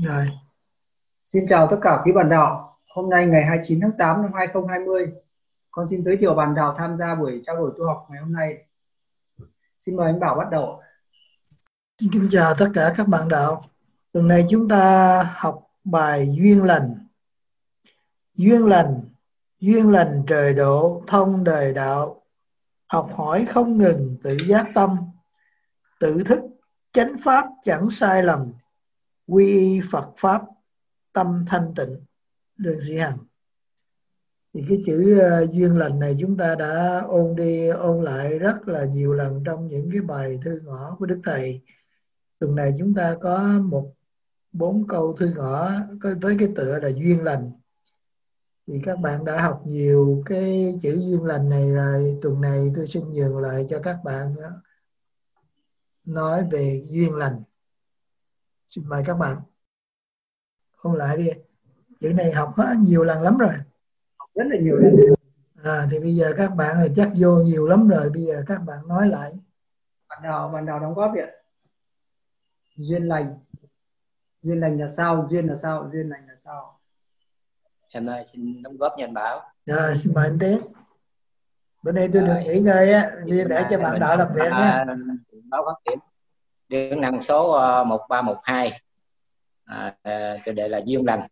Rồi, Xin chào tất cả quý bạn đạo. Hôm nay ngày 29 tháng 8 năm 2020, con xin giới thiệu bạn đạo tham gia buổi trao đổi tu học ngày hôm nay. Xin mời anh Bảo bắt đầu. xin kính chào tất cả các bạn đạo. Tuần này chúng ta học bài duyên lành. Duyên lành, duyên lành trời độ, thông đời đạo. Học hỏi không ngừng tự giác tâm, tự thức chánh pháp chẳng sai lầm. Quy y Phật pháp, tâm thanh tịnh. Đường Sĩ Hằng. Thì cái chữ duyên lành này chúng ta đã ôn đi ôn lại rất là nhiều lần trong những cái bài thư ngõ của Đức Thầy. Tuần này chúng ta có 4 câu thư ngõ với cái tựa là duyên lành. Thì các bạn đã học nhiều cái chữ duyên lành này rồi. Tuần này tôi xin nhường lại cho các bạn nói về duyên lành. Xin mời các bạn ôn lại đi. Chữ này học hết nhiều lần lắm rồi. Rất là nhiều lần. Thì bây giờ các bạn là chắc vô nhiều lắm rồi. Bây giờ các bạn nói lại. Bạn đạo đóng góp vậy. Duyên lành. Duyên lành là sao? Duyên là sao? Duyên lành là sao? Em ơi, xin đóng góp nha anh Bảo. Rồi, xin mời anh Tiến. Bữa nay tôi được Rồi, nghỉ ngơi á, thì đi bữa để cho nay bạn mình đạo học làm việc nha. báo phát triển điển năng số 1312, chủ đề là duyên lành.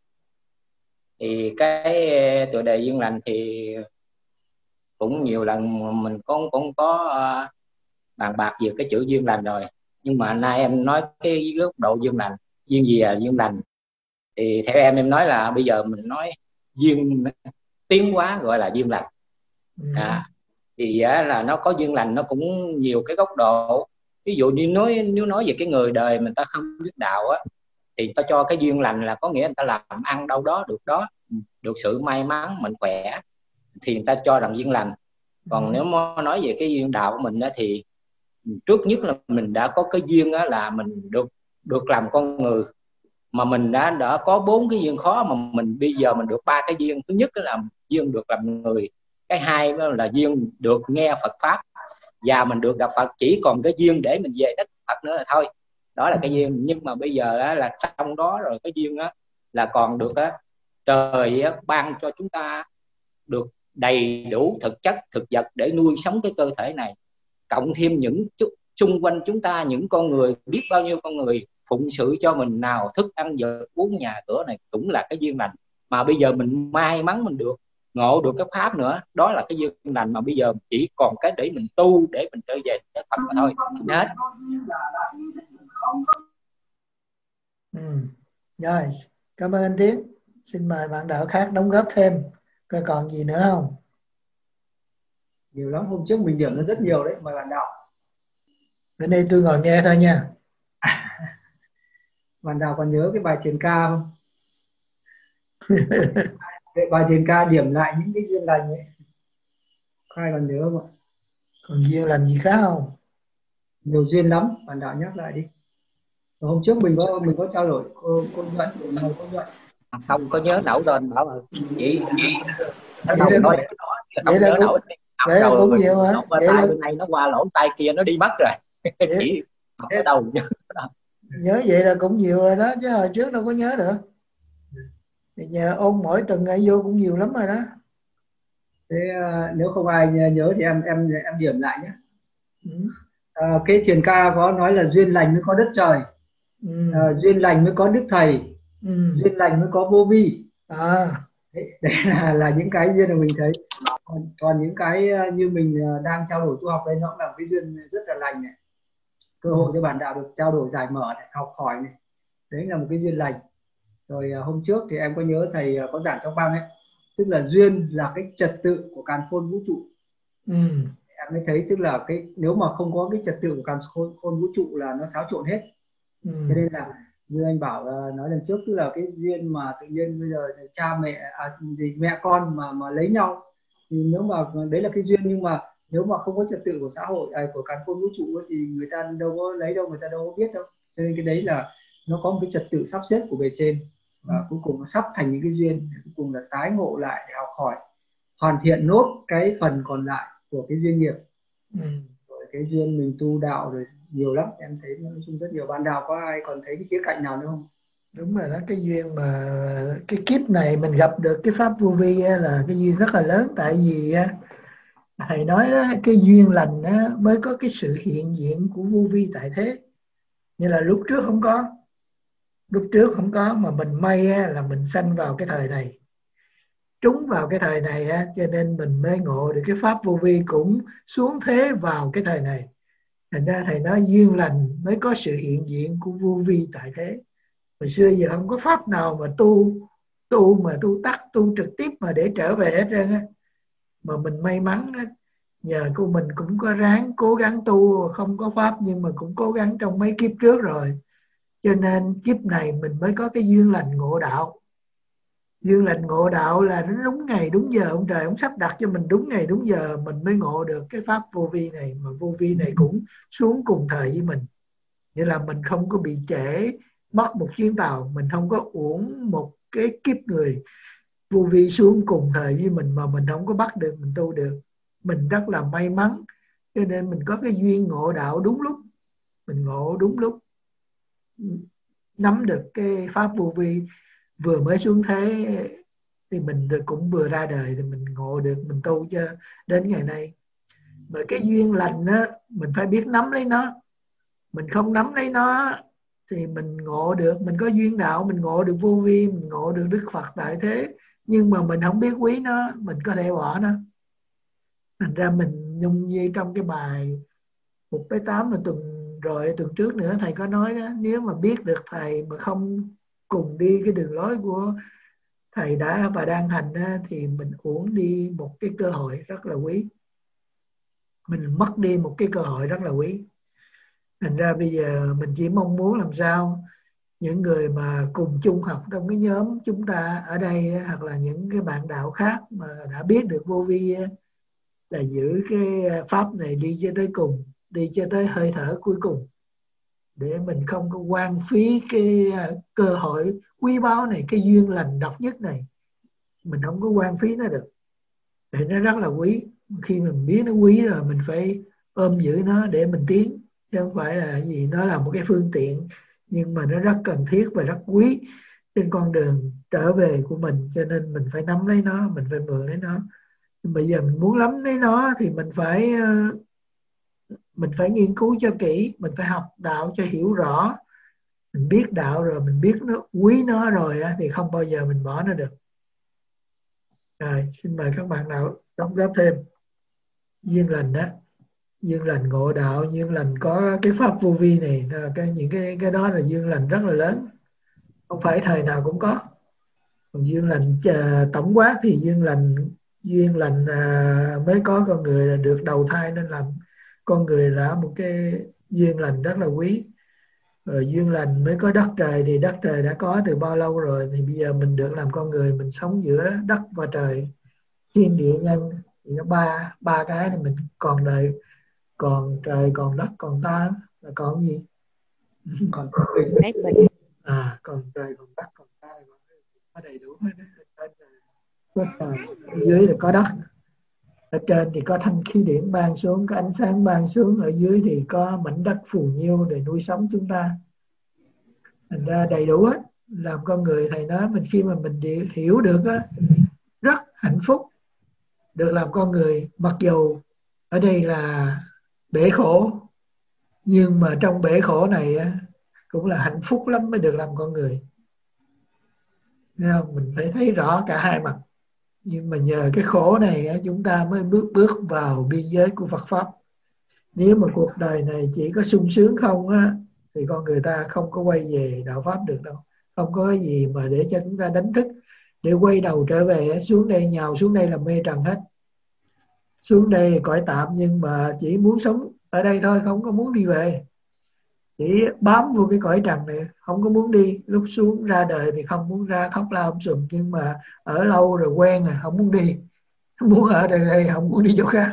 Thì cái chủ đề duyên lành thì cũng nhiều lần mình cũng có bàn bạc về cái chữ duyên lành rồi, nhưng mà nay em nói cái góc độ duyên lành. Duyên gì là duyên lành? Thì theo em nói là bây giờ mình nói duyên tiến hóa gọi là duyên lành. Ừ. Thì là nó có duyên lành, nó cũng nhiều cái góc độ. Ví dụ như nếu nói về cái người đời mình ta không biết đạo á, thì ta cho cái duyên lành là có nghĩa người ta làm ăn đâu đó được đó, được sự may mắn mạnh khỏe, thì người ta cho rằng duyên lành. Còn nếu mà nói về cái duyên đạo của mình á, thì trước nhất là mình đã có cái duyên á, là mình được làm con người. Mà mình đã có 4 cái duyên khó, mà mình bây giờ mình được 3 cái duyên. Thứ nhất là duyên được làm người, cái hai là duyên được nghe Phật pháp, và mình được gặp Phật. Chỉ còn cái duyên để mình về đất Phật nữa là thôi, đó là cái duyên. Nhưng mà bây giờ á, là trong đó rồi cái duyên á, là còn được á, trời á, ban cho chúng ta được đầy đủ thực chất thực vật để nuôi sống cái cơ thể này, cộng thêm những xung quanh chúng ta những con người, biết bao nhiêu con người phụng sự cho mình, nào thức ăn vật uống nhà cửa này, cũng là cái duyên lành. Mà bây giờ mình may mắn mình được ngộ được cái pháp nữa, đó là cái duyên lành. Mà bây giờ chỉ còn cái để mình tu, để mình trở về cái Phật mà thôi. Hết. Ừ. Rồi, cảm ơn anh Tiến. Xin mời bạn đạo khác đóng góp thêm. Coi còn gì nữa không? Nhiều lắm. Hôm trước mình điểm nó rất nhiều đấy. Mời bạn đạo. Bữa nay tôi ngồi nghe thôi nha. Bạn đạo còn nhớ cái bài Tiền Ca không? Cái bài Tiền Ca điểm lại những cái duyên lành ấy. Ai còn nhớ không ạ? Còn duyên làm gì khác không? Nhiều duyên lắm. Bạn đạo nhắc lại đi. Hôm trước mình có trao đổi cô Nhuận, cô Nhuận. Không có nhớ nổi tên Bảo ơi. Chỉ nó Vậy đâu là cũng nói vậy không là nhớ cũng nổi. Học vậy là rồi cũng nhiều hả? lỗ qua Vậy là tay bên này nó qua lỗ tay kia nó đi mất rồi. vậy, Chỉ học ở đâu nhớ. nhớ vậy là cũng nhiều rồi đó chứ hồi trước đâu có nhớ được. Thì nhờ ôn mỗi tuần ngày vô cũng nhiều lắm rồi đó. Thế nếu không ai nhớ thì em điểm lại nhé. Ừ. Cái Tiền Ca có nói là duyên lành mới có đất trời, Ừ. duyên lành mới có đức thầy, Ừ. duyên lành mới có vô vi. À. Đấy là những cái duyên mà mình thấy. Còn những cái như mình đang trao đổi tu học đây, nó cũng là cái duyên rất là lành này, cơ Ừ. hội cho bạn đạo được trao đổi giải mở này, học hỏi này, đấy là một cái duyên lành. Rồi hôm trước thì em có nhớ thầy có giảng trong băng ấy, tức là duyên là cái trật tự của càn khôn vũ trụ. Ừ. Em mới thấy tức là cái nếu mà không có cái trật tự của càn khôn vũ trụ là nó xáo trộn hết. Ừ. Cho nên là như anh bảo nói lần trước, tức là cái duyên mà tự nhiên bây giờ cha mẹ mẹ con mà lấy nhau, thì nếu mà đấy là cái duyên, nhưng mà nếu mà không có trật tự của xã hội của càn khôn vũ trụ ấy, thì người ta đâu có lấy đâu, người ta đâu có biết đâu. Cho nên cái đấy là nó có một cái trật tự sắp xếp của bề trên, và cuối cùng nó sắp thành những cái duyên, cuối cùng là tái ngộ lại để học hỏi, hoàn thiện nốt cái phần còn lại của cái duyên nghiệp. Ừ. Rồi cái duyên mình tu đạo rồi nhiều lắm, em thấy nói chung rất nhiều. Ban đạo có ai còn thấy cái khía cạnh nào nữa không? Đúng rồi đó, cái duyên mà cái kiếp này mình gặp được cái pháp vô vi á, là cái duyên rất là lớn. Tại vì á, thầy nói đó, cái duyên lành á, mới có cái sự hiện diện của vô vi tại thế. Như là lúc trước không có, mà mình may á, là mình sanh vào cái thời này, trúng vào cái thời này á, cho nên mình mới ngộ được cái pháp vô vi cũng xuống thế vào cái thời này. Thành ra thầy nói duyên lành mới có sự hiện diện của vô vi tại thế. Hồi xưa giờ không có pháp nào mà tu tắt tu trực tiếp mà để trở về hết trơn á. Mà mình may mắn á, nhờ cô mình cũng có ráng cố gắng tu, không có pháp nhưng mà cũng cố gắng trong mấy kiếp trước rồi, cho nên kiếp này mình mới có cái duyên lành ngộ đạo. Duyên lành ngộ đạo là nó đúng ngày đúng giờ, ông trời ông sắp đặt cho mình đúng ngày đúng giờ mình mới ngộ được cái pháp vô vi này. Mà vô vi này cũng xuống cùng thời với mình, nghĩa là mình không có bị trễ mất một chuyến tàu, mình không có uổng một cái kiếp người. Vô vi xuống cùng thời với mình mà mình không có bắt được mình tu được, mình rất là may mắn. Cho nên mình có cái duyên ngộ đạo đúng lúc, mình ngộ đúng lúc, nắm được cái pháp vô vi vừa mới xuống thế, thì mình cũng vừa ra đời thì mình ngộ được, mình tu cho đến ngày nay. Mà cái duyên lành á, mình phải biết nắm lấy nó. Mình không nắm lấy nó thì mình ngộ được, mình có duyên đạo, mình ngộ được vô vi, mình ngộ được Đức Phật tại thế, nhưng mà mình không biết quý nó, mình có thể bỏ nó. Thành ra mình nhung như trong cái bài 1/8 mà tuần trước nữa thầy có nói đó, nếu mà biết được thầy mà không cùng đi cái đường lối của thầy đã và đang hành á, thì mình uổng đi một cái cơ hội rất là quý, mình mất đi một cái cơ hội rất là quý. Thành ra bây giờ mình chỉ mong muốn làm sao những người mà cùng chung học trong cái nhóm chúng ta ở đây, hoặc là những cái bạn đạo khác mà đã biết được vô vi, là giữ cái pháp này đi cho tới cùng, đi cho tới hơi thở cuối cùng, để mình không có hoang phí cái cơ hội quý báu này, cái duyên lành độc nhất này, mình không có hoang phí nó được. Để nó rất là quý, khi mình biết nó quý rồi mình phải ôm giữ nó để mình tiến, chứ không phải là gì nó là một cái phương tiện, nhưng mà nó rất cần thiết và rất quý trên con đường trở về của mình. Cho nên mình phải nắm lấy nó, mình phải mượn lấy nó. Nhưng bây giờ mình muốn nắm lấy nó thì mình phải nghiên cứu cho kỹ, mình phải học đạo cho hiểu rõ. Mình biết đạo rồi, mình biết nó quý nó rồi thì không bao giờ mình bỏ nó được. Rồi, xin mời các bạn nào đóng góp thêm. Duyên lành đó, duyên lành ngộ đạo, duyên lành có cái pháp vô vi này, những cái đó là duyên lành rất là lớn, không phải thời nào cũng có. Còn duyên lành tổng quát thì duyên lành mới có con người là được đầu thai nên làm con người, là một cái duyên lành rất là quý. Rồi duyên lành mới có đất trời, thì đất trời đã có từ bao lâu rồi, thì bây giờ mình được làm con người, mình sống giữa đất và trời, thiên địa nhân, thì nó ba cái này mình còn đợi. Còn trời, còn đất, còn ta là còn gì? Còn Còn trời, còn đất, còn ta là có đầy đủ hết. Có trời, ở dưới là có đất, ở trên thì có thanh khí điển ban xuống, có ánh sáng ban xuống, ở dưới thì có mảnh đất phù nhiêu để nuôi sống chúng ta. Thành ra đầy đủ hết. Làm con người, thầy nói mình khi mà mình hiểu được á, rất hạnh phúc được làm con người. Mặc dù ở đây là bể khổ, nhưng mà trong bể khổ này á, cũng là hạnh phúc lắm mới được làm con người. Thấy không? Mình phải thấy rõ cả hai mặt. Nhưng mà nhờ cái khổ này á, chúng ta mới bước vào biên giới của Phật Pháp. Nếu mà cuộc đời này chỉ có sung sướng không á, thì con người ta không có quay về đạo Pháp được đâu. Không có cái gì mà để cho chúng ta đánh thức để quay đầu trở về. Xuống đây, nhào xuống đây là mê trần hết. Xuống đây cõi tạm, nhưng mà chỉ muốn sống ở đây thôi, không có muốn đi về. Chỉ bám vô cái cõi trần này, không có muốn đi. Lúc xuống ra đời thì không muốn ra, khóc la sùm, nhưng mà ở lâu rồi quen rồi, không muốn đi. Muốn ở đây, không muốn đi chỗ khác.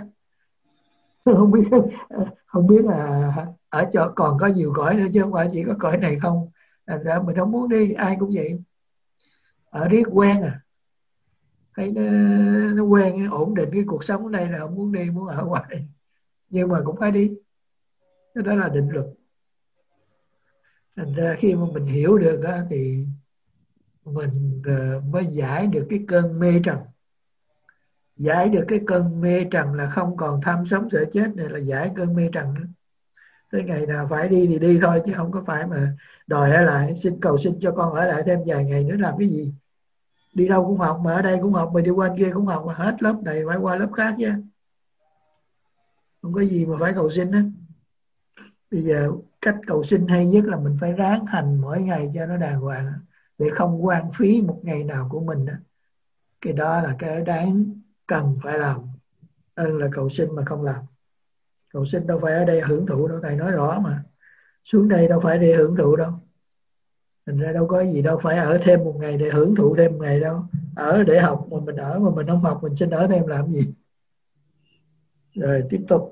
Không biết là ở chỗ còn có nhiều cõi nữa, chứ không phải chỉ có cõi này không. Thành ra mình không muốn đi, ai cũng vậy. Ở riết quen thấy nó quen, ổn định cái cuộc sống ở đây là không muốn đi, muốn ở ngoài, nhưng mà cũng phải đi. Cái đó là định luật. Thành ra khi mà mình hiểu được á, thì mình mới giải được cái cơn mê trần. Giải được cái cơn mê trần là không còn tham sống sợ chết, này là giải cơn mê trần đó. Tới ngày nào phải đi thì đi thôi, chứ không có phải mà đòi ở lại, cầu xin cho con ở lại thêm vài ngày nữa làm cái gì. Đi đâu cũng học, mà ở đây cũng học, mà đi qua kia cũng học, mà hết lớp này phải qua lớp khác chứ. Không có gì mà phải cầu xin hết. Bây giờ cách cầu xin hay nhất là mình phải ráng hành mỗi ngày cho nó đàng hoàng, để không hoang phí một ngày nào của mình. Cái đó là cái đáng cần phải làm, hơn là cầu xin mà không làm. Cầu xin đâu phải ở đây hưởng thụ đâu, thầy nói rõ mà. Xuống đây đâu phải để hưởng thụ đâu. Thành ra đâu có gì đâu phải ở thêm một ngày để hưởng thụ thêm một ngày đâu. Ở để học mà mình ở, mà mình không học mình xin ở thêm làm gì. Rồi tiếp tục.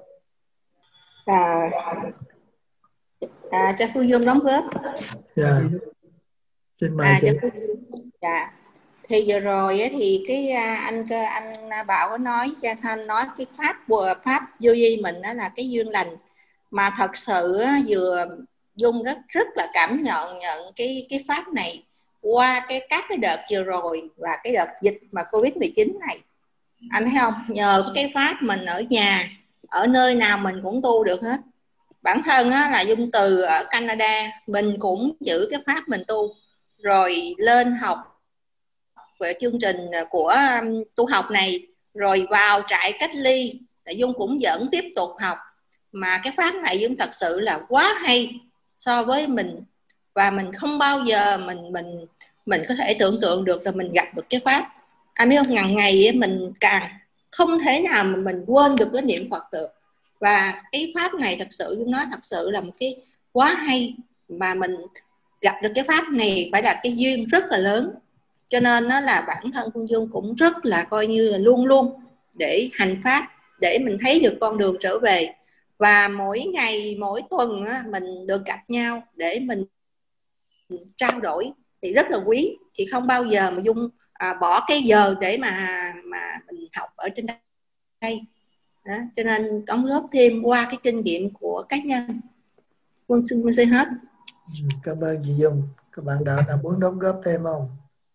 Cho Phương Dung đóng góp. Dạ. Xin mời chị. Dạ. Thì vừa rồi ấy, thì cái anh Bảo có nói, Trang Thanh nói cái pháp vô vi mình đó là cái duyên lành, mà thật sự vừa Dung rất là cảm nhận cái pháp này qua các cái đợt vừa rồi và cái đợt dịch mà Covid-19 này. Anh thấy không, nhờ cái pháp mình ở nhà, ở nơi nào mình cũng tu được hết. Bản thân là Dung từ ở Canada, mình cũng giữ cái pháp mình tu, rồi lên học về chương trình của tu học này, rồi vào trại cách ly Dung cũng vẫn tiếp tục học. Mà cái pháp này Dung thật sự là quá hay so với mình, và mình không bao giờ mình có thể tưởng tượng được là mình gặp được cái pháp. Anh biết không, ngày ngày mình càng không thể nào mà mình quên được cái niệm Phật được. Và cái pháp này thật sự Dung nói thật sự là một cái quá hay, mà mình gặp được cái pháp này phải là cái duyên rất là lớn. Cho nên nó là bản thân Phương Dung cũng rất là coi như là luôn luôn để hành pháp, để mình thấy được con đường trở về. Và mỗi ngày mỗi tuần mình được gặp nhau để mình trao đổi thì rất là quý. Thì không bao giờ mà Dung bỏ cái giờ để mà mình học ở trên đây đó. Cho nên đóng góp thêm qua cái kinh nghiệm của cá nhân. Quân xin hết. Cảm ơn chị Dung. Các bạn đạo nào muốn đóng góp thêm không?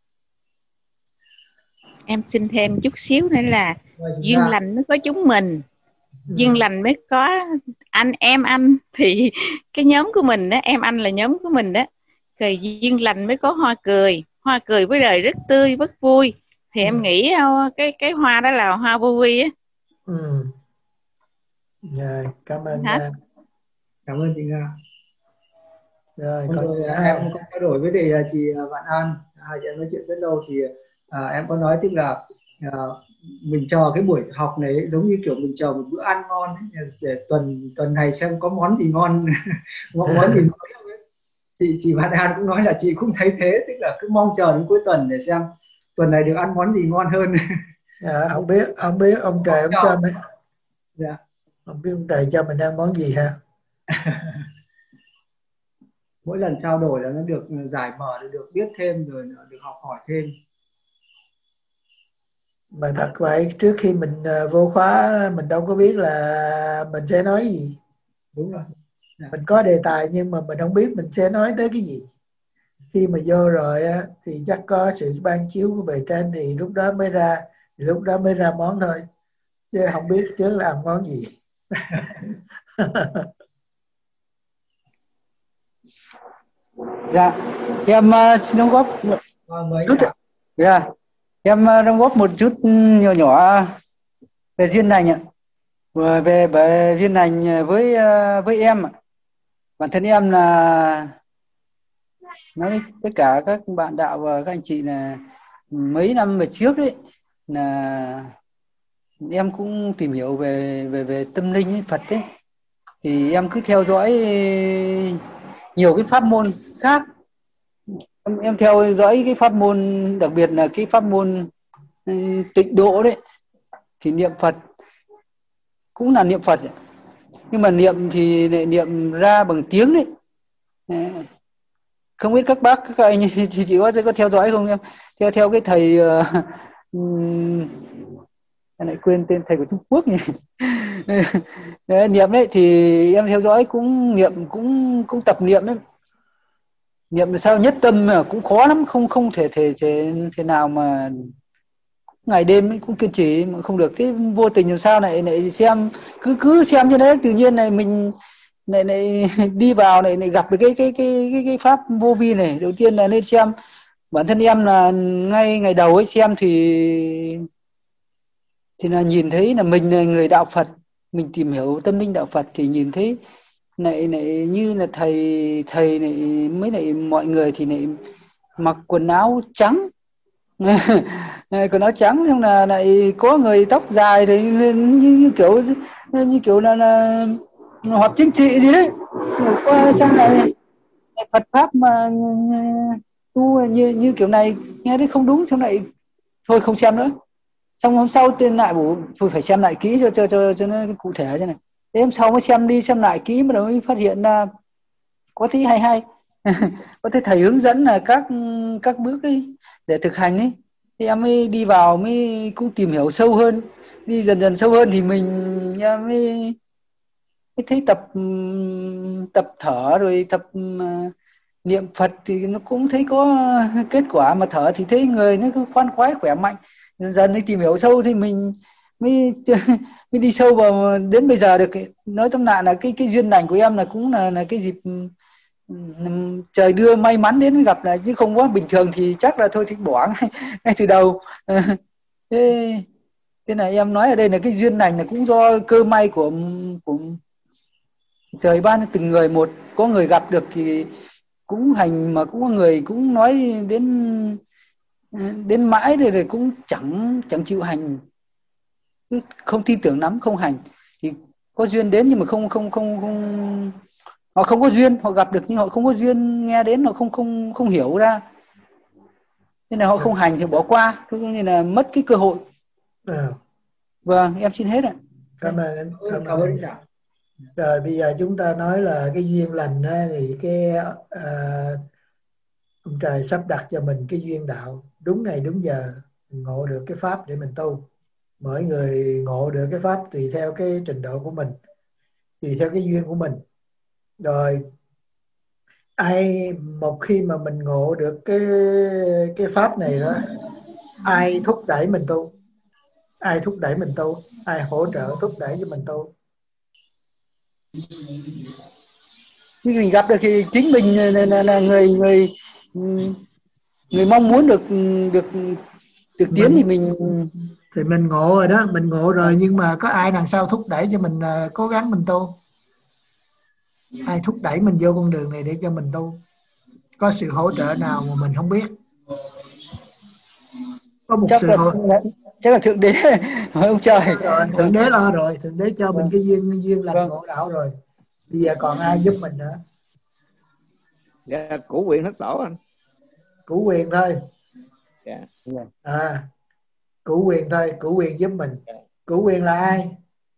Em xin thêm chút xíu nữa là duyên lành mới có chúng mình, duyên lành mới có anh em anh. Thì cái nhóm của mình đó, em anh là nhóm của mình đó. Rồi duyên lành mới có hoa cười với đời rất tươi rất vui. Thì em nghĩ cái hoa đó là hoa vô vi á. Rồi, cảm ơn Nga. Cảm ơn chị Nga. Rồi, còn em có trao đổi với chị Vạn An, hai chị em nói chuyện rất lâu. Thì em có nói tức là mình chờ cái buổi học này giống như kiểu mình chờ một bữa ăn ngon ấy, để tuần này xem có món gì ngon món gì ngon ấy. Chị Vạn An cũng nói là chị cũng thấy thế, tức là cứ mong chờ đến cuối tuần để xem tuần này được ăn món gì ngon hơn. Không biết ông trời ông cho mình. Dạ. Không biết ông trời cho mình ăn món gì ha. Mỗi lần trao đổi là nó được giải mở, được biết thêm, rồi được học hỏi thêm. Mà thật vậy, trước khi mình vô khóa mình đâu có biết là mình sẽ nói gì. Đúng rồi. Dạ. Mình có đề tài nhưng mà mình không biết mình sẽ nói tới cái gì. Khi mà vô rồi á, thì chắc có sự ban chiếu của bề trên, thì lúc đó mới ra món thôi. Chứ không biết trước là ăn món gì. Dạ, em xin đóng góp một chút. Dạ, em đóng góp một chút nhỏ về duyên lành ạ. Về duyên lành với em. Bản thân em là nói với tất cả các bạn đạo và các anh chị là mấy năm về trước đấy là em cũng tìm hiểu về tâm linh ấy, Phật ấy. Thì em cứ theo dõi nhiều cái pháp môn khác. Em theo dõi cái pháp môn, đặc biệt là cái pháp môn tịnh độ đấy. Thì niệm Phật cũng là niệm Phật, nhưng mà niệm thì lại niệm ra bằng tiếng đấy. Không biết các bác, các anh thì chị có theo dõi không em? Theo cái thầy em lại quên tên thầy của Trung Quốc nhỉ. Niệm đấy thì em theo dõi cũng niệm, cũng tập niệm đấy. niệm sao nhất tâm mà cũng khó lắm, không thể nào mà ngày đêm cũng kiên trì mà không được. Thế vô tình làm sao lại xem, cứ xem như thế tự nhiên này mình lại đi vào lại gặp được cái pháp vô vi này. Đầu tiên là nên xem bản thân em, là ngay ngày đầu ấy xem thì là nhìn thấy là mình là người đạo Phật, mình tìm hiểu tâm linh đạo Phật thì nhìn thấy lại như là thầy này mới lại mọi người thì lại mặc quần áo trắng quần áo trắng, xong là lại có người tóc dài thì như kiểu là họp chính trị gì đấy. Qua sang này Phật pháp mà tu như kiểu này nghe thấy không đúng, xong lại thôi không xem nữa. Xong hôm sau tên lại bổ thôi phải xem lại kỹ cho nó cụ thể thế này. Thế hôm sau mới xem đi xem lại kỹ mà mới phát hiện là có tí hay có thể thầy hướng dẫn là các bước ấy để thực hành ấy, thì em mới đi vào mới cũng tìm hiểu sâu hơn, đi dần sâu hơn thì em mới thấy tập thở rồi tập niệm Phật thì nó cũng thấy có kết quả, mà thở thì thấy người nó cứ khoan khoái khỏe mạnh. Dần đi tìm hiểu sâu thì mình mới mới đi sâu vào đến bây giờ được. Nói tóm lại là cái duyên lành của em là cũng là cái dịp trời đưa may mắn đến gặp lại, chứ không có bình thường thì chắc là thôi thì bỏ ngay từ đầu. Thế này em nói ở đây là cái duyên lành là cũng do cơ may của trời ban cho từng người một. Có người gặp được thì cũng hành, mà cũng có người cũng nói đến mãi rồi cũng chẳng chịu hành, không tin tưởng lắm, không hành. Thì có duyên đến nhưng mà không họ không có duyên, họ gặp được nhưng họ không có duyên nghe đến, họ không hiểu ra, nên là họ không hành thì bỏ qua, nên là mất cái cơ hội. Vâng, em xin hết ạ. Cảm ơn Rồi bây giờ chúng ta nói là cái duyên lành á, thì ông trời sắp đặt cho mình cái duyên đạo đúng ngày đúng giờ, ngộ được cái pháp để mình tu. Mỗi người ngộ được cái pháp tùy theo cái trình độ của mình, tùy theo cái duyên của mình. Rồi một khi mà mình ngộ được cái pháp này đó, ai thúc đẩy mình tu? Ai thúc đẩy mình tu? Ai hỗ trợ thúc đẩy cho mình tu? Khi mình gặp được thì chính mình là người mong muốn được tiến thì mình ngộ rồi đó, mình ngộ rồi, nhưng mà có ai đằng sau thúc đẩy cho mình cố gắng mình tu? Ai thúc đẩy mình vô con đường này để cho mình tu? Có sự hỗ trợ nào mà mình không biết? Có một chắc là Thượng Đế ông trời rồi, Thượng Đế lo rồi, Thượng Đế cho mình cái duyên lành ngộ đạo rồi. Bây giờ còn ai giúp mình nữa? Dạ, Cửu Quyền Thất Tổ anh. Cửu Quyền thôi. Dạ. Cửu Quyền thôi, Cửu Quyền giúp mình. Cửu Quyền là ai?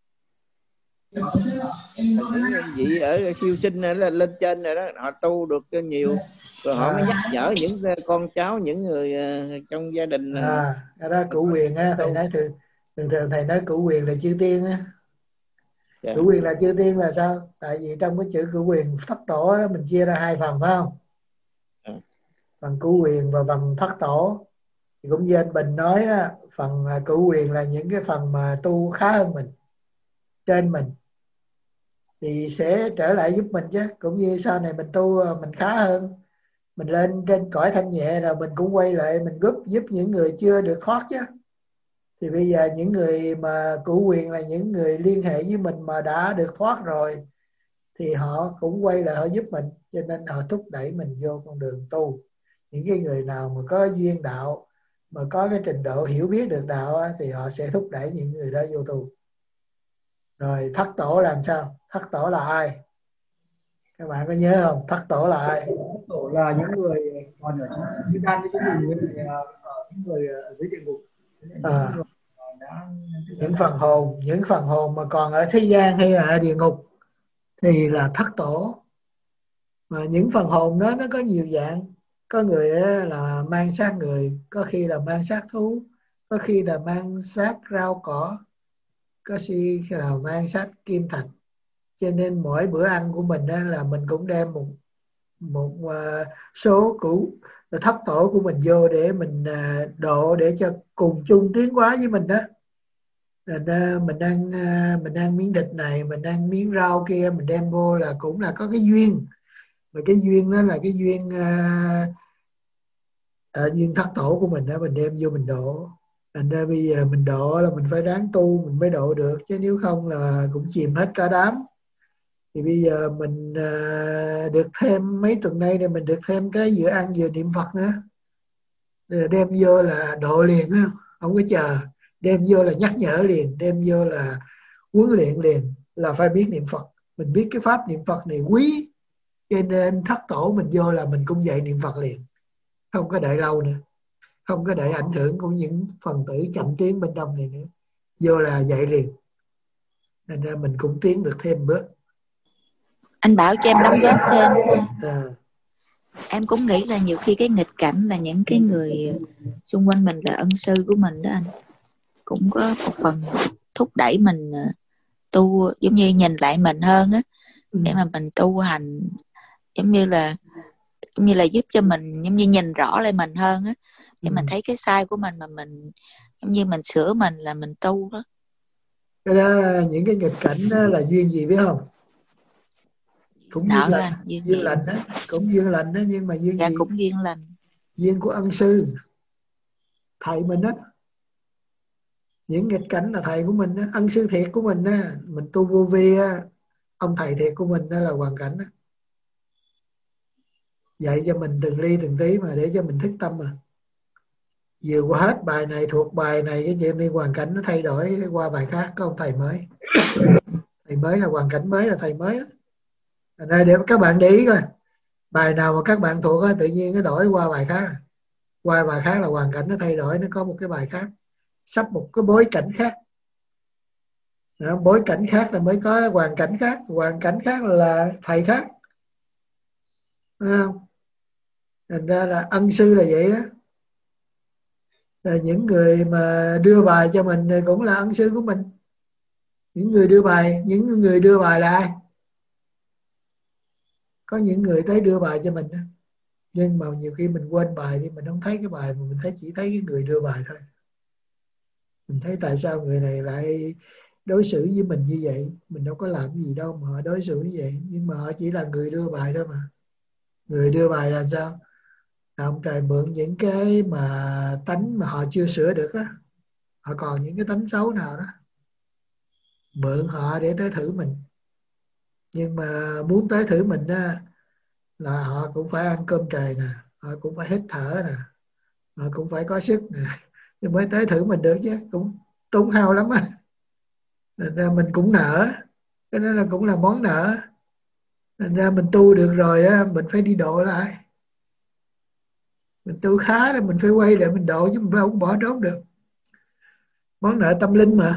Những vị ở siêu sinh lên trên rồi đó, họ tu được nhiều rồi họ mới nhắc nhở những con cháu, những người trong gia đình. Đó Cửu Quyền á, thầy nói thường thầy nói Cửu Quyền là chư tiên á. Cửu Quyền là chư tiên là sao? Tại vì trong cái chữ Cửu Quyền Thất Tổ đó mình chia ra hai phần, phải không? Phần Cửu Quyền và phần Thất Tổ. Thì cũng như anh Bình nói đó, phần Cửu Quyền là những cái phần mà tu khá hơn mình, trên mình, thì sẽ trở lại giúp mình chứ. Cũng như sau này mình tu mình khá hơn, mình lên trên cõi thanh nhẹ rồi mình cũng quay lại mình giúp những người chưa được thoát chứ. Thì bây giờ những người mà Cửu Quyền là những người liên hệ với mình mà đã được thoát rồi, thì họ cũng quay lại họ giúp mình, cho nên họ thúc đẩy mình vô con đường tu. Những cái người nào mà có duyên đạo, mà có cái trình độ hiểu biết được đạo thì họ sẽ thúc đẩy những người đó vô tu. Rồi Thất Tổ là làm sao? Thất Tổ là ai? Các bạn có nhớ không? Thất Tổ là ai? Thất Tổ là những người còn ở trong gian với chúng mình, với những người ở dưới địa ngục. Những phần hồn mà còn ở thế gian hay là ở địa ngục thì là Thất Tổ. Mà những phần hồn đó nó có nhiều dạng. Có người là mang xác người, có khi là mang xác thú, có khi là mang xác rau cỏ, có khi là mang xác kim thạch. Cho nên mỗi bữa ăn của mình là mình cũng đem một số cũ thất tổ của mình vô để mình độ, để cho cùng chung tiến hóa với mình đó. Nên mình ăn miếng thịt này, mình ăn miếng rau kia, mình đem vô là cũng là có cái duyên. Và cái duyên đó là cái duyên duyên thất tổ của mình đó, mình đem vô mình độ. Thành ra bây giờ mình độ là mình phải ráng tu mình mới độ được, chứ nếu không là cũng chìm hết cả đám. Thì bây giờ mình được thêm mấy tuần nay thì mình được thêm cái vừa ăn vừa niệm Phật nữa. Đem vô là độ liền á, không có chờ. Đem vô là nhắc nhở liền, đem vô là huấn luyện liền, là phải biết niệm Phật. Mình biết cái pháp niệm Phật này quý, cho nên thất tổ mình vô là mình cũng dạy niệm Phật liền, không có đợi lâu nữa, không có đợi ảnh hưởng của những phần tử chậm tiến bên trong này nữa, vô là dạy liền. Nên ra mình cũng tiến được thêm bước. Anh Bảo cho em đóng góp thêm. Em cũng nghĩ là nhiều khi cái nghịch cảnh là những cái người xung quanh mình là ân sư của mình đó anh, cũng có một phần thúc đẩy mình tu, giống như nhìn lại mình hơn á, để mà mình tu hành, giống như là giúp cho mình giống như nhìn rõ lại mình hơn á, để mình thấy cái sai của mình mà mình giống như mình sửa mình là mình tu đó. Cái đó, những cái nghịch cảnh đó là duyên gì biết không? Cũng duyên lành, duyên lành đó, cũng duyên lành đó, nhưng mà duyên gì? Cũng duyên lành. Duyên của ân sư, thầy mình đó. Những nghịch cảnh là thầy của mình đó, ân sư thiệt của mình đó. Mình tu vô vi á, ông thầy thiệt của mình đó là hoàn cảnh đó. Dạy cho mình từng ly từng tí mà để cho mình thức tâm mà. Vừa qua hết bài này, thuộc bài này, cái chuyện đi hoàn cảnh nó thay đổi qua bài khác, có ông thầy mới. Thầy mới là hoàn cảnh mới, là thầy mới đó. Này để các bạn để ý coi, bài nào mà các bạn thuộc á, tự nhiên nó đổi qua bài khác. Qua bài khác là hoàn cảnh nó thay đổi, nó có một cái bài khác, sắp một cái bối cảnh khác. Đó, bối cảnh khác là mới có hoàn cảnh khác, hoàn cảnh khác là thầy khác. Đúng không? Thành ra là ân sư là vậy đó. Là những người mà đưa bài cho mình cũng là ân sư của mình. Những người đưa bài là ai? Có những người tới đưa bài cho mình đó. Nhưng mà nhiều khi mình quên bài đi, mình không thấy cái bài, mà mình chỉ thấy cái người đưa bài thôi. Mình thấy tại sao người này lại đối xử với mình như vậy. Mình đâu có làm gì đâu mà họ đối xử như vậy. Nhưng mà họ chỉ là người đưa bài thôi mà. Người đưa bài là sao? Là ông trời mượn những cái mà tánh mà họ chưa sửa được á. Họ còn những cái tánh xấu nào đó, mượn họ để tới thử mình. Nhưng mà muốn tới thử mình á, là họ cũng phải ăn cơm trời nè, họ cũng phải hít thở nè, họ cũng phải có sức nè, nhưng mới tới thử mình được chứ, cũng tốn hao lắm á. Nên ra mình cũng nợ, cái đó là cũng là món nợ. Nên ra mình tu được rồi á, mình phải đi độ lại. Mình tu khá rồi mình phải quay để mình độ, chứ mình không bỏ trốn được. Món nợ tâm linh mà.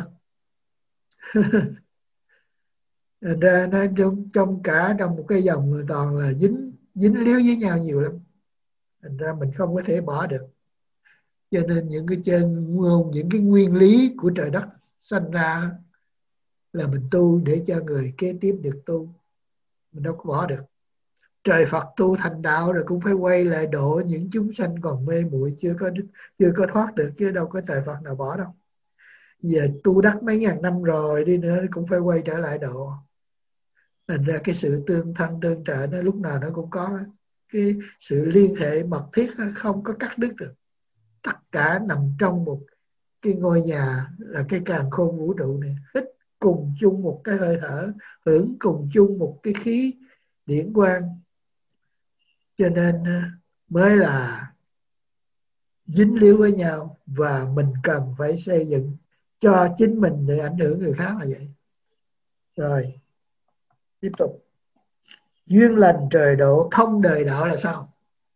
Nên ra nó trong một cái dòng toàn là dính líu với nhau nhiều lắm. Thành ra mình không có thể bỏ được. Cho nên những cái nguyên lý của trời đất sanh ra là mình tu để cho người kế tiếp được tu. Mình đâu có bỏ được. Trời Phật tu thành đạo rồi cũng phải quay lại độ những chúng sanh còn mê muội chưa có thoát được, chứ đâu có trời Phật nào bỏ đâu. Giờ tu đắc mấy ngàn năm rồi đi nữa cũng phải quay trở lại độ. Thành ra cái sự tương thân tương trợ nó lúc nào nó cũng có. Cái sự liên hệ mật thiết không có cắt đứt được. Tất cả nằm trong một cái ngôi nhà là cái càn khôn vũ trụ này. Hít cùng chung một cái hơi thở, hưởng cùng chung một cái khí điển quang. Cho nên mới là dính líu với nhau, và mình cần phải xây dựng cho chính mình để ảnh hưởng người khác là vậy. Rồi, tiếp tục. Duyên lành trời độ, thông đời đạo là sao?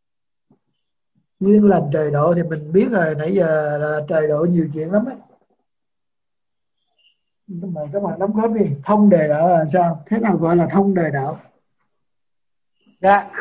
Duyên lành trời độ thì mình biết rồi, nãy giờ là trời độ nhiều chuyện lắm ấy. Mời các bạn đóng góp đi. Thông đời đạo là sao? Thế nào gọi là thông đời đạo? Dạ.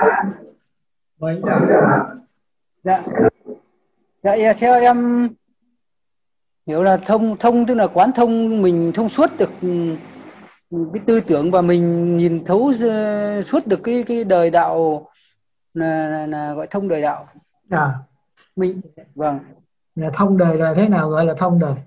Dạ, theo em hiểu là thông tức là quán thông, mình thông suốt được cái tư tưởng và mình nhìn thấu suốt được cái đời đạo là gọi thông đời đạo. Mình vâng. Là thông đời là thế nào gọi là thông đời?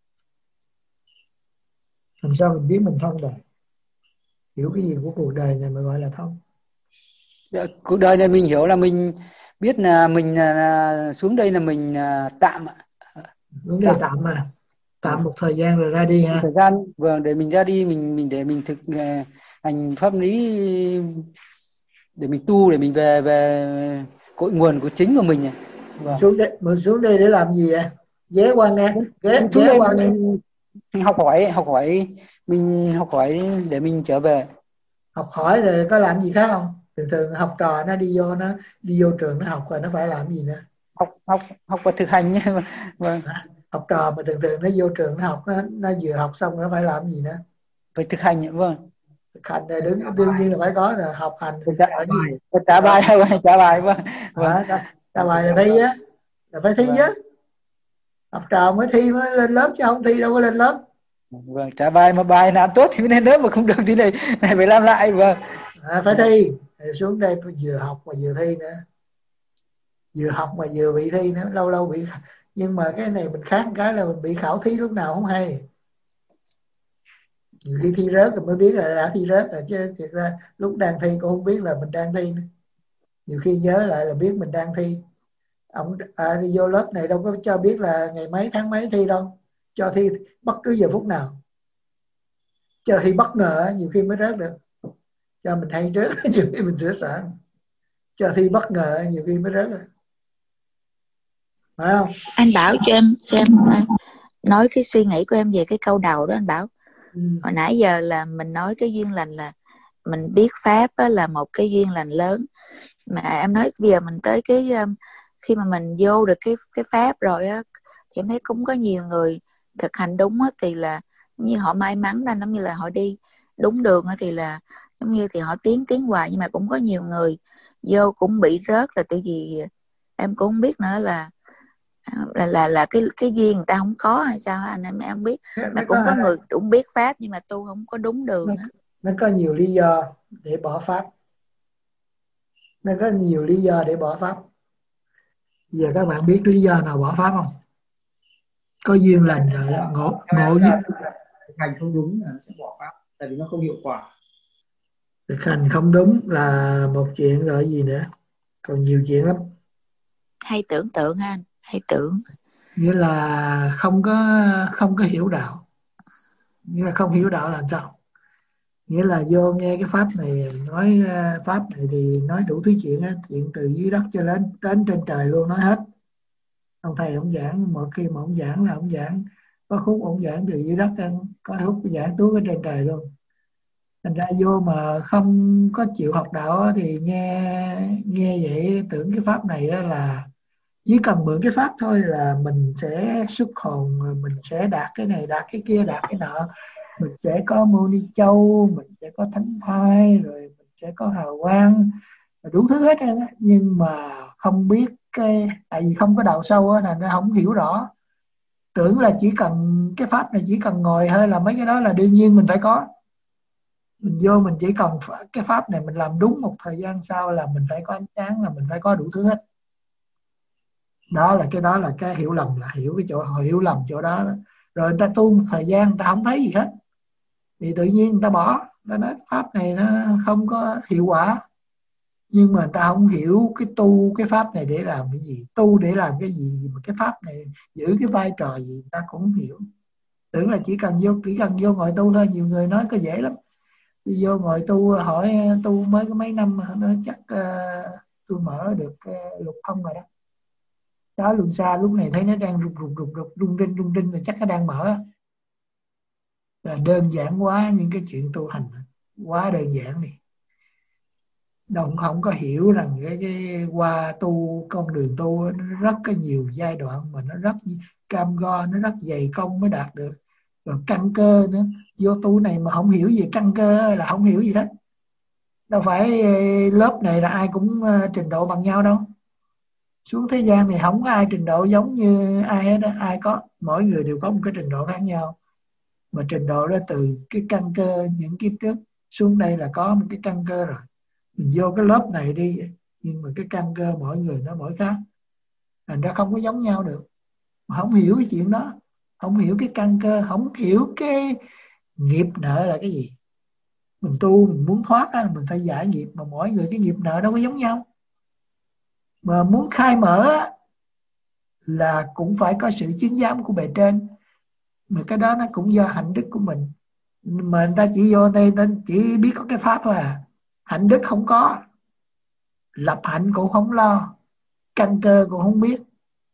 Làm sao mình biết mình thông đời? Hiểu cái gì của cuộc đời này mà gọi là thông? Cuộc đời này mình hiểu là mình biết là mình xuống đây là mình tạm. Xuống đây tạm mà. Tạm một thời gian rồi ra đi ha. Thời gian vâng, để mình ra đi, mình để mình thực hành pháp lý, để mình tu, để mình về cội nguồn của chính của mình. Vâng. Xuống đây để làm gì vậy? Ghé qua nghe, ghé qua nghe. Mình học hỏi, mình học hỏi để mình trở về. Học hỏi rồi có làm gì khác không? Thường học trò nó đi vô trường nó học rồi nó phải làm gì nữa? Học và thực hành. Vâng. Học trò mà thường nó vô trường nó học, nó vừa học xong nó phải làm gì nữa? Phải thực hành. Vâng. Thực hành này đương nhiên là phải có rồi, học hành. Trả bài. Vâng. Trả bài là thi á, là phải thi á. Học trò mới thi mới lên lớp chứ không thi đâu có lên lớp. Vâng, trả bài mà bài làm tốt thì mới lên lớp, mà không được thì này phải làm lại. Vâng. Phải thi. Xuống đây vừa học mà vừa thi nữa, vừa học mà vừa bị thi nữa, lâu bị. Nhưng mà cái này mình khác cái là mình bị khảo thí lúc nào không hay. Nhiều khi thi rớt rồi mới biết là đã thi rớt rồi, chứ thiệt ra lúc đang thi cũng không biết là mình đang thi nữa. Nhiều khi nhớ lại là biết mình đang thi. Ông đi vô lớp này đâu có cho biết là ngày mấy tháng mấy thi đâu, cho thi bất cứ giờ phút nào, cho thi bất ngờ nhiều khi mới rớt được, cho mình hay rớt nhiều khi mình sửa soạn, cho thi bất ngờ nhiều khi mới rớt được, phải không? Anh Bảo cho em nói cái suy nghĩ của em về cái câu đầu đó anh Bảo. Hồi nãy giờ là mình nói cái duyên lành là mình biết pháp là một cái duyên lành lớn, mà em nói bây giờ mình tới cái khi mà mình vô được cái pháp rồi á, thì em thấy cũng có nhiều người thực hành đúng á, thì là giống như họ may mắn ra, giống như là họ đi đúng đường á, thì là giống như thì họ tiến hoài. Nhưng mà cũng có nhiều người vô cũng bị rớt, là tại vì em cũng không biết nữa là cái duyên người ta không có hay sao anh, em không biết. Mà cũng có người cũng biết pháp nhưng mà tu không có đúng đường. Nó có nhiều lý do để bỏ pháp. Nó có nhiều lý do để bỏ pháp. Giờ các bạn biết lý do nào bỏ pháp không? Có duyên lành rồi đó, ngộ duyên. Thực hành không đúng là nó sẽ bỏ pháp, tại vì nó không hiệu quả. Thực hành không đúng là một chuyện, rồi gì nữa? Còn nhiều chuyện lắm. Hay tưởng tượng ha anh, hay tưởng. Nghĩa là không có hiểu đạo. Nghĩa là không hiểu đạo là sao? Nghĩa là vô nghe cái pháp này, nói pháp này thì nói đủ thứ chuyện á, chuyện từ dưới đất cho đến trên trời luôn, nói hết. Ông thầy ông giảng, mỗi khi mà ông giảng là ông giảng có khúc ông giảng từ dưới đất, có khúc giảng tuốt ở trên trời luôn. Thành ra vô mà không có chịu học đạo thì nghe vậy tưởng cái pháp này là chỉ cần mượn cái pháp thôi là mình sẽ xuất hồn, mình sẽ đạt cái này, đạt cái kia, đạt cái nọ, mình sẽ có Mô Ni Châu, mình sẽ có thánh thai, rồi mình sẽ có hào quang, đủ thứ hết á. Nhưng mà không biết tại vì không có đào sâu á, là nó không hiểu rõ, tưởng là chỉ cần cái pháp này chỉ cần ngồi hơi là mấy cái đó là đương nhiên mình phải có. Mình vô mình chỉ cần cái pháp này mình làm đúng một thời gian sau là mình phải có ánh sáng, là mình phải có đủ thứ hết. Đó là cái hiểu lầm, là hiểu cái chỗ họ hiểu lầm chỗ đó. Rồi người ta tu một thời gian người ta không thấy gì hết thì tự nhiên người ta bỏ, người ta nói pháp này nó không có hiệu quả. Nhưng mà người ta không hiểu cái tu cái pháp này để làm cái gì, tu để làm cái gì, mà cái pháp này giữ cái vai trò gì người ta cũng không hiểu. Tưởng là chỉ cần vô ngồi tu thôi. Nhiều người nói có dễ lắm, đi vô ngồi tu, hỏi tu mới có mấy năm mà nói chắc tôi mở được lục thông rồi đó. Đó, luân xa lúc này thấy nó đang rung rinh là chắc nó đang mở. Là đơn giản quá, những cái chuyện tu hành quá đơn giản đi. Đồng không có hiểu rằng cái qua tu, con đường tu nó rất có nhiều giai đoạn, mà nó rất cam go, nó rất dày công mới đạt được. Rồi căn cơ nữa, vô tu này mà không hiểu gì căn cơ là không hiểu gì hết. Đâu phải lớp này là ai cũng trình độ bằng nhau đâu. Xuống thế gian này không có ai trình độ giống như ai hết đó. Ai có, mỗi người đều có một cái trình độ khác nhau. Mà trình độ đó từ cái căn cơ những kiếp trước xuống đây là có một cái căn cơ rồi. Mình vô cái lớp này đi, nhưng mà cái căn cơ mỗi người nó mỗi khác, thành ra không có giống nhau được. Mà không hiểu cái chuyện đó, không hiểu cái căn cơ, không hiểu cái nghiệp nợ là cái gì. Mình tu mình muốn thoát á, mình phải giải nghiệp, mà mỗi người cái nghiệp nợ đâu có giống nhau. Mà muốn khai mở á, là cũng phải có sự chứng giám của bề trên, mà cái đó nó cũng do hạnh đức của mình. Mà người ta chỉ vô đây nên chỉ biết có cái pháp thôi à, hạnh đức không có, lập hạnh cũng không lo, căn cơ cũng không biết,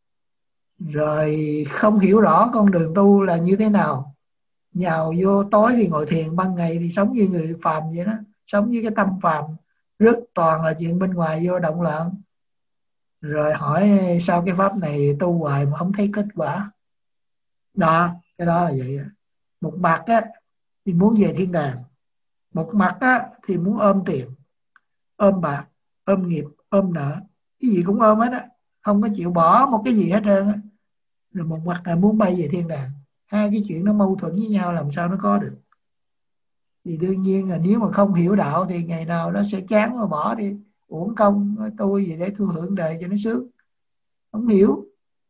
rồi không hiểu rõ con đường tu là như thế nào. Nhào vô tối thì ngồi thiền, ban ngày thì sống như người phàm vậy đó, sống với cái tâm phàm, rất toàn là chuyện bên ngoài vô động loạn. Rồi hỏi sao cái pháp này tu hoài mà không thấy kết quả. Đó, cái đó là vậy. Một mặt á thì muốn về thiên đàng, một mặt á thì muốn ôm tiền, ôm bạc, ôm nghiệp, ôm nợ, cái gì cũng ôm hết á, không có chịu bỏ một cái gì hết trơn á. Rồi một mặt là muốn bay về thiên đàng. Hai cái chuyện nó mâu thuẫn với nhau, làm sao nó có được. Thì đương nhiên là nếu mà không hiểu đạo thì ngày nào nó sẽ chán mà bỏ đi, uổng công tôi về để tôi hưởng đời cho nó sướng. Không hiểu.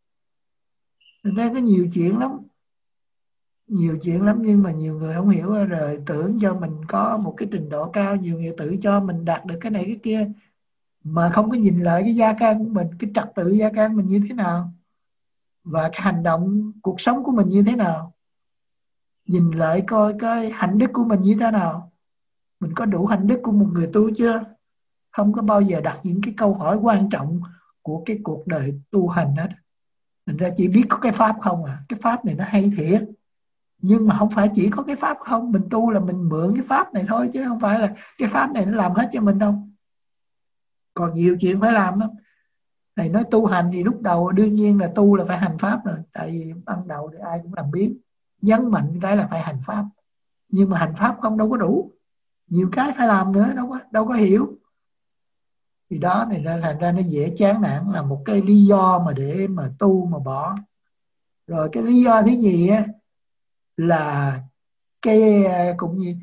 Nên có nhiều chuyện lắm, nhiều chuyện lắm, nhưng mà nhiều người không hiểu rồi tưởng cho mình có một cái trình độ cao, nhiều người tự cho mình đạt được cái này cái kia, mà không có nhìn lại cái gia can của mình, cái trật tự gia can mình như thế nào, và cái hành động cuộc sống của mình như thế nào. Nhìn lại coi cái hạnh đức của mình như thế nào, mình có đủ hạnh đức của một người tu chưa. Không có bao giờ đặt những cái câu hỏi quan trọng của cái cuộc đời tu hành hết. Mình ra chỉ biết có cái pháp không à. Cái pháp này nó hay thiệt, nhưng mà không phải chỉ có cái pháp không. Mình tu là mình mượn cái pháp này thôi, chứ không phải là cái pháp này nó làm hết cho mình đâu. Còn nhiều chuyện phải làm lắm. Thầy nói tu hành thì lúc đầu đương nhiên là tu là phải hành pháp rồi. Tại vì ban đầu thì ai cũng làm biến, nhấn mạnh cái là phải hành pháp. Nhưng mà hành pháp không đâu có đủ, nhiều cái phải làm nữa, đâu có hiểu. Thì đó thì thành ra nó dễ chán nản, là một cái lý do mà để mà tu mà bỏ. Rồi cái lý do thứ nhì á là cái cũng như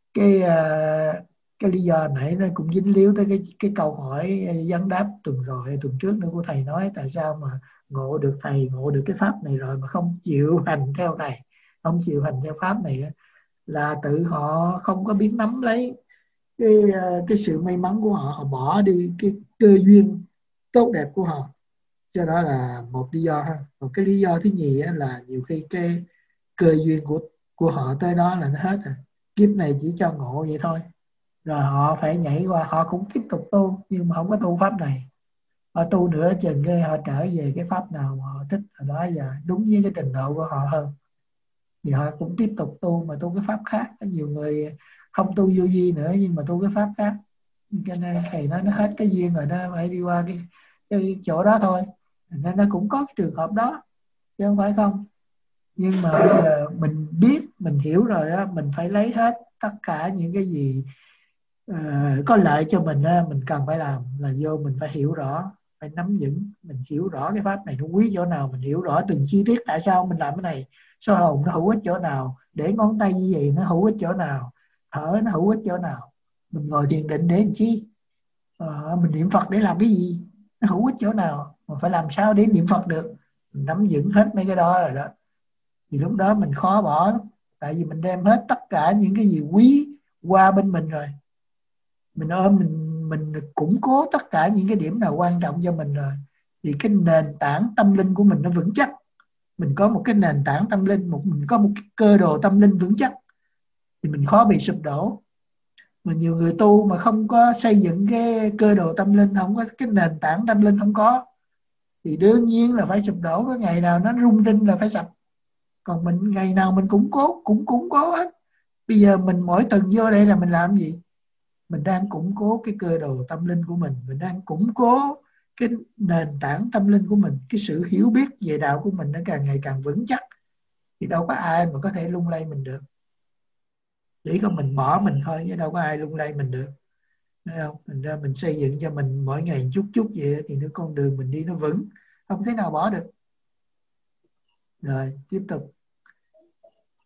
cái lý do nãy nó cũng dính líu tới cái câu hỏi vấn đáp tuần trước nữa của thầy, nói tại sao mà ngộ được thầy, ngộ được cái pháp này rồi mà không chịu hành theo thầy, không chịu hành theo pháp này, là tự họ không có biết nắm lấy cái sự may mắn của họ, họ bỏ đi cái cơ duyên tốt đẹp của họ. Cho đó là một lý do ha. Còn cái lý do thứ nhì là nhiều khi cái cơ duyên của họ tới đó là nó hết rồi, kiếp này chỉ cho ngộ vậy thôi, rồi họ phải nhảy qua, họ cũng tiếp tục tu nhưng mà không có tu pháp này. Họ tu nữa chừng cái họ trở về cái pháp nào mà họ thích, ở đó giờ đúng với cái trình độ của họ hơn, thì họ cũng tiếp tục tu, mà tu cái pháp khác. Có nhiều người không tu vô vi nữa nhưng mà tu cái pháp khác, cho nên thầy nói nó hết cái duyên rồi, nó phải đi qua cái chỗ đó thôi. Nên nó cũng có cái trường hợp đó chứ không phải không. Nhưng mà bây giờ mình biết, mình hiểu rồi đó, mình phải lấy hết tất cả những cái gì có lợi cho mình á, mình cần phải làm là vô mình phải hiểu rõ, phải nắm vững. Mình hiểu rõ cái pháp này nó quý chỗ nào, mình hiểu rõ từng chi tiết tại sao mình làm cái này, soi hồn nó hữu ích chỗ nào, để ngón tay như vậy nó hữu ích chỗ nào, thở nó hữu ích chỗ nào, mình ngồi thiền định để làm chi, mình niệm Phật để làm cái gì, nó hữu ích chỗ nào, mà phải làm sao để niệm Phật được. Mình nắm vững hết mấy cái đó rồi đó, thì lúc đó mình khó bỏ lắm. Tại vì mình đem hết tất cả những cái gì quý qua bên mình rồi, mình ôm, mình củng cố tất cả những cái điểm nào quan trọng cho mình rồi, thì cái nền tảng tâm linh của mình nó vững chắc. Mình có một cái nền tảng tâm linh, mình có một cái cơ đồ tâm linh vững chắc, thì mình khó bị sụp đổ. Mà nhiều người tu mà không có xây dựng cái cơ đồ tâm linh, không có cái nền tảng tâm linh không có, thì đương nhiên là phải sụp đổ. Có ngày nào nó rung rinh là phải sập. Còn mình ngày nào mình cũng củng cố hết. Bây giờ mình mỗi tuần vô đây là mình làm gì? Mình đang củng cố cái cơ đồ tâm linh của mình đang củng cố cái nền tảng tâm linh của mình, cái sự hiểu biết về đạo của mình nó càng ngày càng vững chắc, thì đâu có ai mà có thể lung lay mình được. Chỉ có mình bỏ mình thôi, chứ đâu có ai lung lay mình được. Thấy không? Mình xây dựng cho mình mỗi ngày chút chút vậy thì cái con đường mình đi nó vững, không thể nào bỏ được. Rồi tiếp tục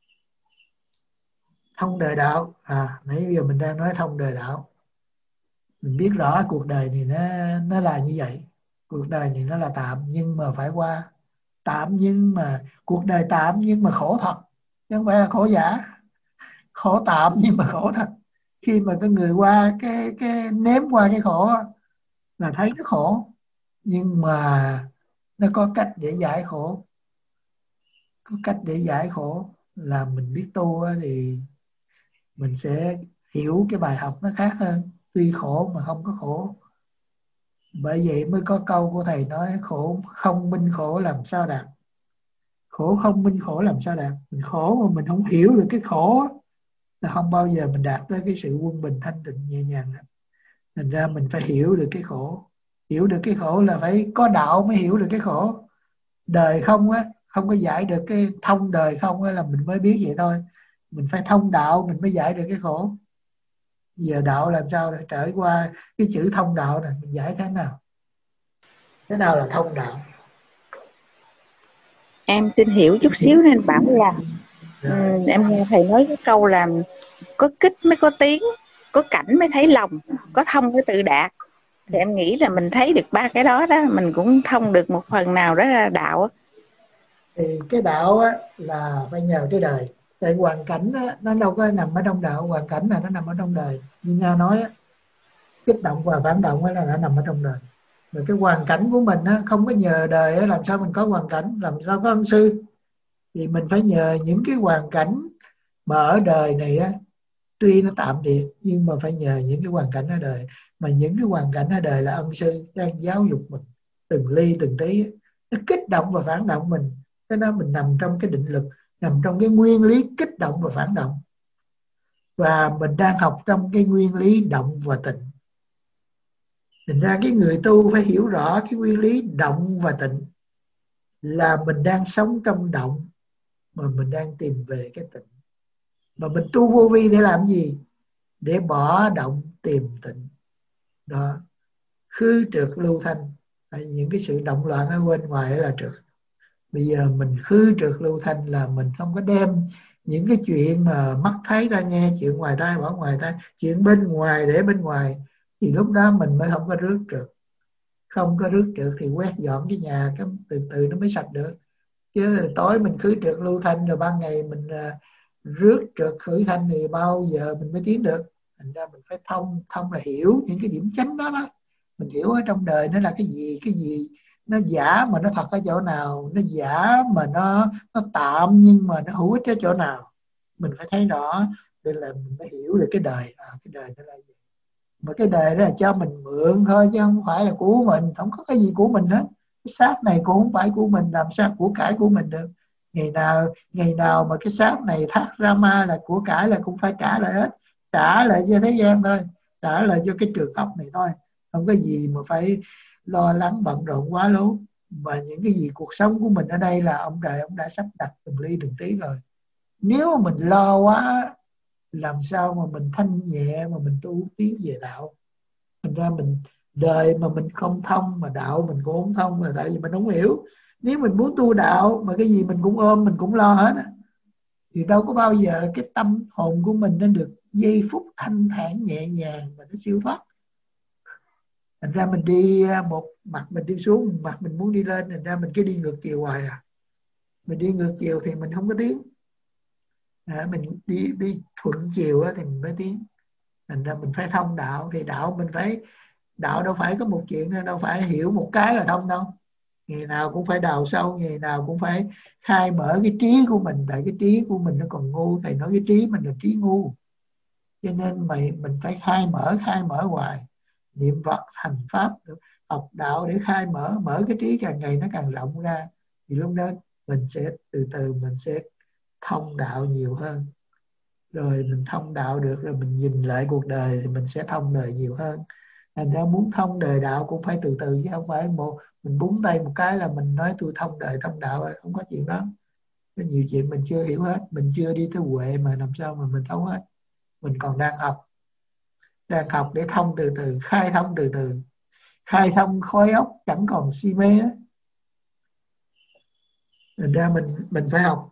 thông đời đạo. Nãy giờ mình đang nói thông đời đạo. Mình biết rõ cuộc đời thì nó là như vậy. Cuộc đời thì nó là tạm nhưng mà phải qua. Tạm nhưng mà cuộc đời tạm nhưng mà khổ thật, chứ không phải là khổ giả. Khổ tạm nhưng mà khổ thật. Khi mà cái người qua cái nếm qua cái khổ là thấy nó khổ, nhưng mà nó có cách để giải khổ. Có cách để giải khổ là mình biết tu thì mình sẽ hiểu cái bài học nó khác hơn. Tuy khổ mà không có khổ. Bởi vậy mới có câu của thầy nói khổ không minh khổ làm sao đạt. Khổ không minh khổ làm sao đạt. Mình khổ mà mình không hiểu được cái khổ là không bao giờ mình đạt tới cái sự quân bình thanh tịnh nhẹ nhàng. Thành ra mình phải hiểu được cái khổ. Hiểu được cái khổ là phải có đạo mới hiểu được cái khổ. Đời không không có giải được cái thông đời không là mình mới biết vậy thôi. Mình phải thông đạo mình mới giải được cái khổ. Giờ đạo làm sao để trở qua cái chữ thông đạo này, mình giải thế nào? Thế nào là thông đạo? Em xin hiểu chút xíu nên bảo là em nghe thầy nói cái câu là có kích mới có tiếng, có cảnh mới thấy lòng, có thông mới tự đạt. Thì em nghĩ là mình thấy được ba cái đó đó, mình cũng thông được một phần nào đó là đạo. Thì cái đạo là phải nhờ cái đời. Tại hoàn cảnh nó đâu có nằm ở trong đạo, hoàn cảnh là nó nằm ở trong đời. Như Nga nói kích động và phản động là nó nằm ở trong đời. Rồi cái hoàn cảnh của mình không có nhờ đời làm sao mình có hoàn cảnh, làm sao có ân sư. Thì mình phải nhờ những cái hoàn cảnh mà ở đời này tuy nó tạm biệt nhưng mà phải nhờ những cái hoàn cảnh ở đời. Mà những cái hoàn cảnh ở đời là ân sư đang giáo dục mình từng ly từng tí. Nó kích động và phản động mình. Thế đó mình nằm trong cái định lực, nằm trong cái nguyên lý kích động và phản động. Và mình đang học trong cái nguyên lý động và tịnh. Thành ra cái người tu phải hiểu rõ cái nguyên lý động và tịnh. Là mình đang sống trong động mà mình đang tìm về cái tịnh. Mà mình tu vô vi để làm gì? Để bỏ động tìm tịnh. Đó. Khứ trượt lưu thanh. Những cái sự động loạn ở bên ngoài là trượt. Bây giờ mình khứ trượt lưu thanh là mình không có đem những cái chuyện mà mắt thấy ta nghe, chuyện ngoài tai bỏ ngoài tai, chuyện bên ngoài để bên ngoài. Thì lúc đó mình mới không có rước trượt. Không có rước trượt thì quét dọn cái nhà cái từ từ nó mới sạch được. Chứ tối mình khứ trượt lưu thanh rồi ban ngày mình rước trượt khử thanh thì bao giờ mình mới tiến được. Thành ra mình phải thông là hiểu những cái điểm chánh đó đó. Mình hiểu ở trong đời nó là cái gì nó giả mà nó thật ở chỗ nào, nó giả mà nó tạm nhưng mà nó hữu ích ở chỗ nào. Mình phải thấy rõ để là mình mới hiểu được cái đời. Cái đời nó là gì. Mà cái đời đó là cho mình mượn thôi chứ không phải là của mình. Không có cái gì của mình hết. Cái xác này cũng không phải của mình, làm sao của cải của mình được. Ngày nào mà cái xác này thác ra ma là của cải là cũng phải trả lại hết. Trả lại cho thế gian thôi, trả lại cho cái trường học này thôi. Không có gì mà phải lo lắng bận rộn quá lố. Mà những cái gì cuộc sống của mình ở đây là ông trời ông đã sắp đặt từng ly từng tí rồi. Nếu mà mình lo quá làm sao mà mình thanh nhẹ mà mình tu tiến về đạo. Thành ra mình đời mà mình không thông mà đạo mình cũng không thông là tại vì mình không hiểu. Nếu mình muốn tu đạo mà cái gì mình cũng ôm mình cũng lo hết thì đâu có bao giờ cái tâm hồn của mình nó được giây phút thanh thản nhẹ nhàng mà nó siêu thoát. Thành ra mình đi một mặt mình đi xuống, một mặt mình muốn đi lên, thành ra mình cứ đi ngược chiều hoài Mình đi ngược chiều thì mình không có tiến. Mình đi thuận chiều thì mình mới tiến. Thành ra mình phải thông đạo. Thì đạo đâu phải có một chuyện đâu phải hiểu một cái là thông đâu. Ngày nào cũng phải đào sâu, ngày nào cũng phải khai mở cái trí của mình. Tại cái trí của mình nó còn ngu. Thầy nói cái trí mình là trí ngu. Cho nên mình phải khai mở hoài. Niệm Phật, hành Pháp, học đạo để khai mở cái trí càng ngày nó càng rộng ra. Thì lúc đó mình sẽ từ từ mình sẽ thông đạo nhiều hơn. Rồi mình thông đạo được rồi mình nhìn lại cuộc đời thì mình sẽ thông đời nhiều hơn. Thành ra muốn thông đời đạo cũng phải từ từ chứ không phải mình búng tay một cái là mình nói tôi thông đời thông đạo. Không có chuyện đó. Có nhiều chuyện mình chưa hiểu hết. Mình chưa đi tới huệ mà làm sao mà mình thấu hết. Mình còn đang học. Đang học để thông từ từ, khai thông từ từ. Khai thông khối óc chẳng còn si mê đó. Thành ra mình phải học.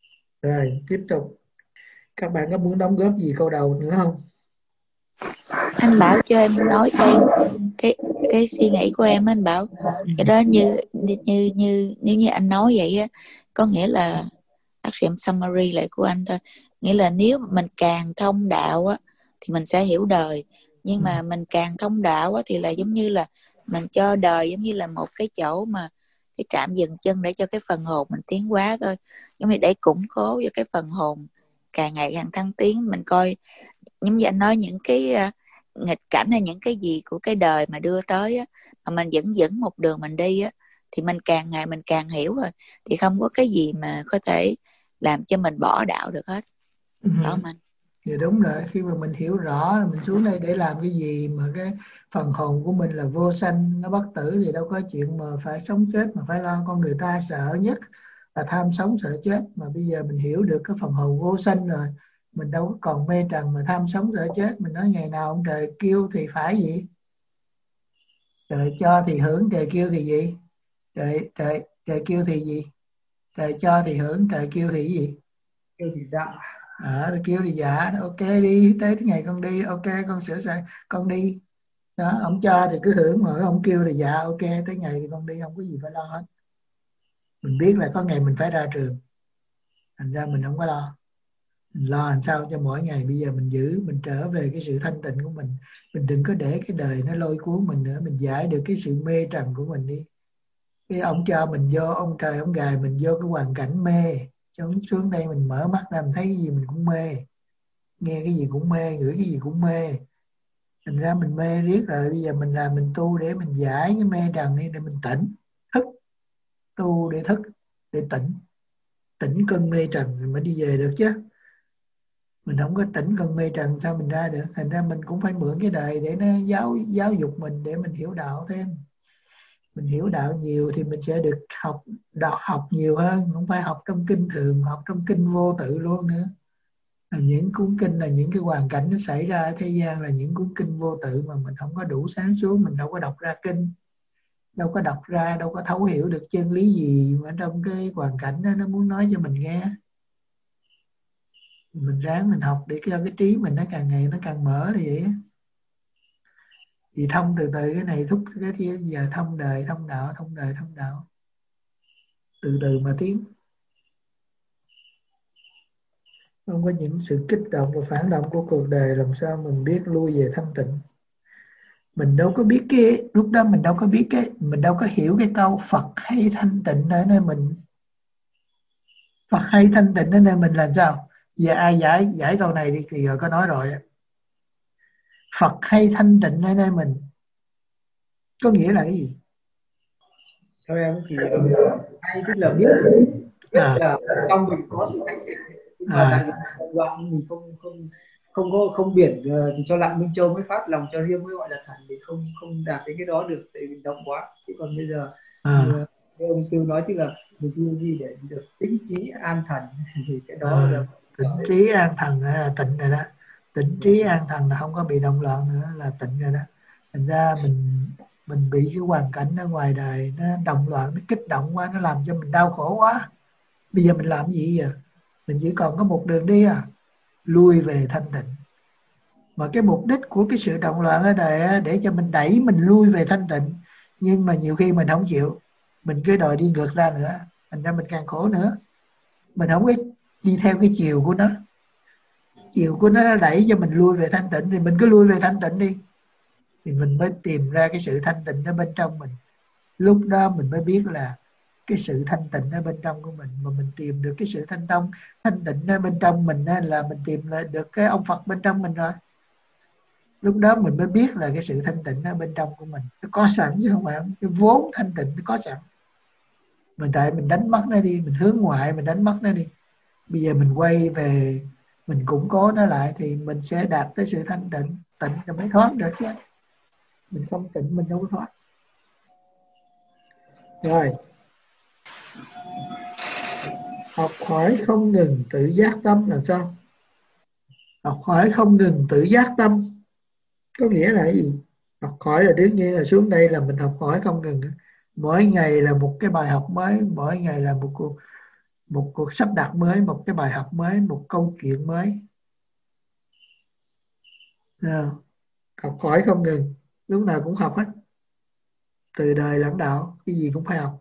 Rồi tiếp tục. Các bạn có muốn đóng góp gì câu đầu nữa không? anh Bảo cho em nói cho em cái suy nghĩ của em. Anh Bảo cái đó như nếu như anh nói vậy á, có nghĩa là em summary lại của anh thôi, nghĩa là nếu mình càng thông đạo á thì mình sẽ hiểu đời, nhưng mà mình càng thông đạo á thì là giống như là mình cho đời giống như là một cái chỗ mà cái trạm dừng chân để cho cái phần hồn mình tiến hóa thôi, giống như để củng cố cho cái phần hồn càng ngày càng thăng tiến. Mình coi giống như anh nói những cái nghịch cảnh hay những cái gì của cái đời mà đưa tới á, mà mình dẫn một đường mình đi á, thì mình càng ngày mình càng hiểu rồi, thì không có cái gì mà có thể làm cho mình bỏ đạo được hết. Phải không anh? Thì đúng rồi, khi mà mình hiểu rõ là mình xuống đây để làm cái gì, mà cái phần hồn của mình là vô sanh, nó bất tử, thì đâu có chuyện mà phải sống chết mà phải lo. Con người ta sợ nhất là tham sống sợ chết, mà bây giờ mình hiểu được cái phần hồn vô sanh rồi, mình đâu có còn mê trần mà tham sống sợ chết. Mình nói ngày nào ông trời kêu thì phải gì? Trời cho thì hưởng, trời kêu thì gì? Trời kêu thì gì? Trời cho thì hưởng, trời kêu thì gì? Kêu thì dạ. Kêu thì dạ, ok đi, tới ngày con đi, ok con sửa sai, con đi. Đó, ông cho thì cứ hưởng, mà ông kêu thì dạ, ok tới ngày thì con đi, không có gì phải lo hết. Mình biết là có ngày mình phải ra trường, thành ra mình không có lo. Mình lo làm sao cho mỗi ngày bây giờ mình giữ, mình trở về cái sự thanh tịnh của mình. Mình đừng có để cái đời nó lôi cuốn mình nữa. Mình giải được cái sự mê trần của mình đi. Cái ông cho mình vô, ông trời ông gài mình vô cái hoàn cảnh mê. Chứ xuống đây mình mở mắt ra mình thấy cái gì mình cũng mê, nghe cái gì cũng mê, ngửi cái gì cũng mê. Thành ra mình mê riết rồi. Bây giờ mình làm, mình tu để mình giải cái mê trần đi, để mình tỉnh thức. Tu để thức, để tỉnh cơn mê trần rồi mới đi về được chứ. Mình không có tỉnh cơn mê trần sao mình ra được. Thành ra mình cũng phải mượn cái đời để nó giáo dục mình, để mình hiểu đạo thêm. Mình hiểu đạo nhiều thì mình sẽ được học nhiều hơn, không phải học trong kinh thường, học trong kinh vô tự luôn nữa. Những cuốn kinh là những cái hoàn cảnh nó xảy ra ở thế gian, là những cuốn kinh vô tự mà mình không có đủ sáng suốt, mình đâu có đọc ra kinh, đâu có đọc ra, đâu có thấu hiểu được chân lý gì mà trong cái hoàn cảnh đó nó muốn nói cho mình nghe. Mình ráng mình học để cho cái trí mình nó càng ngày nó càng mở là vậy. Thì thông từ từ cái này thúc cái kia, giờ thông đời thông đạo, thông đời thông đạo, từ từ mà tiến. Không có những sự kích động và phản động của cuộc đời, làm sao mình biết lui về thanh tịnh. Mình đâu có biết cái lúc đó, mình đâu có biết cái, mình đâu có hiểu cái câu Phật hay thanh tịnh ở nơi mình. Phật hay thanh tịnh ở nơi mình là sao? Giờ ai giải câu này đi, thì giờ có nói rồi. Phật hay thanh tịnh ở nơi mình có nghĩa là cái gì? Theo em thì hay tức là biết là trong mình có sự thanh tịnh, mà đoạn mình không biển cho Lạng Minh Châu mới phát lòng cho riêng mới gọi là thần, thì không đạt đến cái đó được, tại vì động quá. Chứ còn bây giờ như ông Tư nói, tức là mình tu gì để được tĩnh trí an thần, thì cái đó là tĩnh trí an thần là tịnh rồi đó. Tĩnh trí an thần là không có bị động loạn nữa, là tịnh rồi đó. Thành ra mình bị cái hoàn cảnh ở ngoài đời nó động loạn, nó kích động quá, nó làm cho mình đau khổ quá. Bây giờ mình làm gì giờ? Mình chỉ còn có một đường đi lui về thanh tịnh. Mà cái mục đích của cái sự động loạn ở đời để cho mình đẩy mình lui về thanh tịnh. Nhưng mà nhiều khi mình không chịu, mình cứ đòi đi ngược ra nữa, thành ra mình càng khổ nữa. Mình không có đi theo cái chiều của nó. Chiều của nó đẩy cho mình lui về thanh tịnh, thì mình cứ lui về thanh tịnh đi, thì mình mới tìm ra cái sự thanh tịnh ở bên trong mình. Lúc đó mình mới biết là cái sự thanh tịnh ở bên trong của mình. Mà mình tìm được cái sự thanh tịnh ở bên trong mình là mình tìm lại được cái ông Phật bên trong mình rồi. Lúc đó mình mới biết là cái sự thanh tịnh ở bên trong của mình nó có sẵn, chứ không phải cái vốn thanh tịnh nó có sẵn. Mình tại mình đánh mất nó đi, mình hướng ngoại mình đánh mất nó đi. Bây giờ mình quay về, mình củng cố nó lại, thì mình sẽ đạt tới sự thanh tịnh. Tịnh rồi mới thoát được chứ. Mình không tịnh mình đâu có thoát. Rồi, học hỏi không ngừng tự giác tâm là sao? Học hỏi không ngừng tự giác tâm có nghĩa là cái gì? Học hỏi là đương nhiên là xuống đây là mình học hỏi không ngừng. Mỗi ngày là một cái bài học mới, mỗi ngày là một cuộc sắp đặt mới, một cái bài học mới, một câu chuyện mới. Học hỏi không ngừng, lúc nào cũng học hết, từ đời lẫn đạo, cái gì cũng phải học.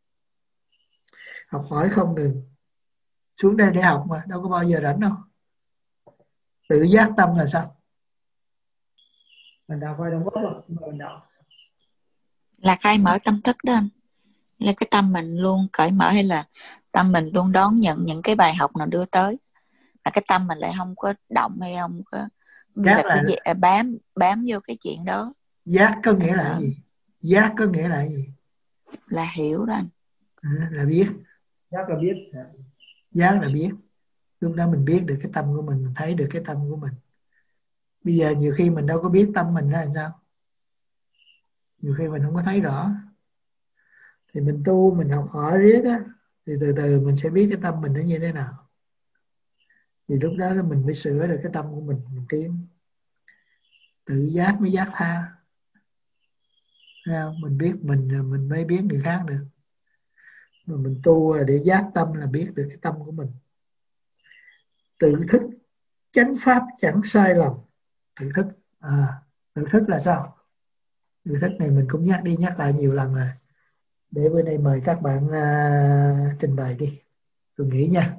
Học hỏi không ngừng. Xuống đây để học mà, đâu có bao giờ rảnh đâu. Tự giác tâm là sao? Bạn đạo quay đóng góp ạ. Xin mời bạn đạo. Là khai mở tâm thức đó anh. Là cái tâm mình luôn cởi mở, hay là tâm mình luôn đón nhận những cái bài học nào đưa tới, mà cái tâm mình lại không có động hay không có như Giác là là cái bám vô cái chuyện đó. giác có nghĩa là gì? Giác có nghĩa là gì? Là hiểu đó anh. Là biết. Giác là biết. Giác là biết. Lúc đó mình biết được cái tâm của mình thấy được cái tâm của mình. Bây giờ nhiều khi mình đâu có biết tâm mình ra làm sao, nhiều khi mình không có thấy rõ. Thì mình tu, mình học hỏi riết á, thì từ từ mình sẽ biết cái tâm mình nó như thế nào. Thì lúc đó mình mới sửa được cái tâm của mình tiến. Tự giác mới giác tha. Thấy không? Mình biết mình mới biết người khác được. Mà mình tu để giác tâm là biết được cái tâm của mình. Tự thức chánh pháp chẳng sai lầm. Tự thức. Tự thức là sao? Tự thức này mình cũng nhắc đi nhắc lại nhiều lần rồi. Để bữa nay mời các bạn trình bày đi. Tôi nghĩ nha.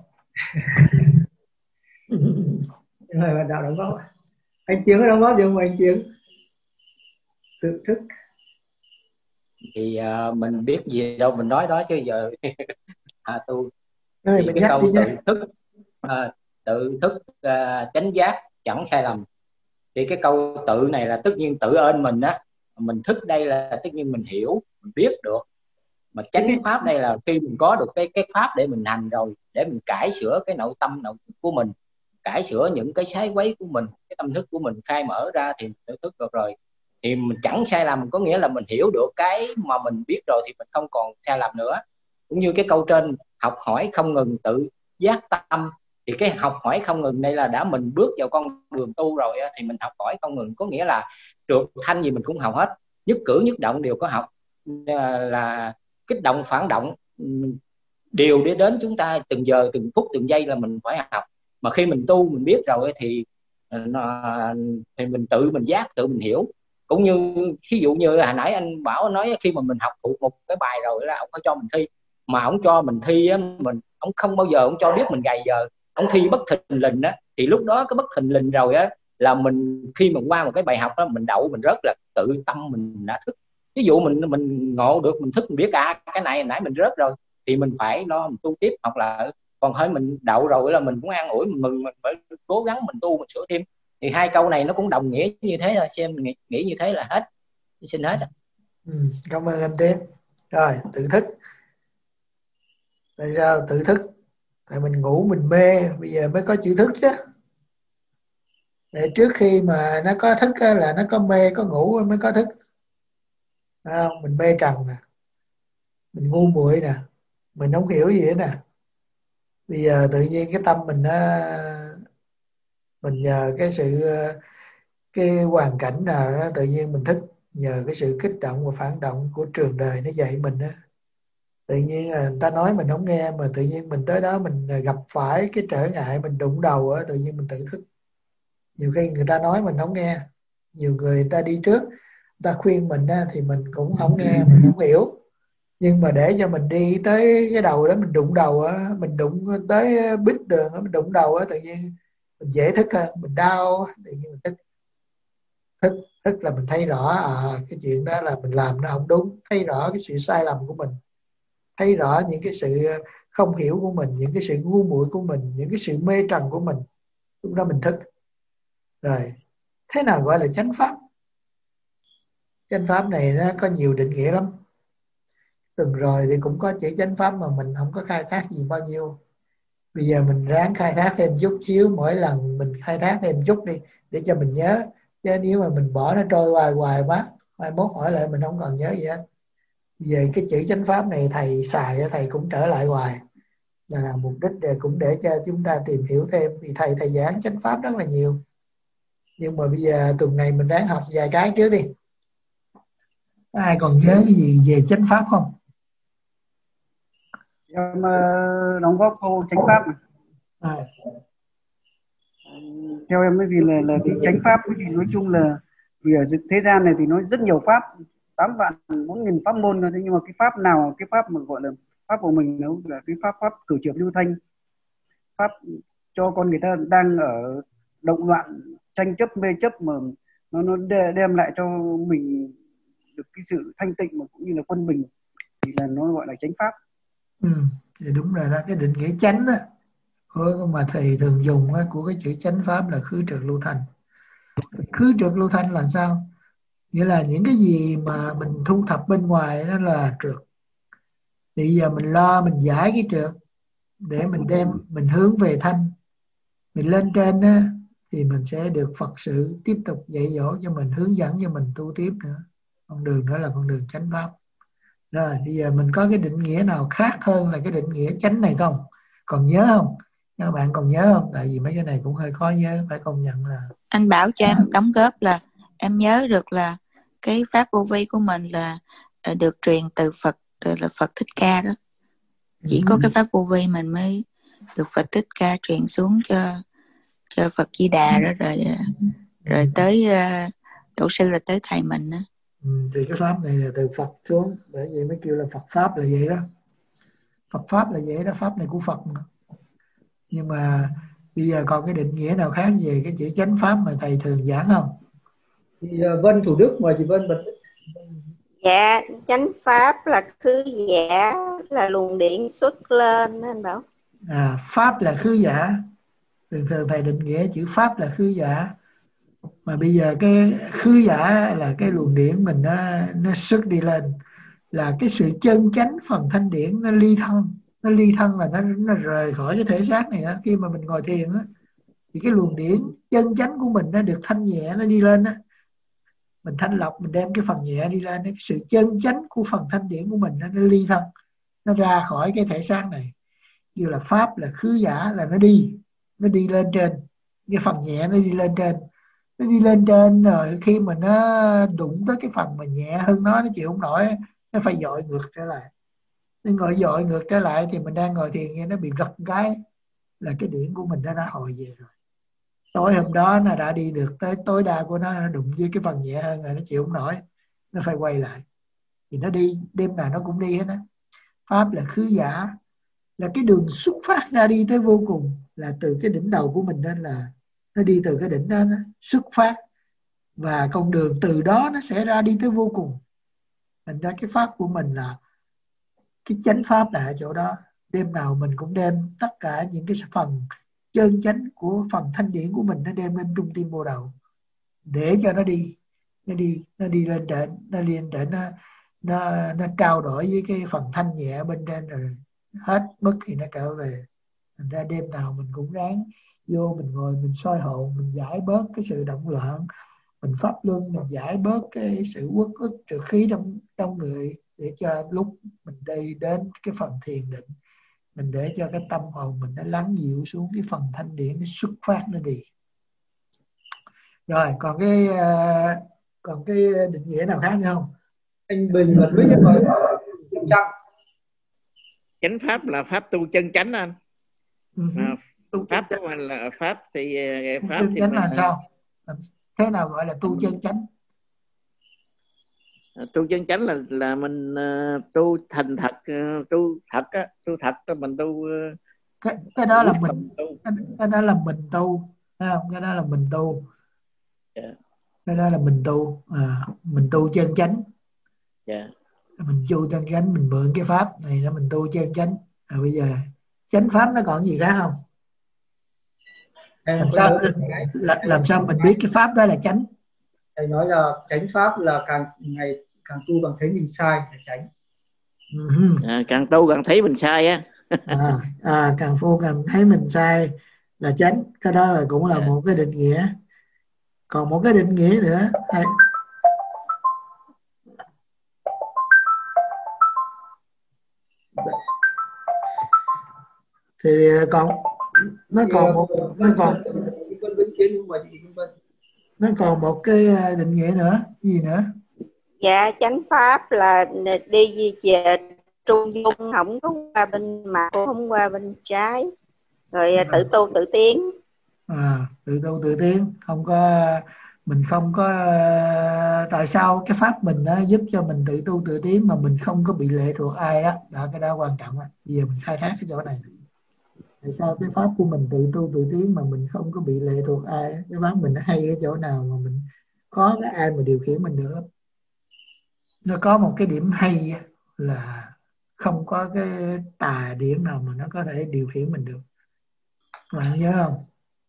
Mời bạn đạo đóng góp. Anh Tiếng có đóng góp gì không anh Tiếng? Tự thức. Thì mình biết gì đâu mình nói đó chứ giờ. Tôi thì cái câu tự thức chánh giác chẳng sai lầm, thì cái câu tự này là tất nhiên tự ơn mình á. Mình thức đây là tất nhiên mình hiểu, mình biết được. Mà chánh pháp đây là khi mình có được cái pháp để mình hành rồi, để mình cải sửa cái nội tâm của mình, cải sửa những cái sai quấy của mình, cái tâm thức của mình khai mở ra thì tự thức được rồi. Thì mình chẳng sai lầm, có nghĩa là mình hiểu được cái mà mình biết rồi thì mình không còn sai lầm nữa. Cũng như cái câu trên, học hỏi không ngừng tự giác tâm, thì cái học hỏi không ngừng đây là đã mình bước vào con đường tu rồi thì mình học hỏi không ngừng, có nghĩa là trượt thanh gì mình cũng học hết, nhất cử nhất động đều có học, là kích động phản động điều để đến chúng ta từng giờ từng phút từng giây là mình phải học. Mà khi mình tu mình biết rồi thì mình tự mình giác, tự mình hiểu. Cũng như ví dụ như hồi nãy anh Bảo nói, khi mà mình học thuộc một cái bài rồi là ông có cho mình thi, mà ông cho mình thi á, ông không bao giờ ông cho biết mình gầy giờ, ông thi bất thình lình á, thì lúc đó cái bất thình lình rồi á là mình khi mà qua một cái bài học đó mình đậu mình rớt là tự tâm mình đã thức. Ví dụ mình ngộ được, mình thức, mình biết cái này hồi nãy mình rớt rồi thì mình phải lo mình tu tiếp học lại. Còn hơi mình đậu rồi là mình cũng an ủi mình mừng, mình phải cố gắng mình tu mình sửa thêm. Thì hai câu này nó cũng đồng nghĩa như thế thôi, xem nghĩ như thế là hết. Xin hết. Cảm ơn anh Tiến. Rồi, tự thức. Tại sao tự thức? Tại mình ngủ mình mê, bây giờ mới có chữ thức chứ. Để trước khi mà nó có thức là nó có mê có ngủ mới có thức. Mình mê trần nè, mình ngu muội nè, mình không hiểu gì hết nè. Bây giờ tự nhiên cái tâm mình mình nhờ cái hoàn cảnh nào đó tự nhiên mình thức, nhờ cái sự kích động và phản động của trường đời nó dạy mình đó. Tự nhiên người ta nói mình không nghe, mà tự nhiên mình tới đó mình gặp phải cái trở ngại, mình đụng đầu á, tự nhiên mình tự thức. Nhiều khi người ta nói mình không nghe, nhiều người ta đi trước người ta khuyên mình thì mình cũng không nghe, mình không hiểu. Nhưng mà để cho mình đi tới cái đầu đó, mình đụng đầu á, mình đụng tới bít đường á, mình đụng đầu á, tự nhiên mình dễ thức hơn, mình đau tự nhiên mình thức là mình thấy rõ cái chuyện đó là mình làm nó không đúng, thấy rõ cái sự sai lầm của mình, thấy rõ những cái sự không hiểu của mình, những cái sự ngu muội của mình, những cái sự mê trần của mình. Lúc đó mình thức. Rồi thế nào gọi là chánh pháp? Chánh pháp này nó có nhiều định nghĩa lắm. Tuần rồi thì cũng có chữ chánh pháp mà mình không có khai thác gì bao nhiêu. Bây giờ mình ráng khai thác thêm chút xíu, mỗi lần mình khai thác thêm chút đi để cho mình nhớ. Chứ nếu mà mình bỏ nó trôi hoài quá, mai mốt hỏi lại mình không còn nhớ gì hết. Về cái chữ chánh pháp này thầy xài, thầy cũng trở lại hoài, là mục đích cũng để cho chúng ta tìm hiểu thêm. Vì thầy giảng chánh pháp rất là nhiều, nhưng mà bây giờ tuần này mình ráng học vài cái trước đi. Ai còn nhớ cái gì về chánh pháp không? Em đóng góp câu chánh pháp này. Theo em thì là cái chánh pháp thì nói chung là Vì ở thế gian này thì nó rất nhiều pháp, 8.000 pháp môn thôi, nhưng mà cái pháp nào, cái pháp mà gọi là pháp của mình nó là cái pháp cửu trược lưu thanh, pháp cho con người ta đang ở động loạn tranh chấp mê chấp, mà nó đem lại cho mình được cái sự thanh tịnh mà cũng như là quân bình, thì là nó gọi là chánh pháp. Thì đúng rồi đó, cái định nghĩa chánh á mà thầy thường dùng á, của cái chữ chánh pháp là khứ trượt lưu thanh. Khứ trượt lưu thanh là sao? Nghĩa là những cái gì mà mình thu thập bên ngoài nó là trượt, thì giờ mình lo mình giải cái trượt để mình đem, mình hướng về thanh, mình lên trên á, thì mình sẽ được Phật sự tiếp tục dạy dỗ cho mình, hướng dẫn cho mình tu tiếp nữa. Con đường đó là con đường chánh pháp. Rồi bây giờ mình có cái định nghĩa nào khác hơn là cái định nghĩa chánh này không? Còn nhớ không? Các bạn còn nhớ không? Tại vì mấy cái này cũng hơi khó nhớ, phải công nhận là. Anh bảo cho em đóng góp là em nhớ được là cái pháp vô vi của mình là được truyền từ Phật, là Phật Thích Ca đó. Chỉ có cái pháp vô vi mình mới được Phật Thích Ca truyền xuống cho Phật Di Đà đó, rồi tới tổ sư, rồi tới thầy mình đó. Thì cái pháp này là từ Phật xuống, bởi vì mới kêu là Phật pháp là vậy đó. Phật pháp là vậy đó, pháp này của Phật mà. Nhưng mà bây giờ còn cái định nghĩa nào khác về cái chữ chánh pháp mà thầy thường giảng không? Thì Vân Thủ Đức, mời chị Vân bật. Dạ, chánh pháp là khứ giả, là luồng điện xuất lên anh Bảo. Pháp là khứ giả. Thường thường thầy định nghĩa chữ pháp là khứ giả. Mà bây giờ cái khứ giả là cái luồng điển mình nó xuất đi lên, là cái sự chân chánh phần thanh điển nó ly thân. Nó ly thân là nó rời khỏi cái thể xác này đó. Khi mà mình ngồi thiền đó, thì cái luồng điển chân chánh của mình nó được thanh nhẹ, nó đi lên đó. Mình thanh lọc, mình đem cái phần nhẹ đi lên, cái sự chân chánh của phần thanh điển của mình nó ly thân, nó ra khỏi cái thể xác này. Như là pháp là khứ giả, là nó đi lên trên, cái phần nhẹ nó đi lên trên. Nó đi lên trên rồi khi mà nó đụng tới cái phần mà nhẹ hơn nó chịu không nổi, nó phải dội ngược trở lại. Nên ngồi dội ngược trở lại thì mình đang ngồi thiền nghe nó bị gật cái là cái điển của mình nó đã hồi về rồi. Tối hôm đó nó đã đi được tới tối đa của nó đụng với cái phần nhẹ hơn rồi, nó chịu không nổi, nó phải quay lại. Thì nó đi, đêm nào nó cũng đi hết á. Pháp là khứ giả, là cái đường xuất phát ra đi tới vô cùng, là từ cái đỉnh đầu của mình, nên là nó đi từ cái đỉnh đó nó xuất phát, và con đường từ đó nó sẽ ra đi tới vô cùng. Thành ra cái pháp của mình là cái chánh pháp là ở chỗ đó. Đêm nào mình cũng đem tất cả những cái phần chân chánh của phần thanh điển của mình, nó đem lên trung tim bồ đầu để cho nó đi lên trển, nó lên trển, nó trao đổi với cái phần thanh nhẹ bên trên, rồi hết mất thì nó trở về. Thành ra đêm nào mình cũng ráng vô, mình ngồi mình soi hồn, mình giải bớt cái sự động loạn, mình pháp luân, mình giải bớt cái sự uất ức trượt khí trong người, để cho lúc mình đi đến cái phần thiền định, mình để cho cái tâm hồn mình nó lắng dịu xuống, cái phần thanh điển nó xuất phát, nó đi. Rồi còn cái định nghĩa nào khác nữa không? Anh Bình bật mic cho mời. Chánh pháp là pháp tu chân chánh anh. Tu pháp của mình là pháp thì pháp chân thì chánh mình là sao? Thế nào gọi là tu chân chánh? Tu chân chánh là mình tu thành thật, tu thật á, tu thật đó, mình tu cái đó là mình tu. Cái đó là mình tu, thấy không? Cái đó là mình tu. Cái đó là mình tu, mình tu chân chánh. Mình tu chân chánh, mình mượn cái pháp này là mình tu chân chánh. Bây giờ chánh pháp nó còn gì khác không? Làm sao mình biết cái pháp đó là chánh? Thầy nói là chánh pháp là càng ngày càng tu càng thấy mình sai là chánh. Càng tu càng thấy mình sai á. Càng tu càng thấy mình sai là chánh. Cái đó là cũng là một cái định nghĩa. Còn một cái định nghĩa nữa thì còn nó còn một cái định nghĩa nữa. Gì nữa? Dạ, chánh pháp là đi về trung dung, không có qua bên mặt, không qua bên trái, rồi tự tu tự tiến. Tự tu tự tiến, không có Mình không có tại sao cái pháp mình nó giúp cho mình tự tu tự tiến mà mình không có bị lệ thuộc ai đó, cái đó quan trọng á. Bây giờ mình khai thác cái chỗ này. Tại sao cái pháp của mình tự tu tự tiến mà mình không có bị lệ thuộc ai? Cái pháp mình nó hay ở chỗ nào mà mình khó có ai mà điều khiển mình được lắm. Nó có một cái điểm hay là không có cái tà điển nào mà nó có thể điều khiển mình được. Các bạn nhớ không?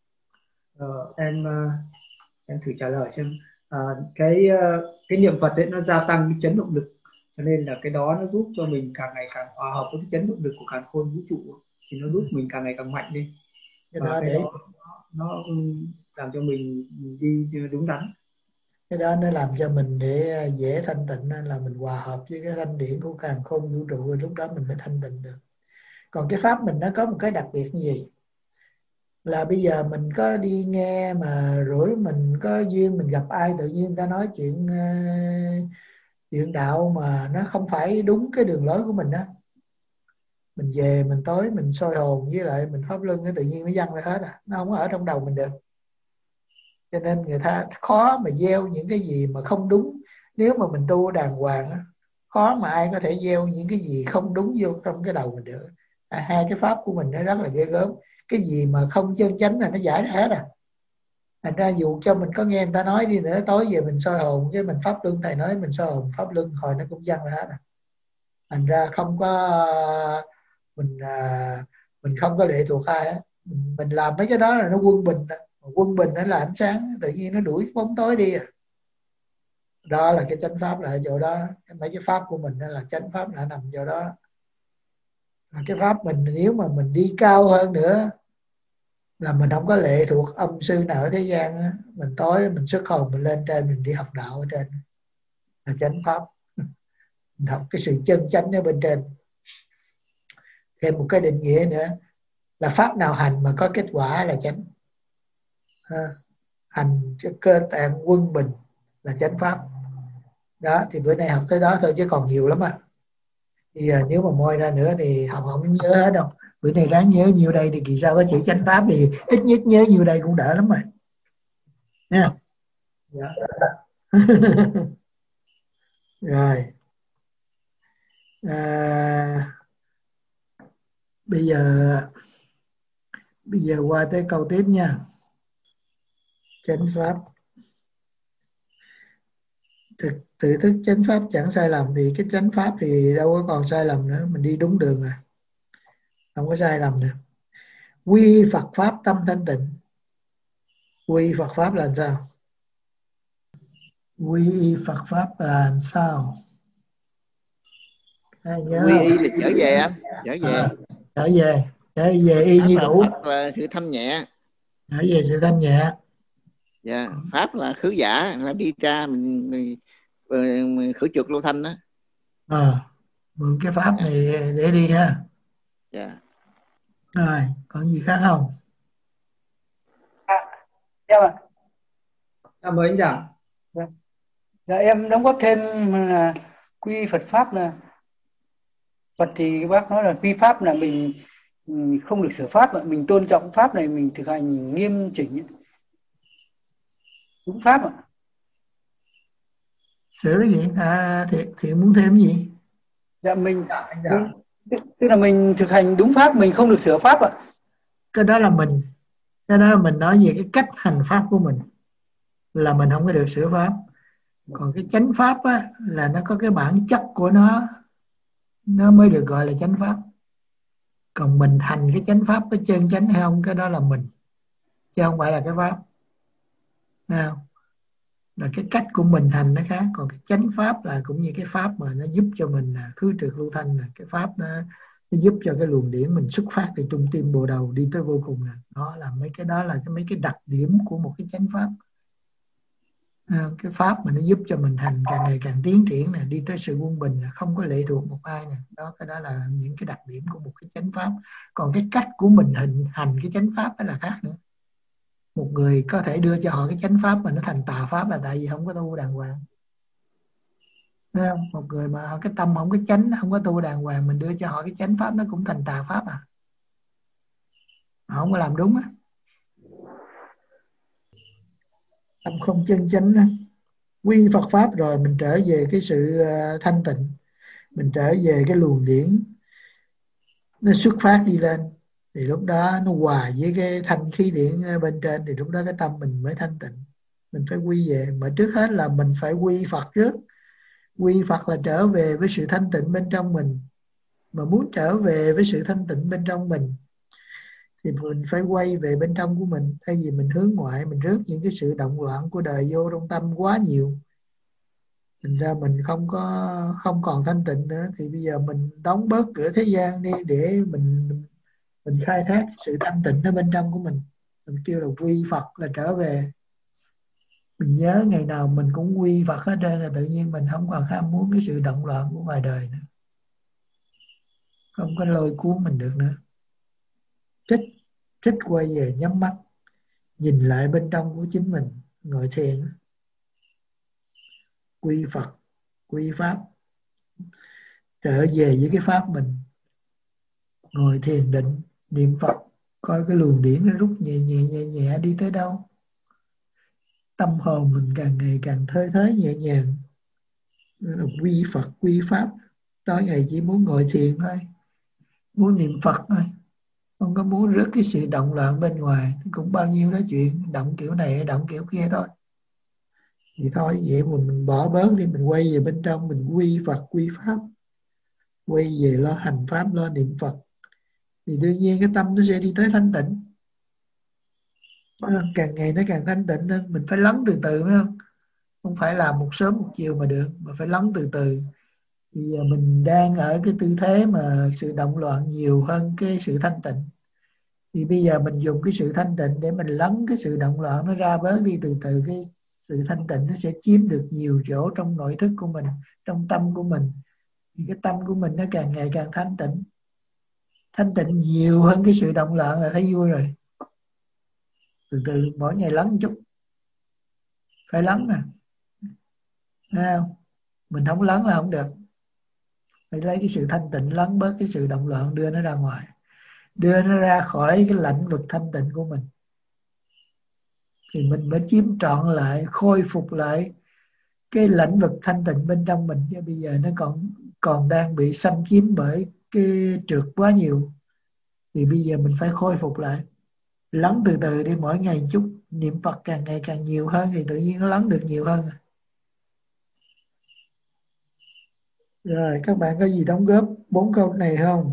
Em thử trả lời xem. Cái niệm Phật ấy nó gia tăng cái chấn động lực, cho nên là cái đó nó giúp cho mình càng ngày càng hòa hợp với cái chấn động lực của càn khôn vũ trụ, thì nó giúp mình càng ngày càng mạnh lên. Và cái đó nó làm cho mình đi đúng đắn. Cái đó nó làm cho mình để dễ thanh tịnh, nên là mình hòa hợp với cái thanh điển của càn khôn vũ trụ, lúc đó mình mới thanh tịnh được. Còn cái pháp mình nó có một cái đặc biệt như vậy, là bây giờ mình có đi nghe mà rủi mình có duyên mình gặp ai tự nhiên người ta nói chuyện đạo mà nó không phải đúng cái đường lối của mình á, mình về mình tối mình soi hồn với lại mình pháp luân, cái tự nhiên nó văng ra hết nó không ở trong đầu mình được. Cho nên người ta khó mà gieo những cái gì mà không đúng. Nếu mà mình tu đàng hoàng á, khó mà ai có thể gieo những cái gì không đúng vô trong cái đầu mình được. Hai cái pháp của mình nó rất là ghê gớm. Cái gì mà không chân chánh là nó giải ra hết Thành ra dù cho mình có nghe người ta nói đi nữa, tối về mình soi hồn cái mình pháp luân, thầy nói mình soi hồn pháp luân hồi nó cũng văng ra hết Thành ra không có mình không có lệ thuộc ai á. Mình làm mấy cái đó là nó quân bình Quân bình nó là ánh sáng, tự nhiên nó đuổi bóng tối đi Đó là cái chánh pháp là ở chỗ đó. Mấy cái pháp của mình là chánh pháp là nằm chỗ đó. Cái pháp mình nếu mà mình đi cao hơn nữa là mình không có lệ thuộc âm sư nào ở thế gian á. Mình tối mình xuất hồn mình lên trên, mình đi học đạo ở trên là chánh pháp. Mình học cái sự chân chánh ở bên trên. Thêm một cái định nghĩa nữa là pháp nào hành mà có kết quả là chánh. Hành cái cơ tạng quân bình là chánh pháp. Đó thì bữa nay học tới đó thôi chứ còn nhiều lắm Thì nếu mà moi ra nữa thì học không nhớ hết đâu. Bữa nay ráng nhớ nhiêu đây thì kỳ sau có chữ chánh pháp thì ít nhất nhớ nhiêu đây cũng đỡ lắm rồi nha. Yeah. Rồi bây giờ qua tới câu tiếp nha. Chánh pháp, tự thức chánh pháp chẳng sai lầm, thì cái chánh pháp thì đâu có còn sai lầm nữa, mình đi đúng đường không có sai lầm nữa. Quy Phật pháp tâm thanh tịnh. Quy Phật pháp là làm sao? Quy y Phật pháp là làm sao? Quy y là trở về anh, trở về y như đủ. Pháp là sự thanh nhẹ. Trở về sự thanh nhẹ. Dạ, pháp là khứ giả, là đi ra mình khử trượt lô thanh đó. Mượn cái pháp này để đi ha. Dạ. Rồi, còn gì khác không? Em ạ. Mời anh giảng. Dạ em đóng góp thêm là quy Phật pháp là Phật thì bác nói là quy pháp là mình không được sửa pháp, mình tôn trọng pháp này, mình thực hành nghiêm chỉnh đúng pháp ạ. Sửa cái gì? Thì muốn thêm cái gì? Dạ tức là mình thực hành đúng pháp, mình không được sửa pháp ạ. Cái đó là mình nói về cái cách hành pháp của mình, là mình không có được sửa pháp. Còn cái chánh pháp á, là nó có cái bản chất của nó mới được gọi là chánh pháp. Còn mình hành cái chánh pháp có chân chánh hay không, cái đó là mình, chứ không phải là cái pháp. Thấy không? Là cái cách của mình hành nó khác. Còn cái chánh pháp là cũng như cái pháp mà nó giúp cho mình khứ trượt lưu thanh, là cái pháp nó giúp cho cái luồng điển mình xuất phát từ trung tim bồ đầu đi tới vô cùng. Đó là mấy cái đó là mấy cái đặc điểm của một cái chánh pháp. Cái pháp mà nó giúp cho mình hành càng ngày càng tiến triển đi tới sự quân bình, không có lệ thuộc một ai đó. Cái đó là những cái đặc điểm của một cái chánh pháp. Còn cái cách của mình hành cái chánh pháp đó là khác nữa. Một người có thể đưa cho họ cái chánh pháp mà nó thành tà pháp là tại vì không có tu đàng hoàng. Thấy không? Một người mà cái tâm không có chánh, không có tu đàng hoàng, mình đưa cho họ cái chánh pháp nó cũng thành tà pháp Họ không có làm đúng tâm không chân chánh đó. Quy Phật pháp rồi mình trở về cái sự thanh tịnh, mình trở về cái luồng điển nó xuất phát đi lên, thì lúc đó nó hòa với cái thanh khí điển bên trên, thì lúc đó cái tâm mình mới thanh tịnh. Mình phải quy về, mà trước hết là mình phải quy Phật trước. Quy Phật là trở về với sự thanh tịnh bên trong mình. Mà muốn trở về với sự thanh tịnh bên trong mình thì mình phải quay về bên trong của mình, thay vì mình hướng ngoại, mình rước những cái sự động loạn của đời vô trong tâm quá nhiều. Thành ra mình không còn thanh tịnh nữa, thì bây giờ mình đóng bớt cửa thế gian đi để mình khai thác sự thanh tịnh ở bên trong của mình. Mình kêu là quy Phật là trở về. Mình nhớ ngày nào mình cũng quy Phật hết trơn, là tự nhiên mình không còn ham muốn cái sự động loạn của ngoài đời nữa, không có lôi cuốn mình được nữa. Thích quay về nhắm mắt, nhìn lại bên trong của chính mình, ngồi thiền, quy Phật, quy Pháp, trở về với cái Pháp mình, ngồi thiền định, niệm Phật, coi cái luồng điển nó rút nhẹ đi tới đâu. Tâm hồn mình càng ngày càng thơi thới nhẹ nhàng. Đó là quy Phật, quy Pháp. Tối ngày chỉ muốn ngồi thiền thôi, muốn niệm Phật thôi, không có muốn rước cái sự động loạn bên ngoài. Cũng bao nhiêu đó chuyện, động kiểu này, động kiểu kia thôi. Thì thôi, vậy mà mình bỏ bớt đi, mình quay về bên trong, mình quy Phật, quy Pháp, quay về lo hành Pháp, lo niệm Phật, thì đương nhiên cái tâm nó sẽ đi tới thanh tịnh. Càng ngày nó càng thanh tịnh hơn. Mình phải lắng từ từ, phải không? Không phải làm một sớm một chiều mà được, mà phải lắng từ từ. Bây giờ mình đang ở cái tư thế mà sự động loạn nhiều hơn cái sự thanh tịnh. Thì bây giờ mình dùng cái sự thanh tịnh để mình lắng cái sự động loạn nó ra bớt đi từ từ. Cái sự thanh tịnh nó sẽ chiếm được nhiều chỗ trong nội thức của mình, trong tâm của mình. Thì cái tâm của mình nó càng ngày càng thanh tịnh. Thanh tịnh nhiều hơn cái sự động loạn là thấy vui rồi. Từ từ mỗi ngày lắng một chút. Phải lắng nè. Thấy không? Mình không lắng là không được. Phải lấy cái sự thanh tịnh lắng bớt cái sự động loạn, đưa nó ra ngoài, đưa nó ra khỏi cái lãnh vực thanh tịnh của mình, thì mình mới chiếm trọn lại, khôi phục lại cái lãnh vực thanh tịnh bên trong mình. Chứ bây giờ nó còn đang bị xâm chiếm bởi cái trượt quá nhiều. Thì bây giờ mình phải khôi phục lại, lắng từ từ đi, mỗi ngày một chút, niệm Phật càng ngày càng nhiều hơn thì tự nhiên nó lắng được nhiều hơn. Rồi các bạn có gì đóng góp 4 câu này không?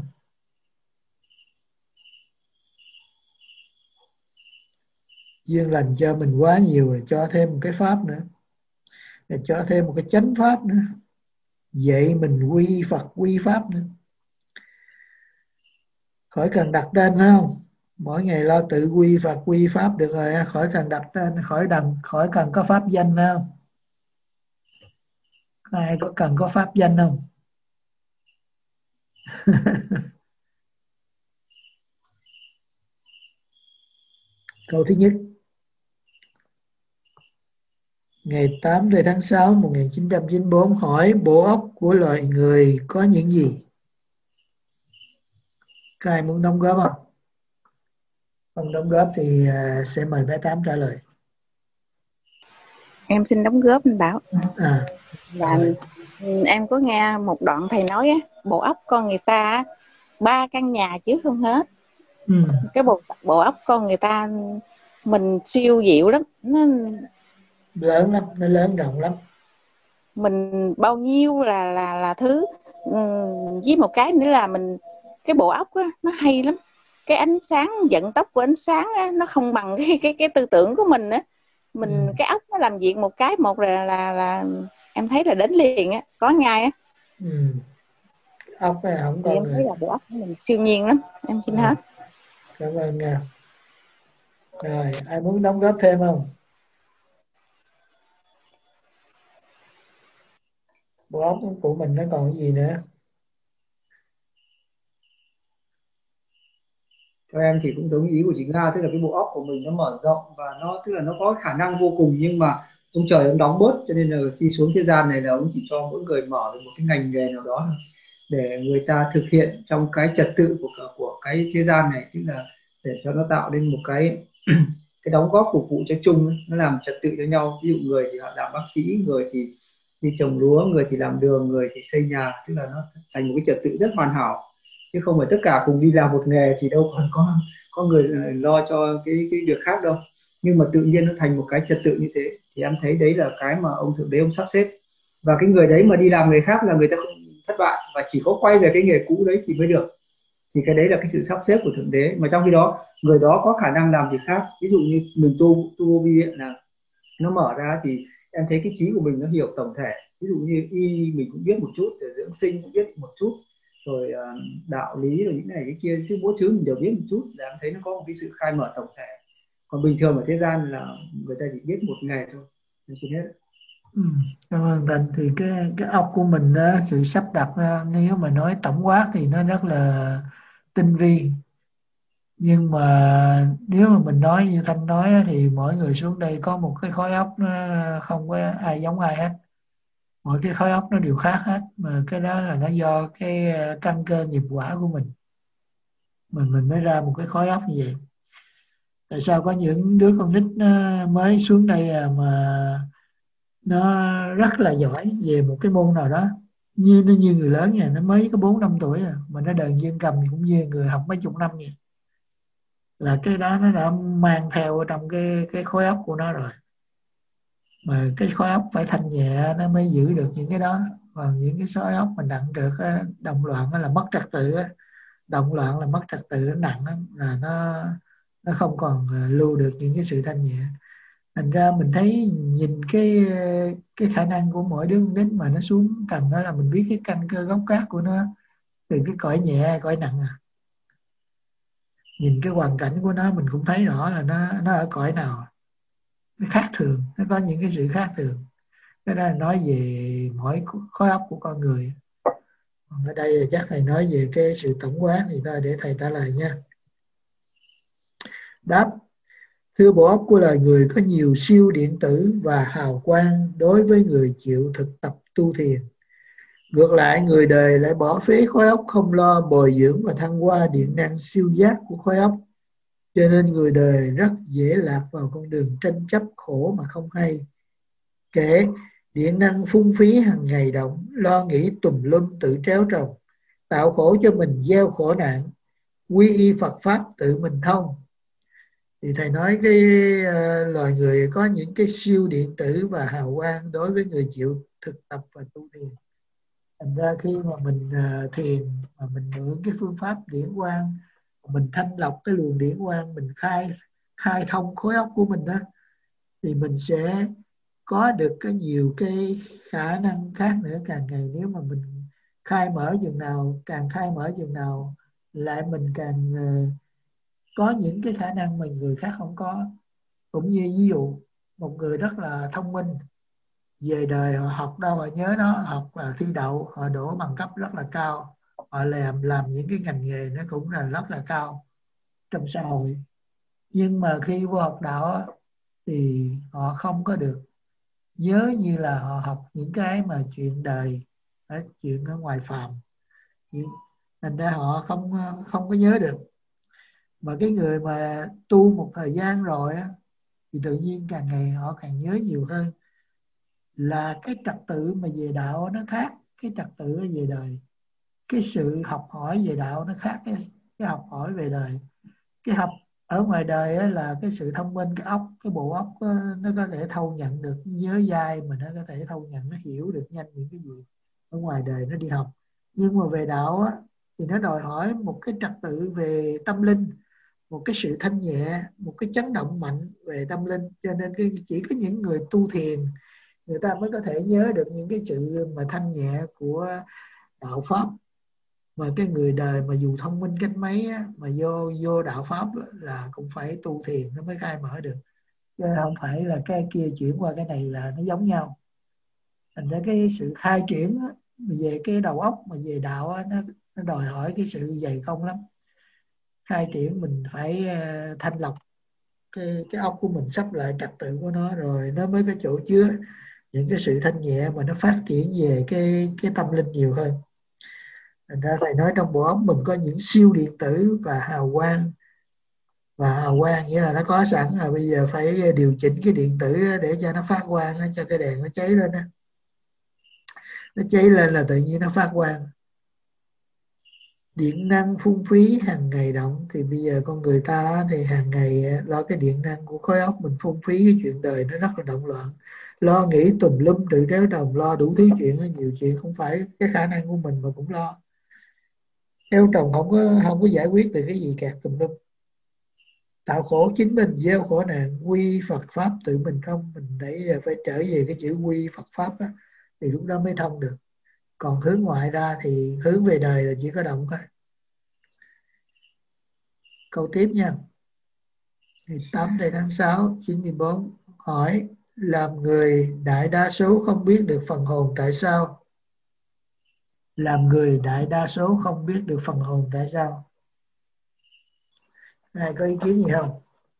Duyên lành cho mình quá nhiều rồi, cho thêm một cái pháp nữa, rồi cho thêm một cái chánh pháp nữa, vậy mình quy Phật, quy Pháp nữa. Khỏi cần đặt tên, phải không? Mỗi ngày lo tự quy Phật, quy Pháp được rồi, khỏi cần đặt tên, khỏi cần có pháp danh, phải không? Ai có cần có pháp danh không? Câu thứ nhất. Ngày 8 tháng 6 1994 hỏi bộ óc của loài người có những gì? Các ai muốn đóng góp không? Không đóng góp thì sẽ mời bé Tám trả lời. Em xin đóng góp anh Bảo. Và em có nghe một đoạn thầy nói á, bộ óc con người ta 3 căn nhà chứ không hết. Cái bộ óc con người ta mình siêu diệu lắm, nó lớn lắm, nó lớn rộng lắm. Mình bao nhiêu là thứ, với một cái nữa là mình, cái bộ óc á, nó hay lắm. Cái ánh sáng vận tốc của ánh sáng á, nó không bằng cái tư tưởng của mình á. Mình cái óc nó làm việc một cái một là em thấy là đến liền á, có ngay á. Óc này không còn em thấy là bộ óc của mình siêu nhiên lắm. Em xin hết. Cảm ơn nha. Rồi ai muốn đóng góp thêm không? Bộ óc của mình nó còn cái gì nữa? Theo em thì cũng giống ý của chị Nga, tức là cái bộ óc của mình nó mở rộng và nó tức là nó có khả năng vô cùng, nhưng mà ông trời ông đóng bớt, cho nên là khi xuống thế gian này là ông chỉ cho mỗi người mở được một cái ngành nghề nào đó thôi, để người ta thực hiện trong cái trật tự của cái thế gian này, tức là để cho nó tạo nên một cái cái đóng góp phục vụ cho chung ấy, nó làm trật tự cho nhau. Ví dụ người thì họ làm bác sĩ, người thì đi trồng lúa, người thì làm đường, người thì xây nhà, tức là nó thành một cái trật tự rất hoàn hảo, chứ không phải tất cả cùng đi làm một nghề thì đâu còn có người lo cho cái việc khác đâu. Nhưng mà tự nhiên nó thành một cái trật tự như thế thì em thấy đấy là cái mà ông thượng đế ông sắp xếp. Và cái người đấy mà đi làm nghề khác là người ta không thất bại, và chỉ có quay về cái nghề cũ đấy thì mới được. Thì cái đấy là cái sự sắp xếp của thượng đế. Mà trong khi đó người đó có khả năng làm việc khác, ví dụ như mình tu vi là nó mở ra thì em thấy cái trí của mình nó hiểu tổng thể. Ví dụ như y mình cũng biết một chút, rồi dưỡng sinh cũng biết một chút, rồi đạo lý rồi những cái này cái kia, chứ mỗi thứ mình đều biết một chút, để em thấy nó có một cái sự khai mở tổng thể. Còn bình thường ở thế gian là người ta chỉ biết một ngày thôi, chỉ hết. Cảm ơn Thành. Thì cái óc của mình đó, sự sắp đặt nếu mà nói tổng quát thì nó rất là tinh vi, nhưng mà nếu mà mình nói như Thanh nói thì mỗi người xuống đây có một cái khối óc, nó không có ai giống ai hết, mỗi cái khối óc nó đều khác hết, mà cái đó là nó do cái căn cơ nghiệp quả của mình mới ra một cái khối óc như vậy. Tại sao có những đứa con nít nó mới xuống đây mà nó rất là giỏi về một cái môn nào đó, như người lớn vậy, nó mới có 4-5 tuổi mà nó đờn dương cầm cũng như người học mấy chục năm vậy. Là cái đó nó đã mang theo ở trong cái khối óc của nó rồi. Mà cái khối óc phải thanh nhẹ nó mới giữ được những cái đó. Còn những cái khối óc mình nặng được động loạn là mất trật tự, động loạn là mất trật tự, nó nặng là nó không còn lưu được những cái sự thanh nhẹ. Thành ra mình thấy nhìn cái khả năng của mỗi đứa con nít mà nó xuống tầng đó là mình biết cái căn cơ gốc gác của nó từ cái cõi nhẹ cõi nặng Nhìn cái hoàn cảnh của nó mình cũng thấy rõ là nó ở cõi nào. Nó khác thường, nó có những cái sự khác thường. Cái đó là nói về mỗi khối óc của con người. Còn ở đây là chắc thầy nói về cái sự tổng quát thì thôi để thầy trả lời nha. Đáp: thưa bộ óc của loài người có nhiều siêu điện tử và hào quang đối với người chịu thực tập tu thiền. Ngược lại, người đời lại bỏ phế khối óc, không lo bồi dưỡng và thăng hoa điện năng siêu giác của khối óc. Cho nên người đời rất dễ lạc vào con đường tranh chấp khổ mà không hay. Kể điện năng phung phí hàng ngày động, lo nghĩ tùm lum tự tréo trồng, tạo khổ cho mình gieo khổ nạn, quy y Phật Pháp tự mình thông. Thì thầy nói cái loài người có những cái siêu điện tử và hào quang đối với người chịu thực tập và tu thiền. Thành ra khi mà mình thiền mà mình mượn cái phương pháp điển quang, mình thanh lọc cái luồng điển quang, mình khai thông khối óc của mình đó, thì mình sẽ có được cái nhiều cái khả năng khác nữa càng ngày. Nếu mà mình khai mở chừng nào, càng khai mở chừng nào, lại mình càng có những cái khả năng mà người khác không có. Cũng như ví dụ một người rất là thông minh, về đời họ học đâu họ nhớ nó, học là thi đậu, họ đỗ bằng cấp rất là cao, họ làm những cái ngành nghề nó cũng là rất là cao trong xã hội. Nhưng mà khi vô học đạo thì họ không có được nhớ như là họ học những cái mà chuyện đời, chuyện ở ngoài phàm, thành ra họ không có nhớ được. Mà cái người mà tu một thời gian rồi thì tự nhiên càng ngày họ càng nhớ nhiều hơn. Là cái trật tự mà về đạo nó khác cái trật tự về đời. Cái sự học hỏi về đạo nó khác cái học hỏi về đời. Cái học ở ngoài đời là cái sự thông minh, cái óc, cái bộ óc nó có thể thâu nhận được, nhớ dai mà nó có thể thâu nhận, nó hiểu được nhanh những cái gì ở ngoài đời nó đi học. Nhưng mà về đạo thì nó đòi hỏi một cái trật tự về tâm linh, một cái sự thanh nhẹ, một cái chấn động mạnh về tâm linh. Cho nên chỉ có những người tu thiền người ta mới có thể nhớ được những cái sự mà thanh nhẹ của đạo Pháp. Mà cái người đời mà dù thông minh cách mấy mà vô đạo Pháp là cũng phải tu thiền nó mới khai mở được, chứ không phải là cái kia chuyển qua cái này là nó giống nhau. Thành ra cái sự khai triển về cái đầu óc mà về đạo nó đòi hỏi cái sự dày công lắm. Khai triển mình phải thanh lọc cái óc của mình, sắp lại trật tự của nó, rồi nó mới có chỗ chứa những cái sự thanh nhẹ mà nó phát triển về cái tâm linh nhiều hơn. Thành ra thầy nói trong bộ óc mình có những siêu điện tử và hào quang Và hào quang nghĩa là nó có sẵn rồi, bây giờ phải điều chỉnh cái điện tử để cho nó phát quang, cho cái đèn nó cháy lên đó. Nó cháy lên là tự nhiên nó phát quang. Điện năng phung phí hàng ngày động, thì bây giờ con người ta thì hàng ngày lo cái điện năng của khối óc mình phung phí, cái chuyện đời nó rất là động loạn, lo nghĩ tùm lum tự đéo đồng, lo đủ thứ chuyện, nhiều chuyện không phải cái khả năng của mình mà cũng lo. Eo trồng không có giải quyết được cái gì cả, tùm lum. Tạo khổ chính mình, gieo khổ nạn, quy Phật Pháp tự mình thông. Mình nãy giờ phải trở về cái chữ quy Phật Pháp á, thì lúc đó mới thông được. Còn hướng ngoại ra thì hướng về đời là chỉ có động thôi. Câu tiếp nha. 8 tháng 6 94 hỏi: làm người đại đa số không biết được phần hồn tại sao? Làm người đại đa số không biết được phần hồn tại sao? Ai có ý kiến gì không?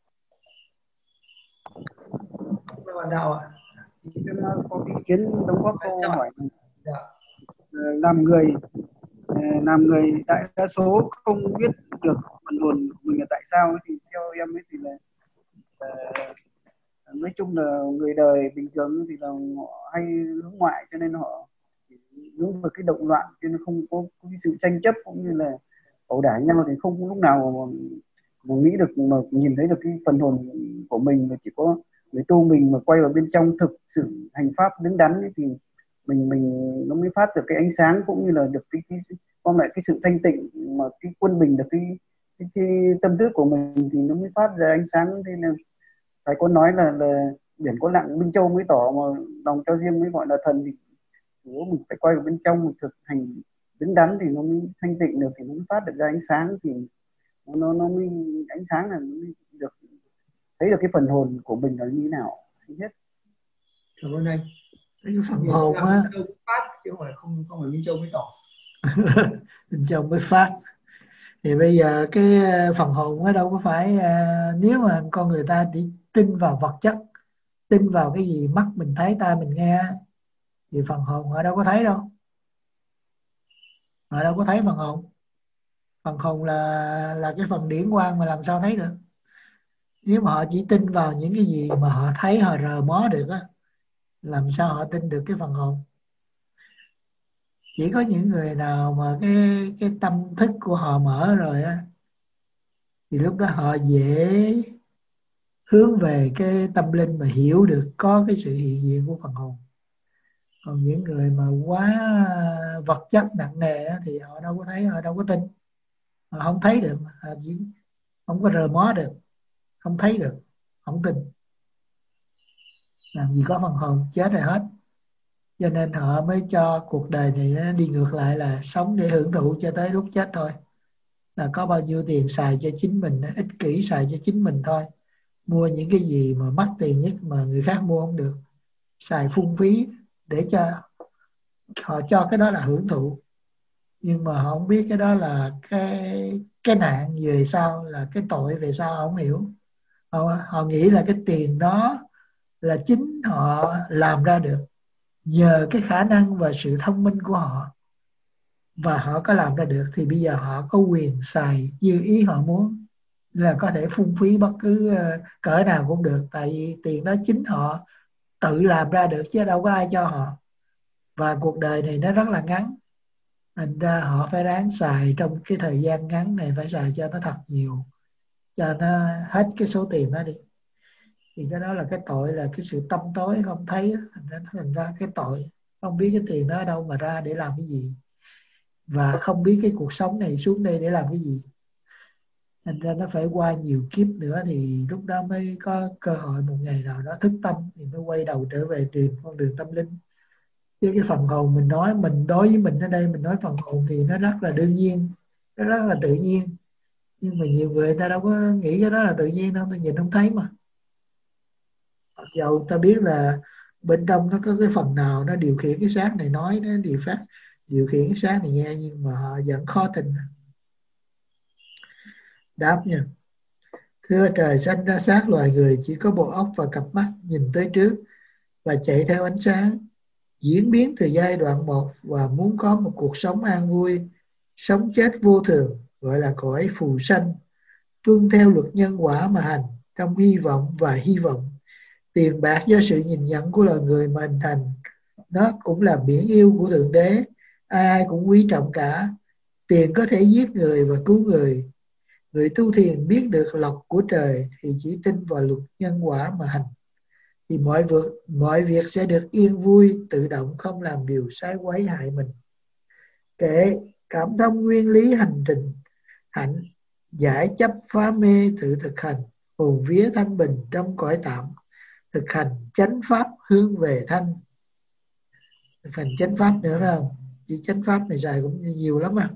Bạn đạo ạ. Có ý kiến đóng góp câu hỏi. Làm người đại đa số không biết được phần hồn của mình là tại sao, thì theo em ấy thì là nói chung là người đời bình thường thì là họ hay hướng ngoại, cho nên họ hướng vào cái động loạn, cho nên không có cái sự tranh chấp cũng như là ẩu đả nhau, thì không có lúc nào mà nghĩ được, mà nhìn thấy được cái phần hồn của mình. Mà chỉ có người tu mình mà quay vào bên trong thực sự hành pháp đứng đắn ấy, thì mình nó mới phát được cái ánh sáng, cũng như là được cái gom lại cái sự thanh tịnh, mà cái quân bình được cái tâm thức của mình thì nó mới phát ra ánh sáng. Thế nên phải có nói là biển có lặng Minh Châu mới tỏ, mà lòng cho riêng mới gọi là thần. Thì nếu mình phải quay vào bên trong, mình thực hành đứng đắn thì nó mới thanh tịnh được, thì nó mới phát được ra ánh sáng, thì nó mới ánh sáng là nó mới được thấy được cái phần hồn của mình là như thế nào. Xin hết. Cảm ơn anh. Cái phần hồn á, phát chứ không phải Minh Châu mới tỏ. Minh Châu mới phát. Thì bây giờ cái phần hồn ở đâu có phải, nếu mà con người ta chỉ tin vào vật chất, tin vào cái gì mắt mình thấy, tai mình nghe, thì phần hồn họ đâu có thấy đâu. Họ đâu có thấy phần hồn. Phần hồn là cái phần điển quang, mà làm sao thấy được? Nếu mà họ chỉ tin vào những cái gì mà họ thấy, họ rờ mó được á, làm sao họ tin được cái phần hồn? Chỉ có những người nào mà cái tâm thức của họ mở rồi á, thì lúc đó họ dễ hướng về cái tâm linh mà hiểu được có cái sự hiện diện của phần hồn. Còn những người mà quá vật chất nặng nề á, thì họ đâu có thấy, họ đâu có tin, họ không thấy được, họ chỉ không có rờ mó được, không thấy được, không tin. Làm gì có phần hồn, chết rồi hết. Cho nên họ mới cho cuộc đời này nó đi ngược lại, là sống để hưởng thụ cho tới lúc chết thôi. Là có bao nhiêu tiền xài cho chính mình, ích kỷ xài cho chính mình thôi. Mua những cái gì mà mắc tiền nhất mà người khác mua không được, xài phung phí để cho họ cho cái đó là hưởng thụ. Nhưng mà họ không biết cái đó là cái nạn về sau, là cái tội về sau, họ không hiểu. Họ nghĩ là cái tiền đó là chính họ làm ra được nhờ cái khả năng và sự thông minh của họ, và họ có làm ra được thì bây giờ họ có quyền xài như ý họ muốn, là có thể phung phí bất cứ cỡ nào cũng được, tại vì tiền đó chính họ tự làm ra được chứ đâu có ai cho họ. Và cuộc đời này nó rất là ngắn, thành ra họ phải ráng xài trong cái thời gian ngắn này, phải xài cho nó thật nhiều, cho nó hết cái số tiền đó đi. Thì cái đó là cái tội, là cái sự tâm tối không thấy, thành ra cái tội không biết cái tiền đó ở đâu mà ra để làm cái gì, và không biết cái cuộc sống này xuống đây để làm cái gì. Thành ra nó phải qua nhiều kiếp nữa thì lúc đó mới có cơ hội một ngày nào đó thức tâm, thì mới quay đầu trở về tìm con đường tâm linh. Chứ cái phần hồn mình nói, mình đối với mình ở đây mình nói phần hồn thì nó rất là đương nhiên, nó rất là tự nhiên. Nhưng mà nhiều người ta đâu có nghĩ cái đó là tự nhiên đâu, ta nhìn không thấy mà. Mặc dầu ta biết là bên trong nó có cái phần nào nó điều khiển cái xác này nói, nó điều khiển cái xác này nghe, nhưng mà họ vẫn khó tin. Đáp nha. Thưa trời sanh ra xác loài người chỉ có bộ óc và cặp mắt nhìn tới trước và chạy theo ánh sáng, diễn biến từ giai đoạn 1 và muốn có một cuộc sống an vui, sống chết vô thường, gọi là cõi phù sanh, tuân theo luật nhân quả mà hành trong hy vọng và hy vọng. Tiền bạc do sự nhìn nhận của loài người mà hình thành, nó cũng là biển yêu của Thượng Đế, ai cũng quý trọng cả. Tiền có thể giết người và cứu người. Người tu thiền biết được lộc của trời thì chỉ tin vào luật nhân quả mà hành, thì mọi việc sẽ được yên vui, tự động, không làm điều sai quấy hại mình. Kệ cảm thông nguyên lý hành trình hạnh, giải chấp phá mê, tự thực hành hồn vía thanh bình trong cõi tạm, thực hành chánh pháp hướng về thanh. Thực hành chánh pháp nữa phải không? Đi chánh pháp này dài cũng nhiều lắm à.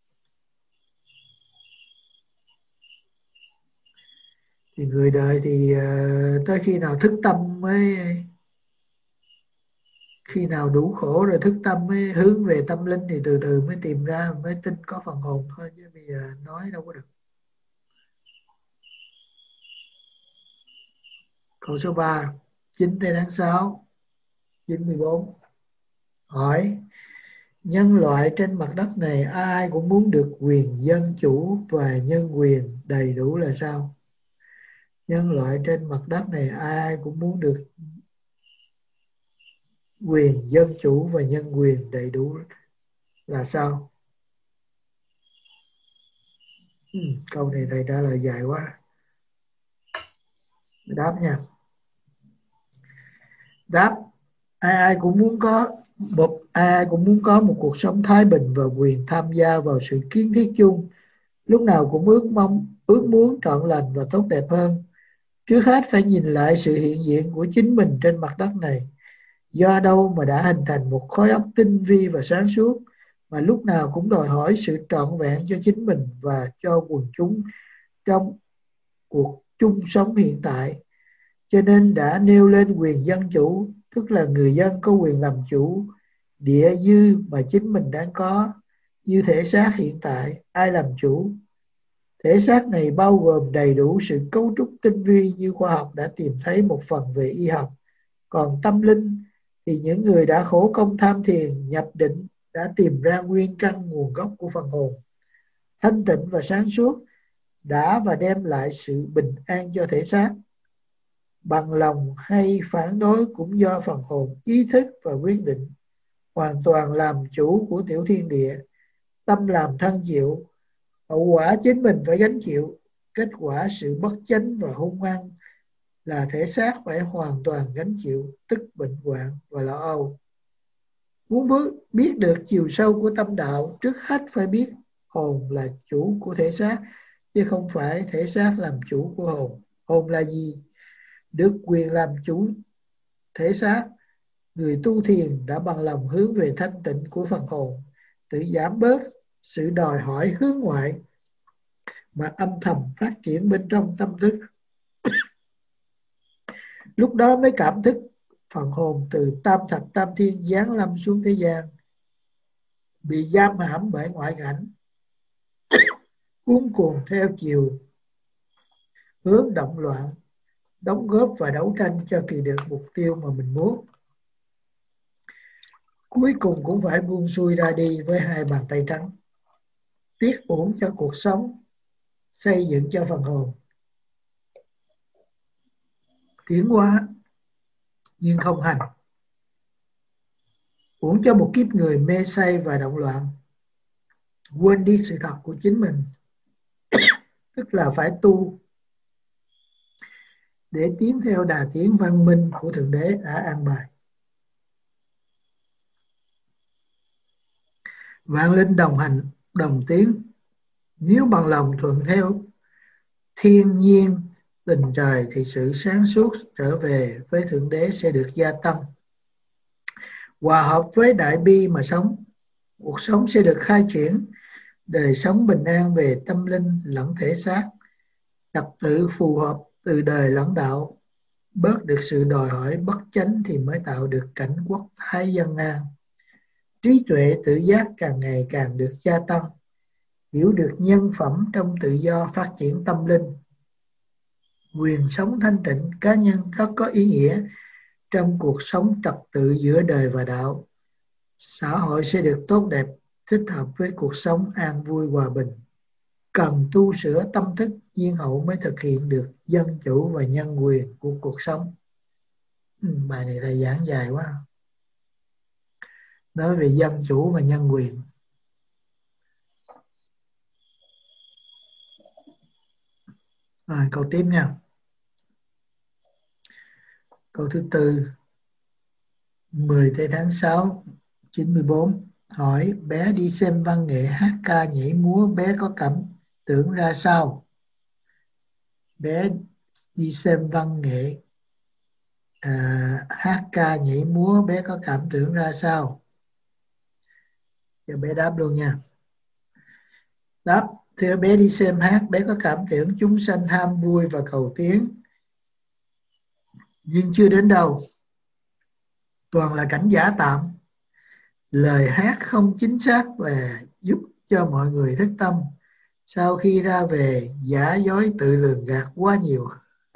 Thì người đời thì tới khi nào thức tâm mới, khi nào đủ khổ rồi thức tâm mới hướng về tâm linh, thì từ từ mới tìm ra, mới tin có phần hồn thôi, chứ bây giờ nói đâu có được. Câu số 3, 9 tháng 6 94 hỏi: nhân loại trên mặt đất này ai cũng muốn được quyền dân chủ và nhân quyền đầy đủ là sao? Nhân loại trên mặt đất này ai cũng muốn được quyền dân chủ và nhân quyền đầy đủ là sao? Câu này thầy trả lời dài quá. Đáp nha. Đáp: ai cũng muốn có một cuộc sống thái bình và quyền tham gia vào sự kiến thiết chung, lúc nào cũng ước muốn trọn lành và tốt đẹp hơn. Trước hết phải nhìn lại sự hiện diện của chính mình trên mặt đất này. Do đâu mà đã hình thành một khối óc tinh vi và sáng suốt, mà lúc nào cũng đòi hỏi sự trọn vẹn cho chính mình và cho quần chúng trong cuộc chung sống hiện tại. Cho nên đã nêu lên quyền dân chủ, tức là người dân có quyền làm chủ địa dư mà chính mình đang có, như thể xác hiện tại. Ai làm chủ? Thể xác này bao gồm đầy đủ sự cấu trúc tinh vi như khoa học đã tìm thấy một phần về y học. Còn tâm linh thì những người đã khổ công tham thiền, nhập định đã tìm ra nguyên căn nguồn gốc của phần hồn. Thanh tịnh và sáng suốt đã và đem lại sự bình an cho thể xác. Bằng lòng hay phản đối cũng do phần hồn ý thức và quyết định, hoàn toàn làm chủ của tiểu thiên địa. Tâm làm thân chịu, hậu quả chính mình phải gánh chịu. Kết quả sự bất chánh và hung hăng là thể xác phải hoàn toàn gánh chịu, tức bệnh hoạn và lo âu. Muốn biết được chiều sâu của tâm đạo, trước hết phải biết hồn là chủ của thể xác, chứ không phải thể xác làm chủ của hồn. Hồn là gì? Được quyền làm chủ thể xác, người tu thiền đã bằng lòng hướng về thanh tịnh của phần hồn, tự giảm bớt sự đòi hỏi hướng ngoại mà âm thầm phát triển bên trong tâm thức. Lúc đó mới cảm thức phần hồn từ tam thập tam thiên giáng lâm xuống thế gian, bị giam hãm bởi ngoại cảnh, cuốn cuồng theo chiều hướng động loạn, đóng góp và đấu tranh cho kỳ được mục tiêu mà mình muốn. Cuối cùng cũng phải buông xuôi ra đi với hai bàn tay trắng. Tiếc uổng cho cuộc sống, xây dựng cho phần hồn. Tiến hóa nhưng không hành. Uổng cho một kiếp người mê say và động loạn, quên đi sự thật của chính mình, tức là phải tu để tiến theo đà tiến văn minh của Thượng Đế đã an bài. Vạn linh đồng hành, đồng tiến. Nếu bằng lòng thuận theo thiên nhiên tình trời thì sự sáng suốt trở về với Thượng Đế sẽ được gia tăng. Hòa hợp với đại bi mà sống, cuộc sống sẽ được khai triển, đời sống bình an về tâm linh lẫn thể xác, trật tự phù hợp từ đời lẫn đạo, bớt được sự đòi hỏi bất chánh thì mới tạo được cảnh quốc thái dân an. Trí tuệ tự giác càng ngày càng được gia tăng, hiểu được nhân phẩm trong tự do phát triển tâm linh. Quyền sống thanh tịnh cá nhân rất có ý nghĩa trong cuộc sống trật tự giữa đời và đạo. Xã hội sẽ được tốt đẹp, thích hợp với cuộc sống an vui hòa bình. cần tu sửa tâm thức nhiên hậu mới thực hiện được dân chủ và nhân quyền của cuộc sống. Bài này thầy giảng dài quá. Nói về dân chủ và nhân quyền. Câu tiếp nha. Câu thứ tư. 10 tây tháng 6 94. Hỏi bé đi xem văn nghệ hát ca nhảy múa, bé có cảm tưởng ra sao? Bé đi xem văn nghệ hát ca nhảy múa, bé có cảm tưởng ra sao? Giờ bé đáp luôn nha. Đáp: thưa bé đi xem hát, bé có cảm tưởng chúng sanh ham vui và cầu tiến, nhưng chưa đến đâu. Toàn là cảnh giả tạm, lời hát không chính xác và giúp cho mọi người thức tâm. Sau khi ra về, giả dối tự lường gạt quá nhiều.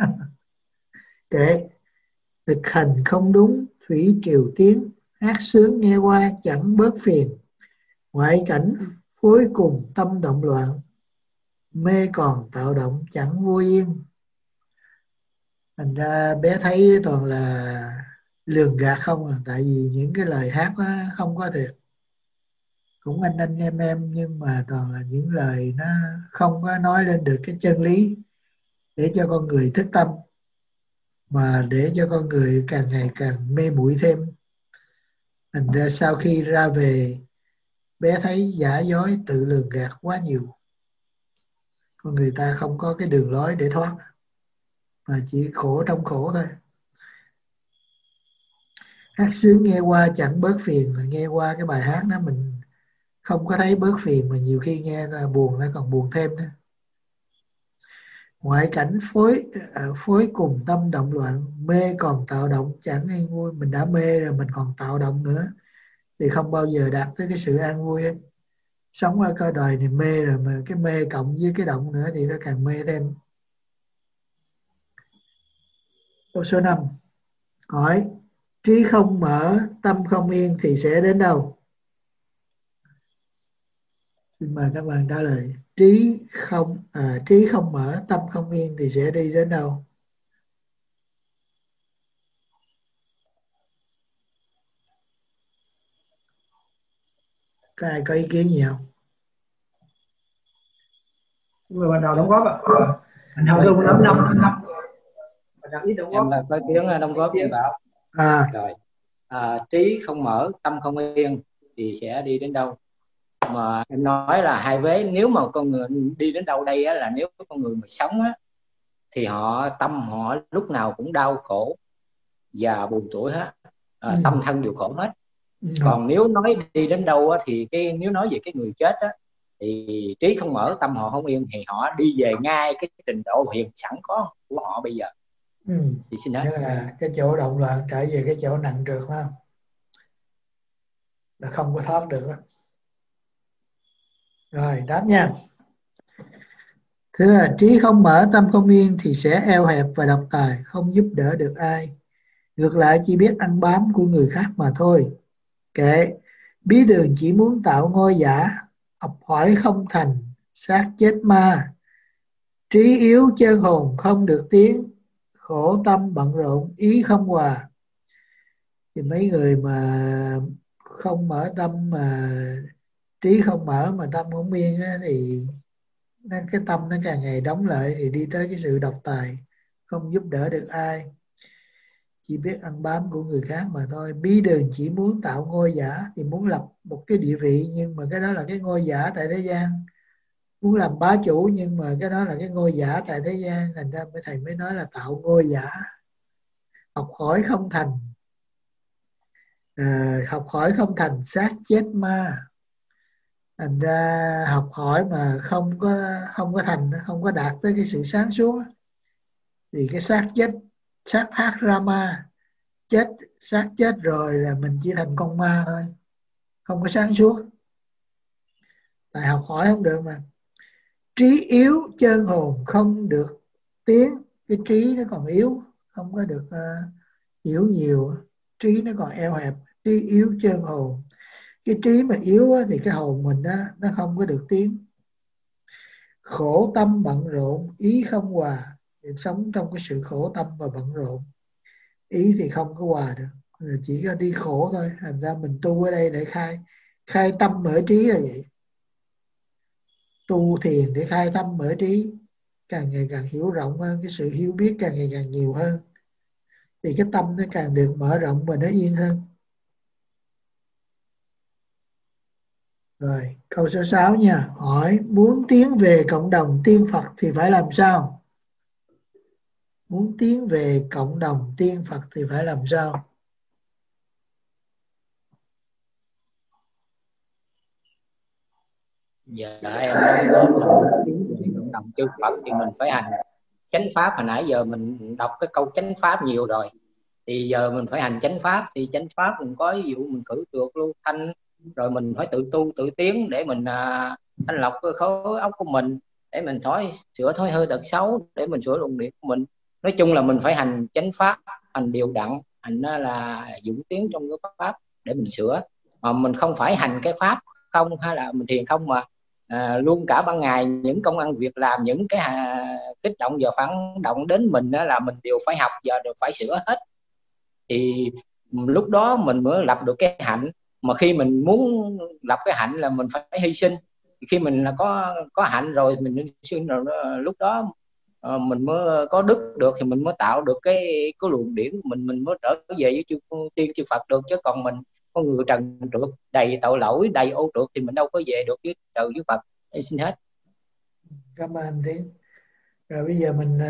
Kệ, thực hành không đúng, thủy triều tiến, hát sướng nghe qua chẳng bớt phiền. Ngoại cảnh phối cùng tâm động loạn, mê còn tạo động chẳng vui yên. Thành ra bé thấy toàn là lường gạt không à. Tại vì những cái lời hát nó không có thiệt. Cũng anh em nhưng mà toàn là những lời nó không có nói lên được cái chân lý để cho con người thức tâm, mà để cho con người càng ngày càng mê muội thêm. Thành ra sau khi ra về, bé thấy giả dối tự lường gạt quá nhiều. Con người ta không có cái đường lối để thoát, mà chỉ khổ trong khổ thôi. Hát sướng nghe qua chẳng bớt phiền, là nghe qua cái bài hát đó mình không có thấy bớt phiền, mà nhiều khi nghe buồn nó còn buồn thêm nữa. Ngoại cảnh phối cùng tâm động loạn, mê còn tạo động chẳng an vui. Mình đã mê rồi mình còn tạo động nữa thì không bao giờ đạt tới cái sự an vui hết. Sống ở cơ đời này mê rồi, mà cái mê cộng với cái động nữa thì nó càng mê thêm. Câu số 5. Hỏi trí không mở, tâm không yên thì sẽ đến đâu? Xin mời các bạn trả lời. Trí không mở, tâm không yên thì sẽ đi đến đâu? Có ai có ý kiến gì không? Xin mời bạn nào đóng góp ạ. Bạn nào đông lắm năm. Bạn nào ít đóng góp. Em là có ý kiến đóng góp em bảo. Rồi. Trí không mở, tâm không yên thì sẽ đi đến đâu? Mà em nói là hai vế. Nếu mà con người đi đến đâu đây á, là nếu con người mà sống á, thì tâm họ lúc nào cũng đau khổ và buồn tuổi hết, tâm thân đều khổ hết. Còn nếu nói đi đến đâu á, thì nếu nói về cái người chết á, thì trí không mở, tâm họ không yên, thì họ đi về ngay cái trình độ hiện sẵn có của họ bây giờ. Thì xin hết. Nghĩa là cái chỗ động loạn trở về cái chỗ nặng trược, phải không? Là không có thoát được đó. Rồi đáp nha. Thứ là trí không mở, tâm không yên thì sẽ eo hẹp và độc tài, không giúp đỡ được ai. Ngược lại chỉ biết ăn bám của người khác mà thôi. Kệ, bí đường chỉ muốn tạo ngôi giả, học hỏi không thành, xác chết ma. Trí yếu chân hồn không được tiến, khổ tâm bận rộn ý không hòa. Thì mấy người mà không mở tâm, mà trí không mở mà tâm không yên á, thì cái tâm nó càng ngày đóng lại, thì đi tới cái sự độc tài, không giúp đỡ được ai, chỉ biết ăn bám của người khác mà thôi. Bí đường chỉ muốn tạo ngôi giả, thì muốn lập một cái địa vị, nhưng mà cái đó là cái ngôi giả tại thế gian. Muốn làm bá chủ, nhưng mà cái đó là cái ngôi giả tại thế gian. Thành ra thầy mới nói là tạo ngôi giả. Học hỏi không thành, học hỏi không thành xác chết ma. Thành ra học hỏi mà không có thành, không có đạt tới cái sự sáng suốt, thì cái xác chết, xác thác ra ma. Chết, xác chết rồi là mình chỉ thành con ma thôi, không có sáng suốt. Tại học hỏi không được mà. Trí yếu chân hồn không được tiến. Cái trí nó còn yếu, không có được hiểu nhiều. Trí nó còn eo hẹp. Trí yếu chân hồn. Cái trí mà yếu thì cái hồn mình nó không có được tiến. khổ tâm bận rộn, ý không hòa. Thì sống trong cái sự khổ tâm và bận rộn, ý thì không có hòa được, chỉ có đi khổ thôi. Thành ra mình tu ở đây để khai tâm mở trí là vậy. Tu thiền để khai tâm mở trí, càng ngày càng hiểu rộng hơn, cái sự hiểu biết càng ngày càng nhiều hơn, thì cái tâm nó càng được mở rộng và nó yên hơn. Rồi, câu số 6 nha. Hỏi muốn tiến về cộng đồng tiên Phật thì phải làm sao? Muốn tiến về cộng đồng tiên Phật thì phải làm sao? Dạ em đóng góp là tiến về cộng đồng chư Phật thì mình phải hành chánh pháp. Hồi nãy giờ mình đọc cái câu chánh pháp nhiều rồi, thì giờ mình phải hành chánh pháp. Thì chánh pháp mình có ví dụ mình cử trượt lưu thanh, rồi mình phải tự tu tự tiến để mình thanh lọc cái khối óc của mình, để mình sửa thói hư tật xấu, để mình sửa luồng điển của mình. Nói chung là mình phải hành chánh pháp, hành điều đặn, hành là dũng tiến trong cái pháp để mình sửa. Mà mình không phải hành cái pháp không, hay là mình thiền không, mà luôn cả ban ngày những công ăn việc làm, những cái kích động và phản động đến mình đó là mình đều phải học và đều phải sửa hết. Thì lúc đó mình mới lập được cái hạnh. Mà khi mình muốn lập cái hạnh là mình phải hy sinh. Khi mình là có hạnh rồi, mình hy sinh rồi, lúc đó mình mới có đức được, thì mình mới tạo được cái luồng điển của mình mới trở về với chư tiên chư Phật được. Chứ còn mình con người trần trượt, đầy tội lỗi, đầy ô trượt thì mình đâu có về được với trời với Phật. Em xin hết. Cảm ơn anh Tiến. Rồi bây giờ mình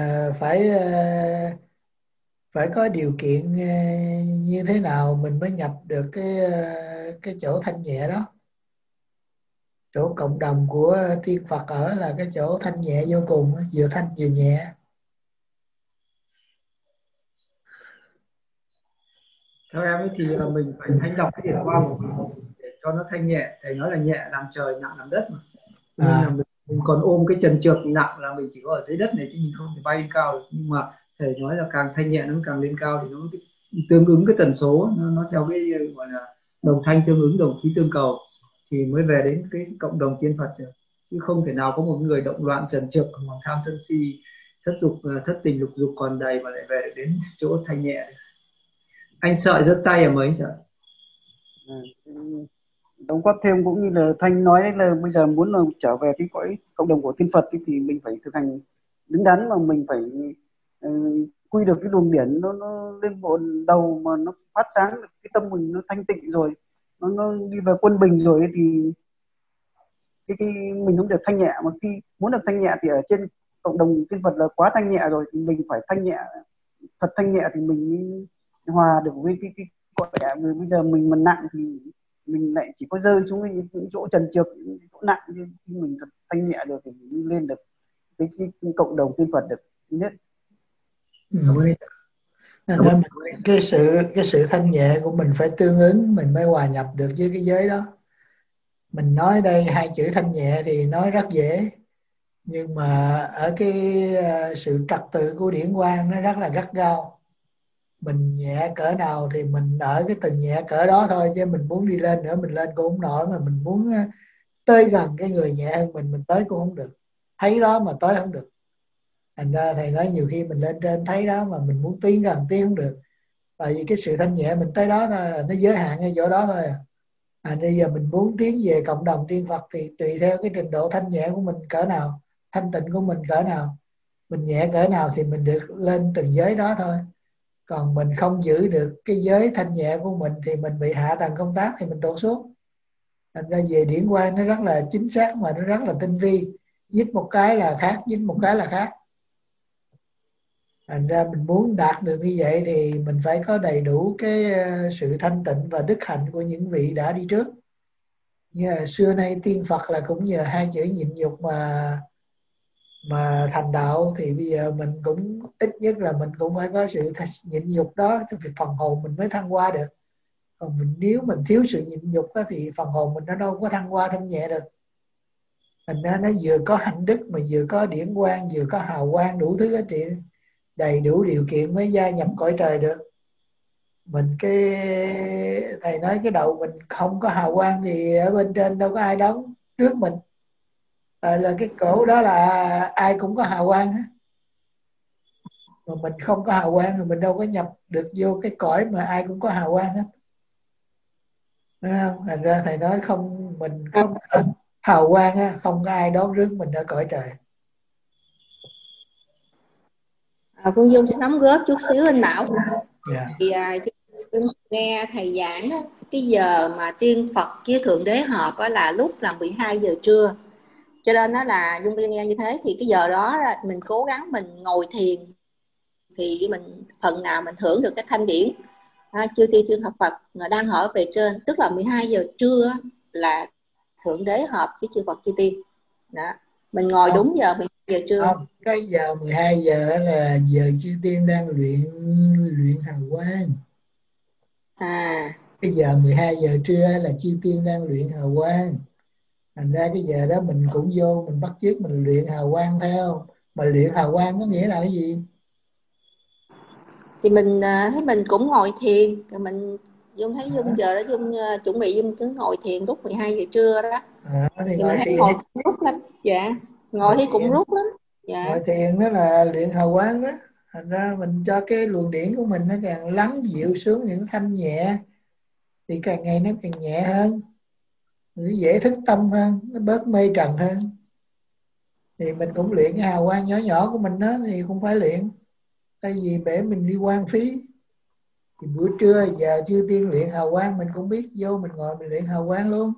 phải có điều kiện như thế nào mình mới nhập được cái chỗ thanh nhẹ đó. Chỗ cộng đồng của tiên Phật ở là cái chỗ thanh nhẹ vô cùng, vừa thanh vừa nhẹ. Theo em thì mình phải thanh lọc cái điển quang của mình để cho nó thanh nhẹ. Thầy nói là nhẹ làm trời, nặng làm đất mà. Nên là mình còn ôm cái trần trược nặng là mình chỉ có ở dưới đất này chứ mình không thể bay lên cao được. Nhưng mà thầy nói là càng thanh nhẹ nó càng lên cao, thì nó tương ứng cái tần số, nó theo cái gọi là đồng thanh tương ứng, đồng khí tương cầu, thì mới về đến cái cộng đồng tiên Phật được. Chứ không thể nào có một người động loạn trần trược, còn tham sân si, thất tình lục dục còn đầy mà lại về đến chỗ thanh nhẹ. Anh sợ rớt tay à, mấy sợ? Đóng góp thêm cũng như là Thanh nói là bây giờ muốn là trở về cái cõi cộng đồng của tiên Phật thì mình phải thực hành đứng đắn, mà mình phải quy được cái luồng điển nó lên bộ đầu, mà nó phát sáng được cái tâm mình, nó thanh tịnh rồi, nó đi về quân bình rồi, thì cái mình cũng được thanh nhẹ. Mà khi muốn được thanh nhẹ thì ở trên cộng đồng tiên Phật là quá thanh nhẹ rồi, thì mình phải thanh nhẹ, thật thanh nhẹ thì mình hòa được với cái cõi nhẹ. Bây giờ mình mà nặng thì mình lại chỉ có rơi xuống những chỗ trần trược, những chỗ nặng. Nhưng khi mình thật thanh nhẹ được thì mình lên được cái cộng đồng tiên Phật được. Xin hết. Cái sự thanh nhẹ của mình phải tương ứng, mình mới hòa nhập được với cái giới đó. Mình nói đây hai chữ thanh nhẹ thì nói rất dễ, nhưng mà ở cái sự trật tự của điển quang nó rất là gắt gao. Mình nhẹ cỡ nào thì mình ở cái từng nhẹ cỡ đó thôi, chứ mình muốn đi lên nữa mình lên cũng không nổi, mà mình muốn tới gần cái người nhẹ hơn mình tới cũng không được, thấy đó mà tới không được. Thành ra thầy nói nhiều khi mình lên trên thấy đó mà mình muốn tiến gần tiến không được, tại vì cái sự thanh nhẹ mình tới đó thôi, nó giới hạn ở chỗ đó thôi. Bây giờ mình muốn tiến về cộng đồng tiên Phật thì tùy theo cái trình độ thanh nhẹ của mình cỡ nào, thanh tịnh của mình cỡ nào, mình nhẹ cỡ nào thì mình được lên từng giới đó thôi. Còn mình không giữ được cái giới thanh nhẹ của mình thì mình bị hạ tầng công tác thì mình tụt xuống. Thành ra về điển quang nó rất là chính xác mà nó rất là tinh vi, dít một cái là khác, dít một cái là khác. Thành ra mình muốn đạt được như vậy thì mình phải có đầy đủ cái sự thanh tịnh và đức hạnh của những vị đã đi trước. Như là xưa nay tiên Phật là cũng nhờ hai chữ nhịn nhục mà thành đạo, thì bây giờ mình cũng ít nhất là mình cũng phải có sự nhịn nhục đó, thì phần hồn mình mới thăng hoa được. Còn nếu mình thiếu sự nhịn nhục đó, thì phần hồn mình nó đâu có thăng hoa thanh nhẹ được. Thành ra nó vừa có hạnh đức mà vừa có điển quang, vừa có hào quang, đủ thứ hết, đầy đủ điều kiện mới gia nhập cõi trời được. Mình thầy nói cái đầu mình không có hào quang thì ở bên trên đâu có ai đón trước mình. Là cái cổ đó là ai cũng có hào quang hết, mà mình không có hào quang thì mình đâu có nhập được vô cái cõi mà ai cũng có hào quang hết, đúng không? Thành ra thầy nói không, mình không hào quang á, không có ai đón rước mình ở cõi trời. Phương Dung xin đóng góp chút xíu anh Bảo. Yeah. Thì nghe thầy giảng đó, cái giờ mà tiên Phật với Thượng Đế họp đó là lúc là 12 giờ trưa, cho nên nó là Dung nghe như thế, thì cái giờ đó mình cố gắng mình ngồi thiền thì mình phần nào mình hưởng được cái thanh điển chư tiên chư Phật đang hỏi về trên, tức là 12 giờ trưa là Thượng Đế họp với chư Phật chư tiên đó. Mình ngồi đúng giờ 12 giờ trưa. Không, cái giờ 12 giờ là giờ chư tiên đang luyện hào quang. Cái giờ 12 giờ trưa là chư tiên đang luyện hào quang. Thành ra cái giờ đó mình cũng vô, mình bắt chước mình luyện hào quang theo. Mà luyện hào quang có nghĩa là cái gì? Thì mình thấy mình cũng ngồi thiền, rồi mình Dung thấy Dung giờ đó Dung chuẩn bị Dung cứ ngồi thiền lúc 12 giờ trưa đó. Thì ngồi thiền ngồi rút lắm. Dạ, ngồi thì cũng rút lắm. Dạ. Ngồi thiền đó là luyện hào quang đó. Thành ra mình cho cái luồng điển của mình nó càng lắng dịu xuống những thanh nhẹ, thì càng ngày nó càng nhẹ hơn, nó dễ thức tâm hơn, nó bớt mê trần hơn. Thì mình cũng luyện cái hào quang nhỏ nhỏ của mình đó, thì cũng phải luyện. Tại vì để mình đi quan phí. Thì buổi trưa giờ chư tiên luyện hào quang, mình cũng biết vô mình ngồi mình luyện hào quang luôn.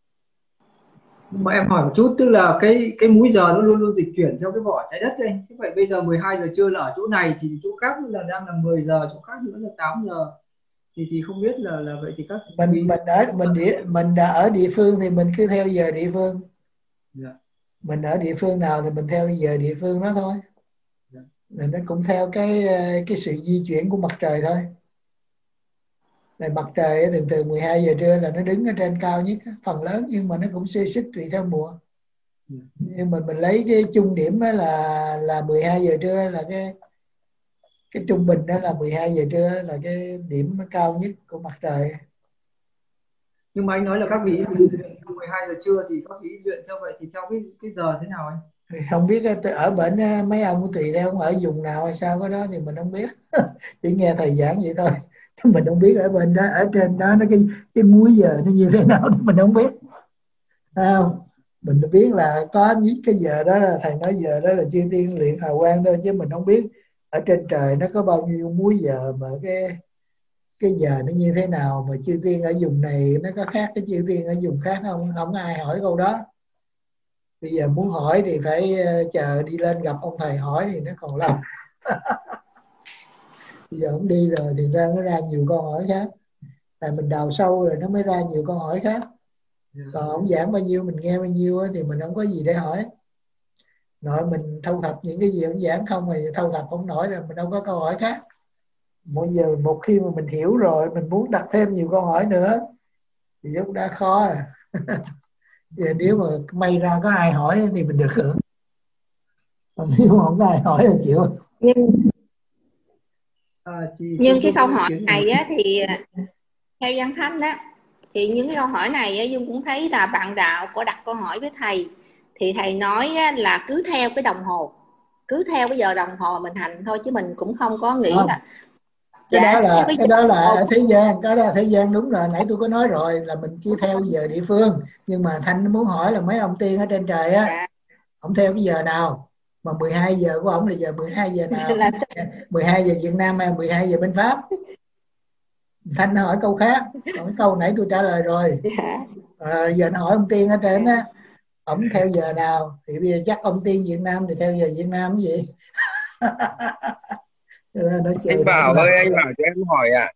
Mà em hỏi một chút, tức là cái múi giờ nó luôn luôn dịch chuyển theo cái vỏ trái đất đây. Thế vậy bây giờ 12 giờ trưa là ở chỗ này, thì chỗ khác là đang là 10 giờ, chỗ khác nữa là 8 giờ. Thì không biết là vậy thì các mình đã ở địa phương thì mình cứ theo giờ địa phương. Yeah. Mình ở địa phương nào thì mình theo giờ địa phương đó thôi. Yeah. Nó cũng theo cái sự di chuyển của mặt trời thôi. Này mặt trời thường 12 giờ trưa là nó đứng ở trên cao nhất phần lớn, nhưng mà nó cũng xê xích tùy theo mùa. Nhưng mà mình lấy cái trung điểm là 12 giờ trưa là cái trung bình đó là 12 giờ trưa là cái điểm cao nhất của mặt trời. Nhưng mà anh nói là các vị luyện 12 giờ trưa thì các vị luyện theo vậy thì theo cái giờ thế nào anh? Không biết ở bển mấy ông tùy theo ở vùng nào hay sao, cái đó thì mình không biết. Chỉ nghe thầy giảng vậy thôi. Mình không biết ở bên đó, ở trên đó nó cái múi giờ nó như thế nào thì mình không biết. Không, mình biết là có cái giờ đó là thầy nói giờ đó là chư tiên luyện hào quang thôi, chứ mình không biết ở trên trời nó có bao nhiêu múi giờ, mà cái giờ nó như thế nào, mà chư tiên ở vùng này nó có khác cái chư tiên ở vùng khác không? Không ai hỏi câu đó. Bây giờ muốn hỏi thì phải chờ đi lên gặp ông thầy hỏi thì nó còn lâu. Bây giờ ông đi rồi thì nó ra nhiều câu hỏi khác. Tại mình đào sâu rồi nó mới ra nhiều câu hỏi khác. Còn ông giảng bao nhiêu mình nghe bao nhiêu thì mình không có gì để hỏi. Nội mình thu thập những cái gì ông giảng không thì thu thập không nổi rồi mình đâu có câu hỏi khác. Bây giờ một khi mà mình hiểu rồi mình muốn đặt thêm nhiều câu hỏi nữa thì lúc đó khó rồi. Giờ nếu mà may ra có ai hỏi thì mình được hưởng. Còn nếu mà không có ai hỏi thì chịu. Nhưng cái câu hỏi này á, thì theo Văn Thanh đó, thì những cái câu hỏi này á, Dung cũng thấy là bạn đạo có đặt câu hỏi với thầy, thì thầy nói á, là cứ theo cái đồng hồ, cứ theo cái giờ đồng hồ mình hành thôi, chứ mình cũng không có nghĩ là cái đó là ở thế gian, cái đó là thế gian đúng rồi. Nãy tôi có nói rồi là mình chỉ theo giờ địa phương, nhưng mà Thanh muốn hỏi là mấy ông tiên ở trên trời á, ông theo cái giờ nào, mà 12 giờ của ông là giờ 12 giờ nào? 12 giờ Việt Nam hay 12 giờ bên Pháp? Thanh hỏi câu khác, còn cái câu nãy tôi trả lời rồi. Giờ nó hỏi ông tiên ở trên á, ông theo giờ nào, thì bây giờ chắc ông tiên Việt Nam thì theo giờ Việt Nam cái gì? Anh Bảo ơi, anh Bảo cho em hỏi ạ.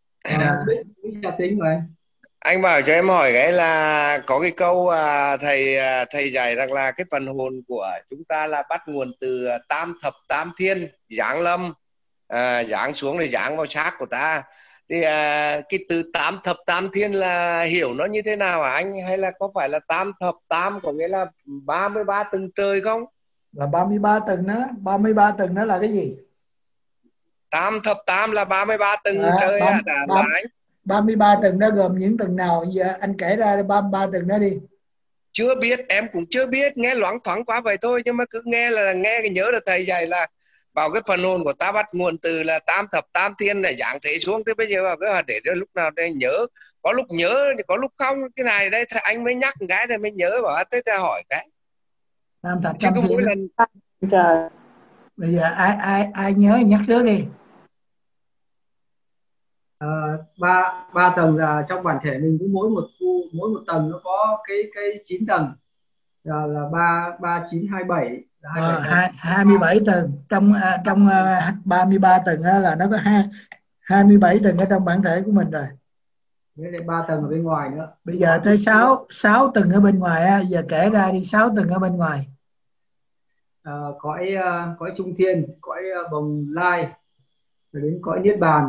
Anh Bảo cho em hỏi cái là có cái câu thầy dạy rằng là cái phần hồn của chúng ta là bắt nguồn từ tam thập tam thiên giáng lâm, giáng xuống rồi giáng vào xác của ta. Thì cái từ tam thập tam thiên là hiểu nó như thế nào hả anh? Hay là có phải là tam thập tam có nghĩa là 33 tầng trời không? Là 33 tầng đó, 33 tầng đó là cái gì? Tam thập tam là 33 tầng trời là anh. 33 tầng đó gồm những tầng nào? Giờ anh kể ra 33 tầng đó đi. chưa biết, em cũng chưa biết, nghe loáng thoáng quá vậy thôi, nhưng mà cứ nghe là nghe cái nhớ là thầy dạy là bảo cái phần hồn của ta bắt nguồn từ là tam thập tam thiên là dạng thế xuống. Thế bây giờ bảo cái để lúc nào đây nhớ, có lúc nhớ thì có lúc không. Cái này đây anh mới nhắc cái này mới nhớ, bảo thế ta hỏi cái tam thập chứ tam có thiên. mỗi lần. Trời. Bây giờ ai nhớ nhắc trước đi. Ba tầng là trong bản thể mình, cũng mỗi một tầng nó có cái 9 tầng, là 3 9 2 7 là 27 tầng. Trong 33 tầng là nó có 27 tầng ở trong bản thể của mình rồi. với lại 3 tầng ở bên ngoài nữa. Bây giờ tới 6 tầng ở bên ngoài á, giờ kể ra đi 6 tầng ở bên ngoài. Cõi trung thiên, cõi bồng lai, rồi đến cõi niết bàn,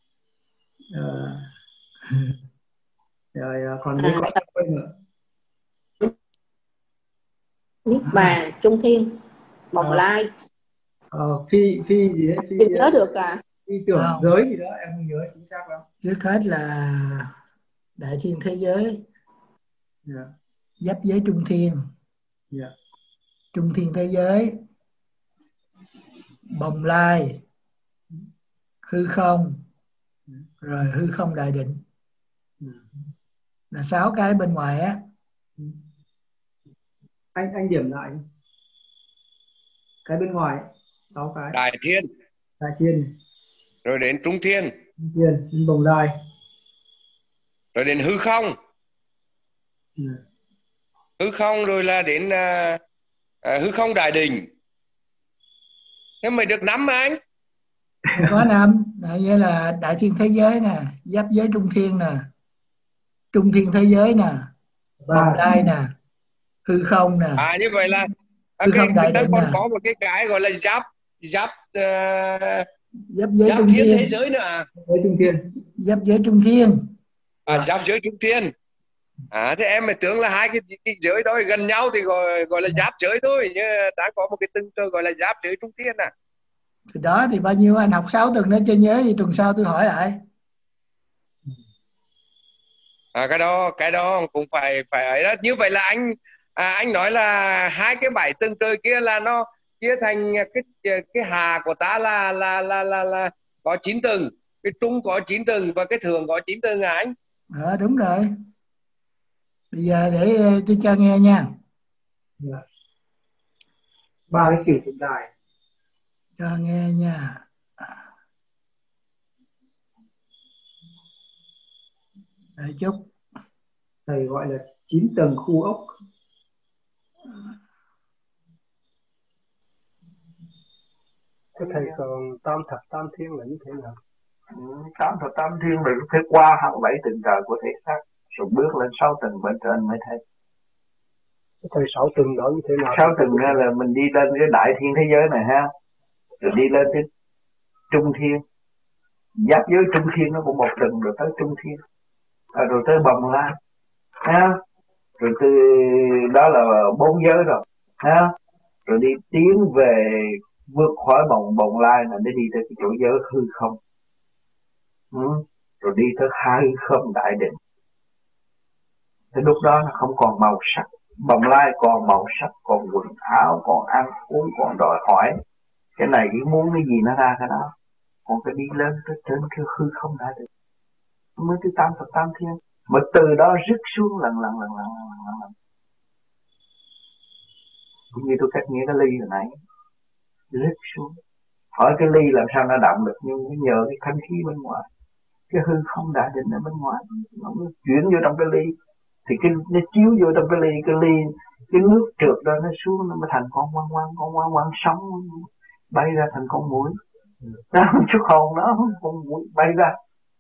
rồi còn đến cõi nữa. Niết bàn, trung thiên, bồng lai, phi gì đấy, em nhớ được phi tưởng giới gì đó, em không nhớ chính xác lắm. Trước hết là đại thiên thế giới, giáp giới trung thiên, trung thiên thế giới, bồng lai, hư không, rồi hư không đại định, là 6 cái bên ngoài á. Anh điểm lại cái bên ngoài 6 cái. Đại thiên, rồi đến trung thiên, đến bồng lai, rồi đến hư không, hư không, rồi là đến hư không đại định. Thế mày được 5 mà anh? Có 5, vậy là đại thiên thế giới nè, giáp giới trung thiên nè, trung thiên thế giới nè, bồng lai nè, hư không nè. Như vậy là hư không đại định còn nè. có một cái gọi là giáp giới trung thiên thiên thế giới nữa giáp giới trung thiên. Giáp giới trung thiên. Thế em mới tưởng là hai cái giới đó gần nhau thì gọi là giáp giới thôi, nhưng đã có một cái từng gọi là giáp giới trung thiên Thì đó thì bao nhiêu anh học 6 tuần đó chưa nhớ thì tuần sau tôi hỏi lại. Cái đó cũng phải ấy đó. Như vậy là anh nói là hai cái 7 tầng trời kia là nó chia thành cái hà của ta là có 9 tầng, cái trung có 9 tầng và cái thượng có 9 tầng anh? Đúng rồi. Bây giờ để tôi cho nghe nha. 3 cái kiểu tượng đài. Cho nghe nha. Đợi chút. Thầy gọi là 9 tầng khu ốc. Thầy còn tam thập tam thiên là như thế nào? Tam thập tam thiên là phải qua 27 tầng trời của thể xác, rồi bước lên 6 tầng bên trên mới thấy. Thầy 6 tầng đó như thế nào? 6 tầng là mình đi lên cái đại thiên thế giới này ha, rồi đi lên đến trung thiên, giáp giới trung thiên nó cũng 1 tầng, rồi tới trung thiên, rồi tới bồng lai ha, rồi từ đó là 4 giới rồi ha, rồi đi tiến về vượt khỏi bồng lai là để đi tới cái chỗ giới hư không, rồi đi tới hư không đại định. Thì lúc đó nó không còn màu sắc, bồng lai còn màu sắc, còn quần áo, còn ăn uống, còn đòi hỏi cái này cái muốn cái gì nó ra cái đó. Còn cái đi lên tới trên cái hư không đại định mới tới tam thập tam thiên, mà từ đó rứt xuống lần. Cũng như tôi cách nghĩa cái ly hồi nãy, rứt xuống. Hỏi cái ly làm sao nó động được, nhưng nhờ cái thanh khí bên ngoài, cái hư không đại định ở bên ngoài nó chuyển vô trong cái ly, thì nó chiếu vô trong cái ly, cái nước trượt đó nó xuống, nó mới thành con quăng sống bay ra thành con muỗi. Đó, chút hồn đó, con muỗi bay ra.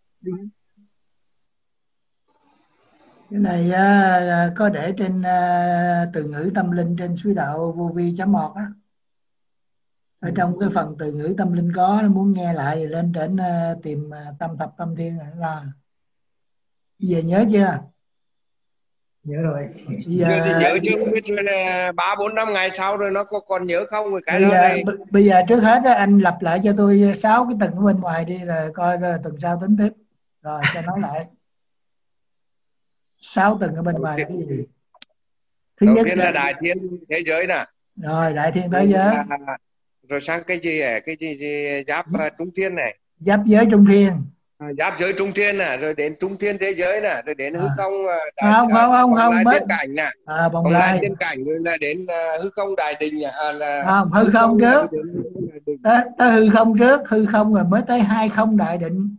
Cái này có để trên từ ngữ tâm linh trên suối đạo vô vi.org á. Ở trong cái phần từ ngữ tâm linh có, muốn nghe lại thì lên trên tìm tam thập tam thiên ra. Bây giờ nhớ chưa? Nhớ rồi. Nhớ chứ, không biết rồi là 3-4-5 ngày sau rồi nó còn nhớ không rồi cái bây giờ trước hết đó, anh lặp lại cho tôi 6 cái tầng ở bên ngoài đi, rồi coi rồi tuần sau tính tiếp. Rồi cho nói lại 6 tầng ở bên ngoài là cái gì? Thứ đầu nhất tiên là đại thiên thế giới nè, rồi đại thiên thế giới, rồi sang cái gì giáp trung thiên này, giáp giới trung thiên, giáp giới trung thiên nè, rồi đến trung thiên thế giới nè, rồi đến hư không không lai mới tiên cảnh nè, bồng lai lai tiên cảnh, rồi là đến hư không đại định, là không, hư không trước, tới hư không trước, hư không rồi mới tới hai không đại định,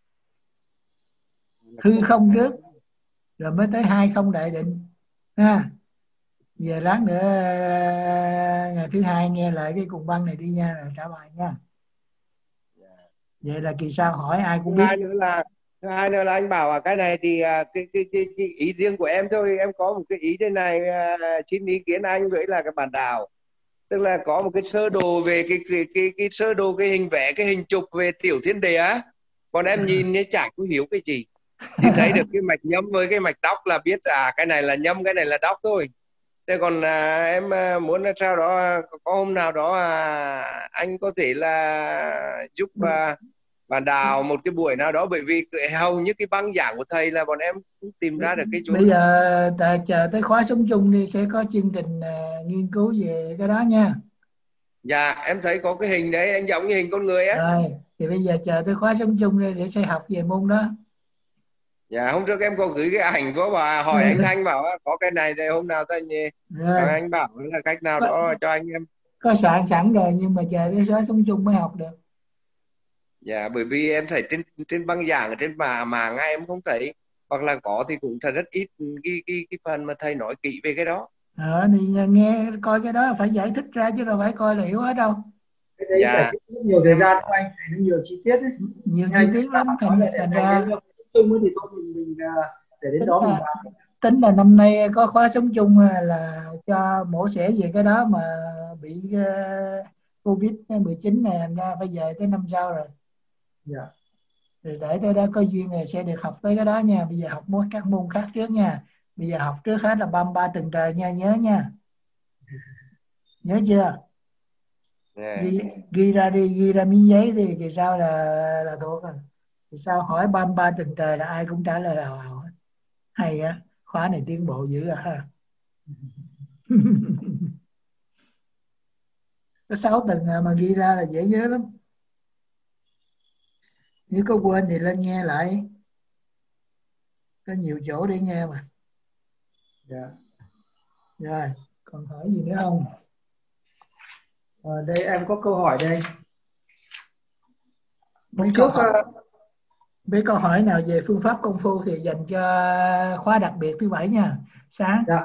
hư không trước rồi mới tới hai không đại định ha. Về lát nữa ngày thứ hai nghe lại cái cùng băng này đi nha, rồi trả bài nha. Vậy là kỳ sau hỏi ai cũng biết. Thứ hai nữa là anh bảo cái này thì cái ý riêng của em thôi, em có một cái ý thế này, xin ý kiến anh với là cái bản đảo, tức là có một cái sơ đồ về cái sơ đồ, cái hình vẽ, cái hình chụp về tiểu thiên địa á, còn em nhìn như chẳng có hiểu cái gì, chỉ thấy được cái mạch nhâm với cái mạch đọc là biết cái này là nhâm, cái này là đọc thôi. Thế còn em muốn là sau đó có hôm nào đó anh có thể là giúp bạn đào một cái buổi nào đó, bởi vì hầu như cái băng giảng của thầy là bọn em cũng tìm ra được cái chỗ. Bây giờ chờ tới khóa sống chung đi, sẽ có chương trình nghiên cứu về cái đó nha. Dạ em thấy có cái hình đấy, anh giống như hình con người á. Rồi thì bây giờ chờ tới khóa sống chung đi để sẽ học về môn đó. Dạ hôm trước em có gửi cái ảnh có bà hỏi anh Thanh bảo có cái này thì hôm nào anh bảo là cách nào đó cho anh em. Có sẵn rồi nhưng mà chờ tới khóa sống chung mới học được. Dạ bởi vì em thấy trên băng giảng ở trên mà ngay em không thấy, hoặc là có thì cũng thật rất ít cái phần mà thầy nói kỹ về cái đó. Thì nghe coi cái đó phải giải thích ra chứ đâu phải coi là hiểu hết đâu. Cái đấy phải nhiều thời gian của anh, nó nhiều chi tiết ấy. Nhiều chi tiết lắm, thành ra chung thì thôi mình để đến đó mình làm. Tính là năm nay có khóa sống chung là cho mổ xẻ về cái đó mà bị Covid-19 này, thành ra phải về tới năm sau rồi. Dạ. Thì để tới đó có duyên rồi sẽ được học tới cái đó nha. Bây giờ học các môn khác trước nha. Bây giờ học trước hết là 33 tầng trời nha, nhớ nha. Nhớ chưa? Ghi ra đi, ghi ra miếng giấy đi, thì sao là thuộc rồi. Thì sao hỏi 33 tầng trời là ai cũng trả lời ào ào. Hay á, khóa này tiến bộ dữ à ha. Có 6 tầng mà ghi ra là dễ nhớ lắm. Nếu có quên thì lên nghe lại. Có nhiều chỗ để nghe mà. Dạ. Rồi, còn hỏi gì nữa không? Đây em có câu hỏi đây. Mấy câu hỏi nào về phương pháp công phu thì dành cho khóa đặc biệt thứ 7 nha. Sáng. Dạ.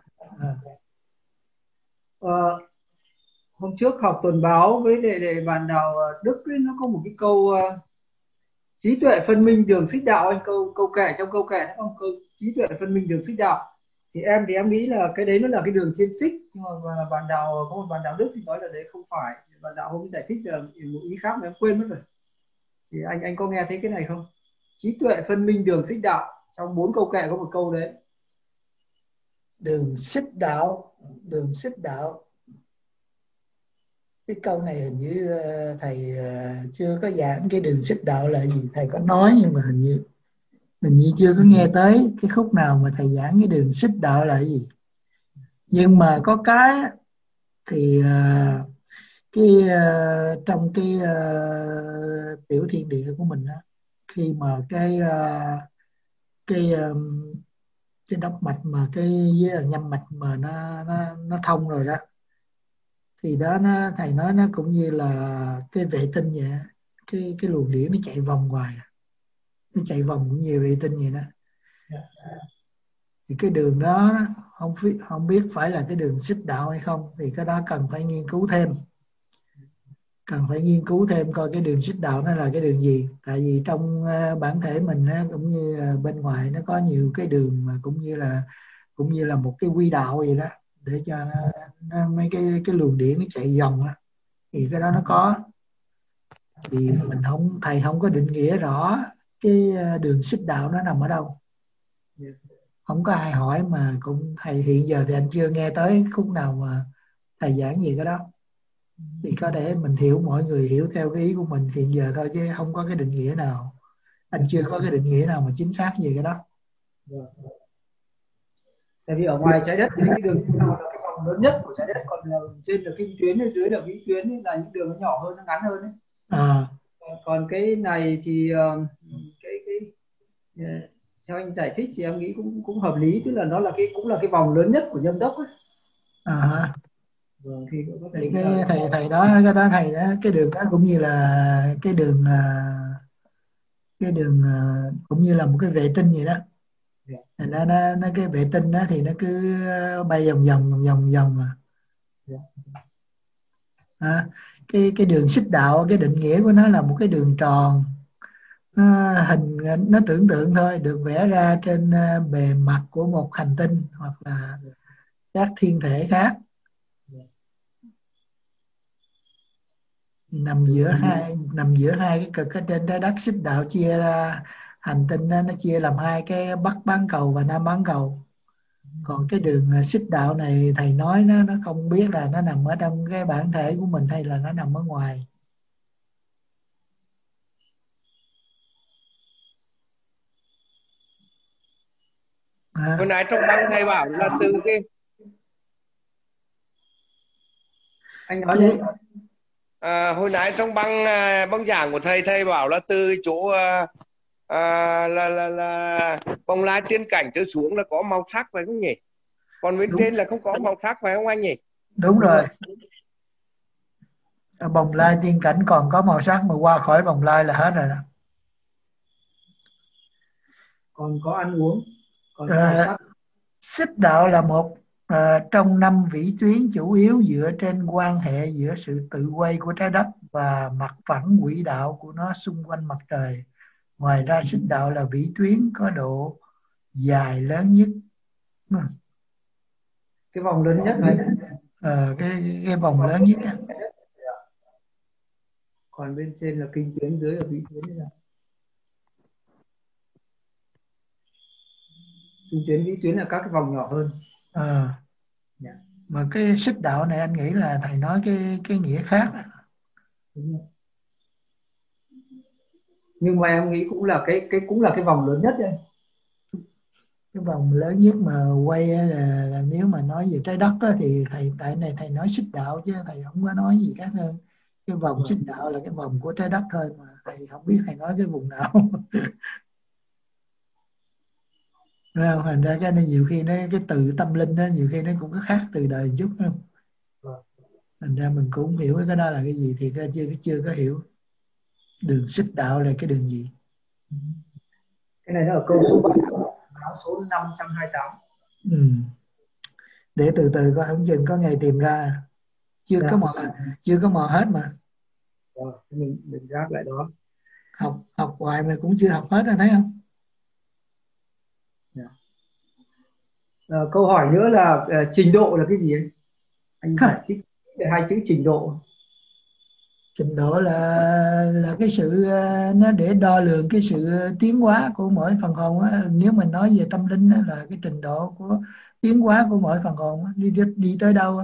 Hôm trước học tuần báo với đệ bạn nào Đức ấy, nó có một cái câu trí tuệ phân minh đường xích đạo, anh câu kệ trong câu kệ không, câu trí tuệ phân minh đường xích đạo. Thì em nghĩ là cái đấy nó là cái đường thiên xích, nhưng mà bạn đạo có một bạn đạo Đức thì nói là đấy không phải. Bạn đạo hôm giải thích là một ý khác mà em quên mất rồi. Thì anh có nghe thấy cái này không? Trí tuệ phân minh đường xích đạo, trong 4 câu kệ có một câu đấy. Đường xích đạo, đường xích đạo. Cái câu này hình như thầy chưa có giảng cái đường xích đạo là gì. Thầy có nói nhưng mà hình như chưa có nghe tới cái khúc nào mà thầy giảng cái đường xích đạo là gì. Nhưng mà có cái thì trong cái tiểu thiên địa của mình đó, khi mà cái đốc mạch mà cái nhâm mạch mà nó thông rồi đó, thì đó thầy nói nó cũng như là cái vệ tinh vậy, cái luồng điển nó chạy vòng hoài, nó chạy vòng cũng như vệ tinh vậy đó. Thì cái đường đó không biết phải là cái đường xích đạo hay không, thì cái đó cần phải nghiên cứu thêm, coi cái đường xích đạo nó là cái đường gì. Tại vì trong bản thể mình cũng như bên ngoài nó có nhiều cái đường mà cũng như là một cái quy đạo vậy đó, để cho nó mấy cái luồng điển nó chạy vòng á, thì cái đó nó có. Thì thầy không có định nghĩa rõ cái đường xích đạo nó nằm ở đâu, không có ai hỏi, mà cũng thầy hiện giờ thì anh chưa nghe tới khúc nào mà thầy giảng gì cái đó. Thì có thể mình hiểu, mọi người hiểu theo cái ý của mình hiện giờ thôi, chứ không có cái định nghĩa nào, anh chưa có cái định nghĩa nào mà chính xác về cái đó. Tại vì ở ngoài trái đất thì cái đường trên nào là cái vòng lớn nhất của trái đất, còn là trên là kinh tuyến, ở dưới là vĩ tuyến ấy, là những đường nó nhỏ hơn, nó ngắn hơn ấy. Còn cái này thì theo anh giải thích thì em nghĩ cũng hợp lý, tức là nó là cũng là cái vòng lớn nhất của nhâm đốc ấy. Vâng, thì thầy đó cái đó thầy đó, cái đường đó cũng như là cái đường cũng như là một cái vệ tinh vậy đó. Nó cái vệ tinh đó thì nó cứ bay vòng mà. Cái đường xích đạo, cái định nghĩa của nó là một cái đường tròn, nó tưởng tượng thôi, được vẽ ra trên bề mặt của một hành tinh hoặc là các thiên thể khác, nằm giữa hai cái cực ở trên trái đất. Xích đạo chia ra hành tinh đó, nó chia làm hai cái bắc bán cầu và nam bán cầu. Còn cái đường xích đạo này thầy nói nó không biết là nó nằm ở trong cái bản thể của mình hay là nó nằm ở ngoài. Hồi nãy trong băng thầy bảo là từ cái anh nói đi. Hồi nãy trong băng giảng của thầy bảo là từ chỗ là bồng lai tiên cảnh trở xuống là có màu sắc phải không nhỉ? Còn bên trên là không có màu sắc phải không anh nhỉ? Đúng rồi. Ở bồng lai tiên cảnh còn có màu sắc, mà qua khỏi bồng lai là hết rồi đó. Còn có ăn uống, còn màu sắc. Xích đạo là một trong 5 vĩ tuyến chủ yếu dựa trên quan hệ giữa sự tự quay của trái đất và mặt phẳng quỹ đạo của nó xung quanh mặt trời. Ngoài ra xích đạo là vĩ tuyến có độ dài lớn nhất. Cái vòng lớn nhất này. Cái vòng lớn nhất á. Còn bên trên là kinh tuyến, dưới là vĩ tuyến này. Kinh tuyến, vĩ tuyến là các cái vòng nhỏ hơn. Mà cái xích đạo này anh nghĩ là thầy nói cái nghĩa khác. Đúng rồi. Nhưng mà em nghĩ cũng là cái vòng lớn nhất đây. Cái vòng lớn nhất mà quay là nếu mà nói về trái đất á, thì tại này thầy nói xích đạo chứ thầy không có nói gì khác hơn. Cái vòng xích đạo là cái vòng của trái đất thôi, mà thầy không biết thầy nói cái vùng nào. Thành ra cái này nhiều khi cái từ tâm linh đó nhiều khi nó cũng có khác từ đời chút không? Thành ra mình cũng không hiểu cái đó là cái gì, thì chưa có hiểu đường xích đạo là cái đường gì. Cái này nó ở câu số 7, áo số 528. Để từ từ coi, không chừng có ngày tìm ra. Chưa có mò hết mà. Rồi, mình gác lại đó. Học hoài mà cũng chưa học hết rồi, thấy không? Câu hỏi nữa là trình độ là cái gì ấy? Anh giải thích về hai chữ trình độ. Trình độ là cái sự nó để đo lường cái sự tiến hóa của mỗi phần hồn á. Nếu mình nói về tâm linh á, là cái trình độ của tiến hóa của mỗi phần hồn á, đi tới đâu á.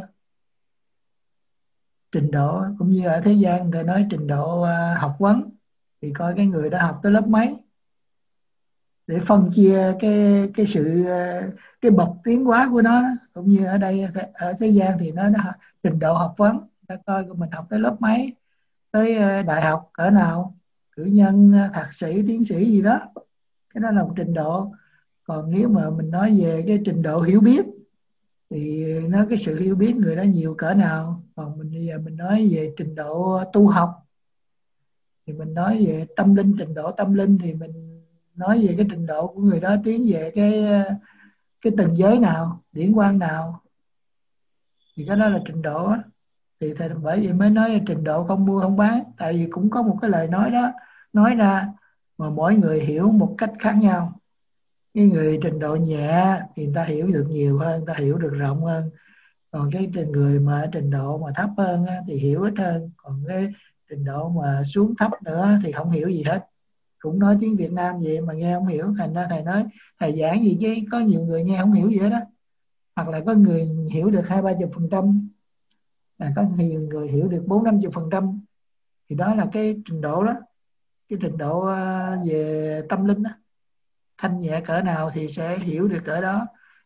Trình độ cũng như ở thế gian người ta nói trình độ học vấn, thì coi cái người đó học tới lớp mấy để phân chia cái sự cái bậc tiến hóa của nó đó. Cũng như ở đây ở thế gian thì nó trình độ học vấn, ta coi mình học tới lớp mấy, tới đại học cỡ nào, cử nhân, thạc sĩ, tiến sĩ gì đó, cái đó là một trình độ. Còn nếu mà mình nói về cái trình độ hiểu biết thì nó cái sự hiểu biết người đó nhiều cỡ nào. Còn bây giờ mình nói về trình độ tu học thì mình nói về tâm linh, trình độ tâm linh thì mình nói về cái trình độ của người đó tiến về cái từng giới nào, điển quan nào, thì cái đó là trình độ á. Thì bởi vì mới nói là trình độ không mua không bán, tại vì cũng có một cái lời nói đó nói ra mà mỗi người hiểu một cách khác nhau. Cái người trình độ nhẹ thì người ta hiểu được nhiều hơn, người ta hiểu được rộng hơn. Còn cái người mà trình độ mà thấp hơn á, thì hiểu ít hơn. Còn cái trình độ mà xuống thấp nữa thì không hiểu gì hết. Cũng nói tiếng Việt Nam vậy mà nghe không hiểu. Thành ra thầy nói thầy giảng gì chứ có nhiều người nghe không hiểu gì hết đó. Hoặc là có người hiểu được 20-30%, có nhiều người hiểu được 40-50%. Thì đó là cái trình độ đó. Cái trình độ về tâm linh đó. Thanh nhẹ cỡ nào thì sẽ hiểu được cỡ đó.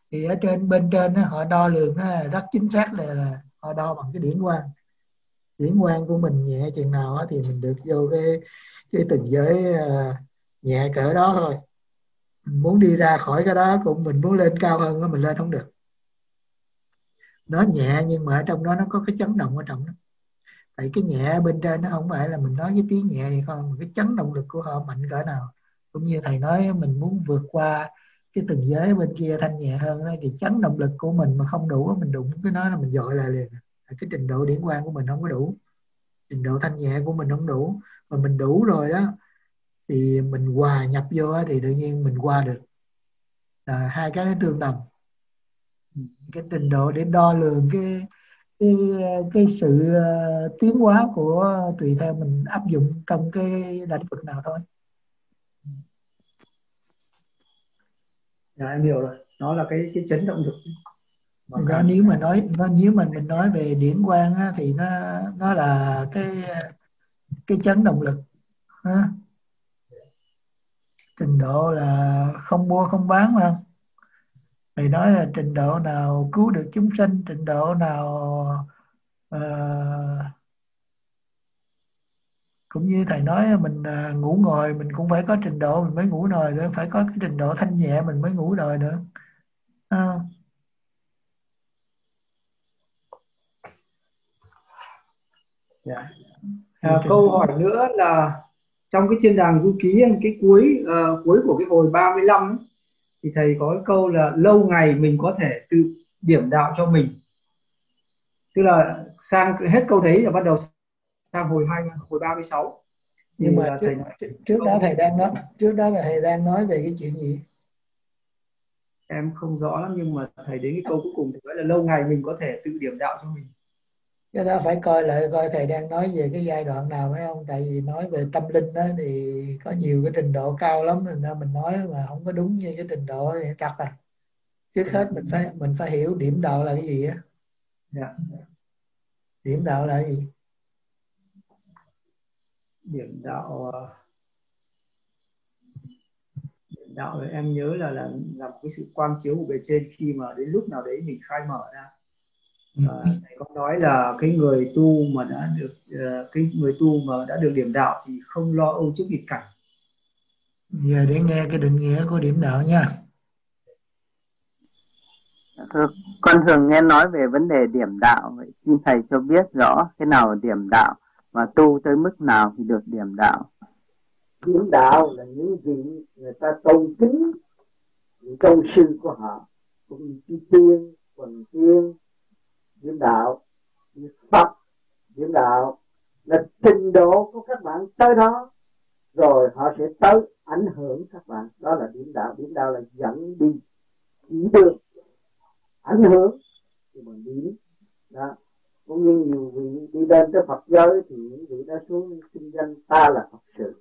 Thì ở bên trên đó, họ đo lường rất chính xác là họ đo bằng cái điển quang. Điển quang của mình nhẹ chừng nào thì mình được vô cái từng giới nhẹ cỡ đó thôi. Mình muốn đi ra khỏi cái đó cũng mình muốn lên cao hơn đó, mình lên không được. Nó nhẹ nhưng mà ở trong đó nó có cái chấn động ở trong đó. Tại cái nhẹ bên trên nó không phải là mình nói cái tiếng nhẹ vậy không, mà cái chấn động lực của họ mạnh cỡ nào. Cũng như thầy nói mình muốn vượt qua cái từng giới bên kia thanh nhẹ hơn đó, thì chấn động lực của mình mà không đủ, mình đụng cái nó là mình dội lại liền. Cái trình độ điển quang của mình không có đủ, trình độ thanh nhẹ của mình không đủ. Mà mình đủ rồi đó thì mình hòa nhập vô thì tự nhiên mình qua được. Hai cái nó tương đồng. Cái trình độ để đo lường cái sự tiến hóa của tùy theo mình áp dụng trong cái lĩnh vực nào thôi. Dạ em hiểu rồi, nó là cái chấn động lực. Đó, nếu mà mình nói về điển quang á, thì nó là cái chấn động lực ha. Trình độ là không mua không bán mà. Thầy nói là trình độ nào cứu được chúng sinh, trình độ nào cũng như thầy nói mình ngủ ngồi mình cũng phải có trình độ mình mới ngủ nồi nữa, phải có cái trình độ thanh nhẹ mình mới ngủ nồi nữa. Câu hỏi nữa là trong cái chuyên đàng du ký cái cuối của cái hồi 35 ấy, thì thầy có cái câu là lâu ngày mình có thể tự điểm đạo cho mình. Tức là sang hết câu đấy là bắt đầu sang hồi 36. Nhưng mà trước đó thầy đang nói, trước đó là thầy đang nói về cái chuyện gì? Em không rõ lắm, nhưng mà thầy đến cái câu cuối cùng thì nói là lâu ngày mình có thể tự điểm đạo cho mình. Cái đó phải coi lại coi thầy đang nói về cái giai đoạn nào phải không? Tại vì nói về tâm linh đó thì có nhiều cái trình độ cao lắm nên mình nói mà không có đúng như cái trình độ thì trật à. Trước hết mình phải hiểu điểm đạo là cái gì á. Điểm đạo là cái gì? Điểm đạo thì em nhớ là một cái sự quang chiếu của bề trên khi mà đến lúc nào đấy mình khai mở ra. Thầy có nói là cái người tu mà đã được điểm đạo thì không lo âu trước nghịch cảnh. Giờ để nghe cái định nghĩa của điểm đạo nha. Con thường nghe nói về vấn đề điểm đạo, vậy xin thầy cho biết rõ cái nào là điểm đạo và tu tới mức nào thì được điểm đạo. Điểm đạo là những vị người ta tôn kính những tôn sư của họ, cũng như chư tiên, quần tiên. Điểm đạo như Phật, điểm đạo là trình độ của các bạn tới đó rồi họ sẽ tới ảnh hưởng các bạn, đó là điểm đạo. Điểm đạo là dẫn đi, chỉ đường, ảnh hưởng thì bằng điểm đó. Cũng như nhiều vị đi lên tới Phật giới thì những vị đã xuống xưng danh ta là Phật sự,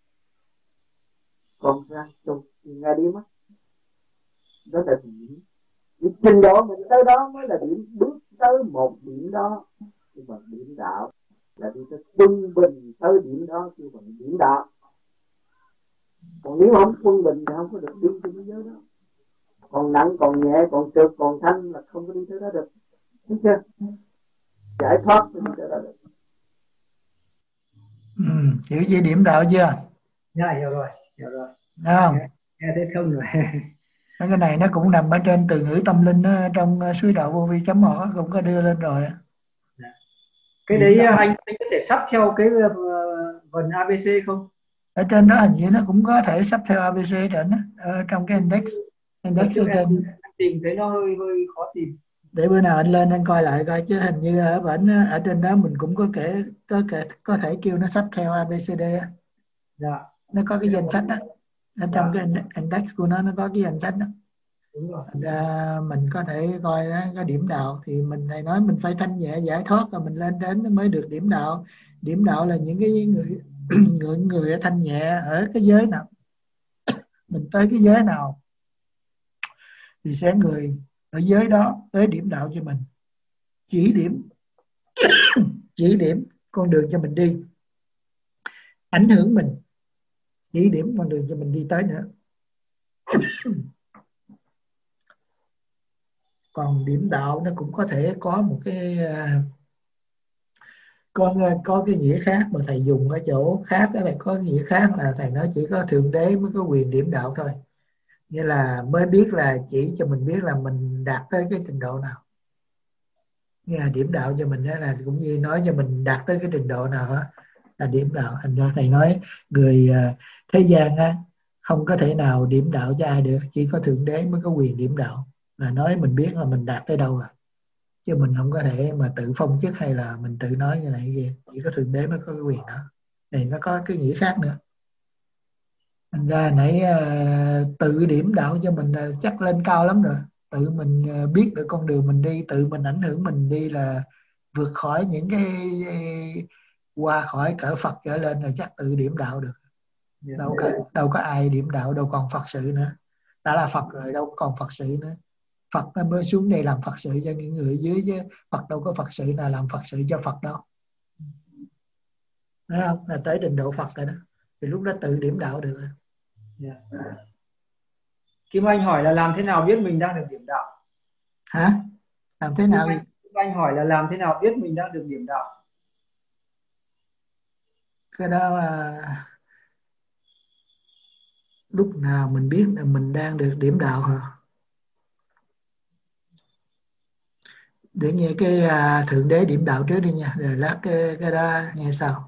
còn ra tu ngay đi mất, đó là điểm. Cái trình độ mình tới đó mới là điểm, bước tới một điểm đó. Nhưng mà điểm đạo là đi tới quân bình tới điểm đó chứ bằng điểm đạo. Còn nếu không quân bình thì không có được đi tới thế giới đó. Còn nặng, còn nhẹ, còn trượt, còn thanh là không có đi tới đó được. Đúng chưa? Giải thoát thì đi tới đó được. Hiểu về điểm đạo chưa? Dạ, hiểu rồi. Đúng không? Nghe thấy thông rồi. Cái này nó cũng nằm ở trên từ ngữ tâm linh đó, trong suối đạo vô vi.org cũng có đưa lên rồi. Cái đấy anh có thể sắp theo cái phần ABC không? Ở trên đó hình như nó cũng có thể sắp theo ABC trên đó, trong cái index ở trên. Tìm thấy nó hơi khó tìm. Để bữa nào anh lên anh coi lại coi, chứ hình như ở trên đó mình cũng có thể kêu nó sắp theo ABCD. Dạ. Nó có cái danh sách đó. Ở trong cái index của nó có cái danh sách đó. Đúng rồi. Mình có thể coi đó, cái điểm đạo thì mình thầy nói mình phải thanh nhẹ giải thoát rồi mình lên đến mới được điểm đạo. Điểm đạo là những cái người ở thanh nhẹ ở cái giới nào, mình tới cái giới nào thì sẽ người ở giới đó tới điểm đạo cho mình, chỉ điểm con đường cho mình đi, ảnh hưởng mình, chỉ điểm con đường cho mình đi tới nữa. Còn điểm đạo nó cũng có thể có một cái có cái nghĩa khác mà thầy dùng ở chỗ khác, đó là có nghĩa khác là thầy nói chỉ có Thượng Đế mới có quyền điểm đạo thôi, nghĩa là mới biết là chỉ cho mình biết là mình đạt tới cái trình độ nào. Nghĩa là điểm đạo cho mình đó là cũng như nói cho mình đạt tới cái trình độ nào đó là điểm đạo. Thành ra thầy nói người thế gian á không có thể nào điểm đạo cho ai được, chỉ có Thượng Đế mới có quyền điểm đạo, là nói mình biết là mình đạt tới đâu rồi, chứ mình không có thể mà tự phong chức hay là mình tự nói như này gì, chỉ có Thượng Đế mới có cái quyền đó. Này nó có cái nghĩa khác nữa. Thành ra nãy tự điểm đạo cho mình là chắc lên cao lắm rồi, tự mình biết được con đường mình đi, tự mình ảnh hưởng mình đi là vượt khỏi những cái qua khỏi cỡ Phật trở lên là chắc tự điểm đạo được. Đâu có ai điểm đạo, đâu còn Phật sự nữa, đã là Phật rồi đâu còn Phật sự nữa. Phật nó mới xuống đây làm Phật sự cho những người dưới, chứ Phật đâu có Phật sự nào làm Phật sự cho Phật đâu. Thấy không? Là tới trình độ Phật rồi đó, thì lúc đó tự điểm đạo được rồi. Kim Anh hỏi là làm thế nào biết mình đang được điểm đạo? Hả? Làm thế nào? Kim Anh hỏi là làm thế nào biết mình đang được điểm đạo? Cái đó lúc nào mình biết là mình đang được điểm đạo hả? Để nghe cái Thượng Đế điểm đạo trước đi nha, rồi lát cái đó nghe sau.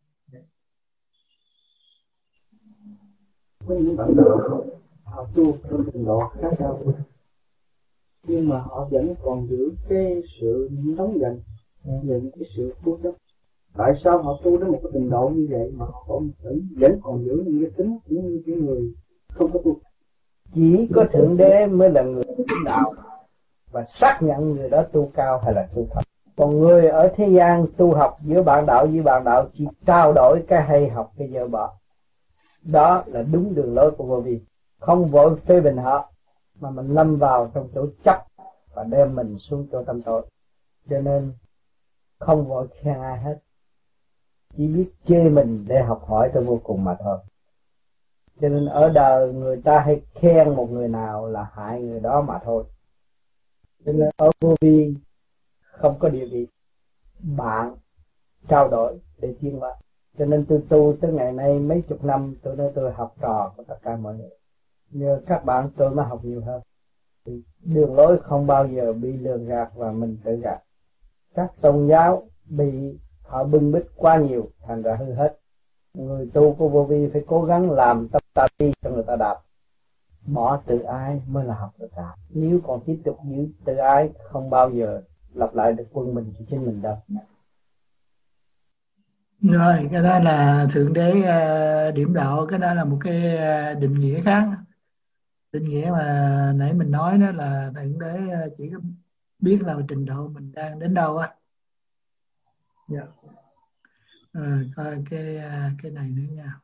Có những bạn đạo họ tu trong trình độ khá cao, nhưng mà họ vẫn còn giữ cái sự nóng giận, những cái sự cố chấp. Tại sao họ tu đến một cái trình độ như vậy mà họ vẫn còn giữ những cái tính như cái người không có tu? Chỉ có Thượng Đế mới là người điểm đạo và xác nhận người đó tu cao hay là tu thấp. Còn người ở thế gian tu học giữa bạn đạo với bạn đạo chỉ trao đổi cái hay học cái dở bỏ. Đó là đúng đường lối của vô vi. Không vội phê bình họ mà mình lâm vào trong chỗ chấp và đem mình xuống chỗ tâm tối. Cho nên không vội khen ai hết, chỉ biết chê mình để học hỏi tới vô cùng mà thôi. Cho nên ở đời người ta hay khen một người nào là hại người đó mà thôi. Cho nên ở vô vi không có địa vị bạn trao đổi để tiến hóa. Cho nên tôi tu tới ngày nay mấy chục năm, tôi nói tôi học trò của tất cả mọi người. Nhờ các bạn tôi mới học nhiều hơn. Thì đường lối không bao giờ bị lường gạt và mình tự gạt. Các tôn giáo bị họ bưng bít quá nhiều, thành ra hư hết. Người tu của vô vi phải cố gắng làm tâm ta đi cho người ta đạp. Bỏ tự ái mới là học được đạp. Nếu còn tiếp tục giữ tự ái không bao giờ lặp lại được quân mình cho chính mình đâu. Rồi, cái đó là Thượng Đế điểm đạo, cái đó là một cái định nghĩa khác. Định nghĩa mà nãy mình nói đó là Thượng Đế chỉ có biết là trình độ mình đang đến đâu á. Coi cái này nữa nha.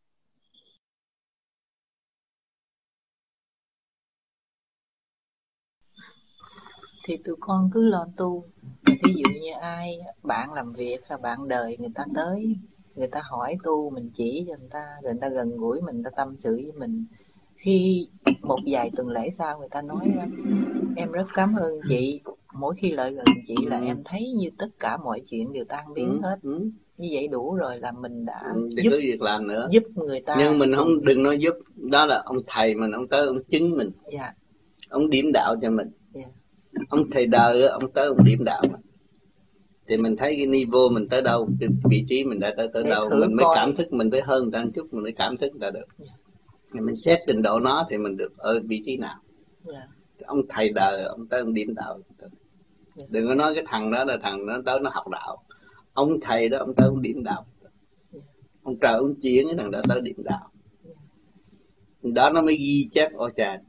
Thì tụi con cứ lo tu. Thí dụ như ai bạn làm việc là bạn đời, người ta tới, người ta hỏi tu, mình chỉ cho người ta, rồi người ta gần gũi mình, người ta tâm sự với mình. Khi một vài tuần lễ sau người ta nói em rất cảm ơn chị, mỗi khi lại gần chị là em thấy như tất cả mọi chuyện đều tan biến hết. Như vậy đủ rồi là mình đã giúp việc làm nữa, giúp người ta. Nhưng mình không đừng nói giúp, đó là ông thầy mình, ông tới ông chứng mình, ông điểm đạo cho mình. Ông thầy đời ông tới ông điểm đạo mình. Thì mình thấy cái niveau mình tới đâu, cái vị trí mình đã tới đâu, mình mới cảm thức mình tới hơn người ta một chút, mình mới cảm thức người ta được. Mình xét trình độ nó thì mình được ở vị trí nào. Ông thầy đời ông tới ông điểm đạo. Đừng có nói cái thằng đó là thằng nó tới nó học đạo. Ông thầy đó ông tới ông điểm đạo. Ông trời ông chuyển cái thằng đó tới điểm đạo. Đó nó mới ghi chép ô trà.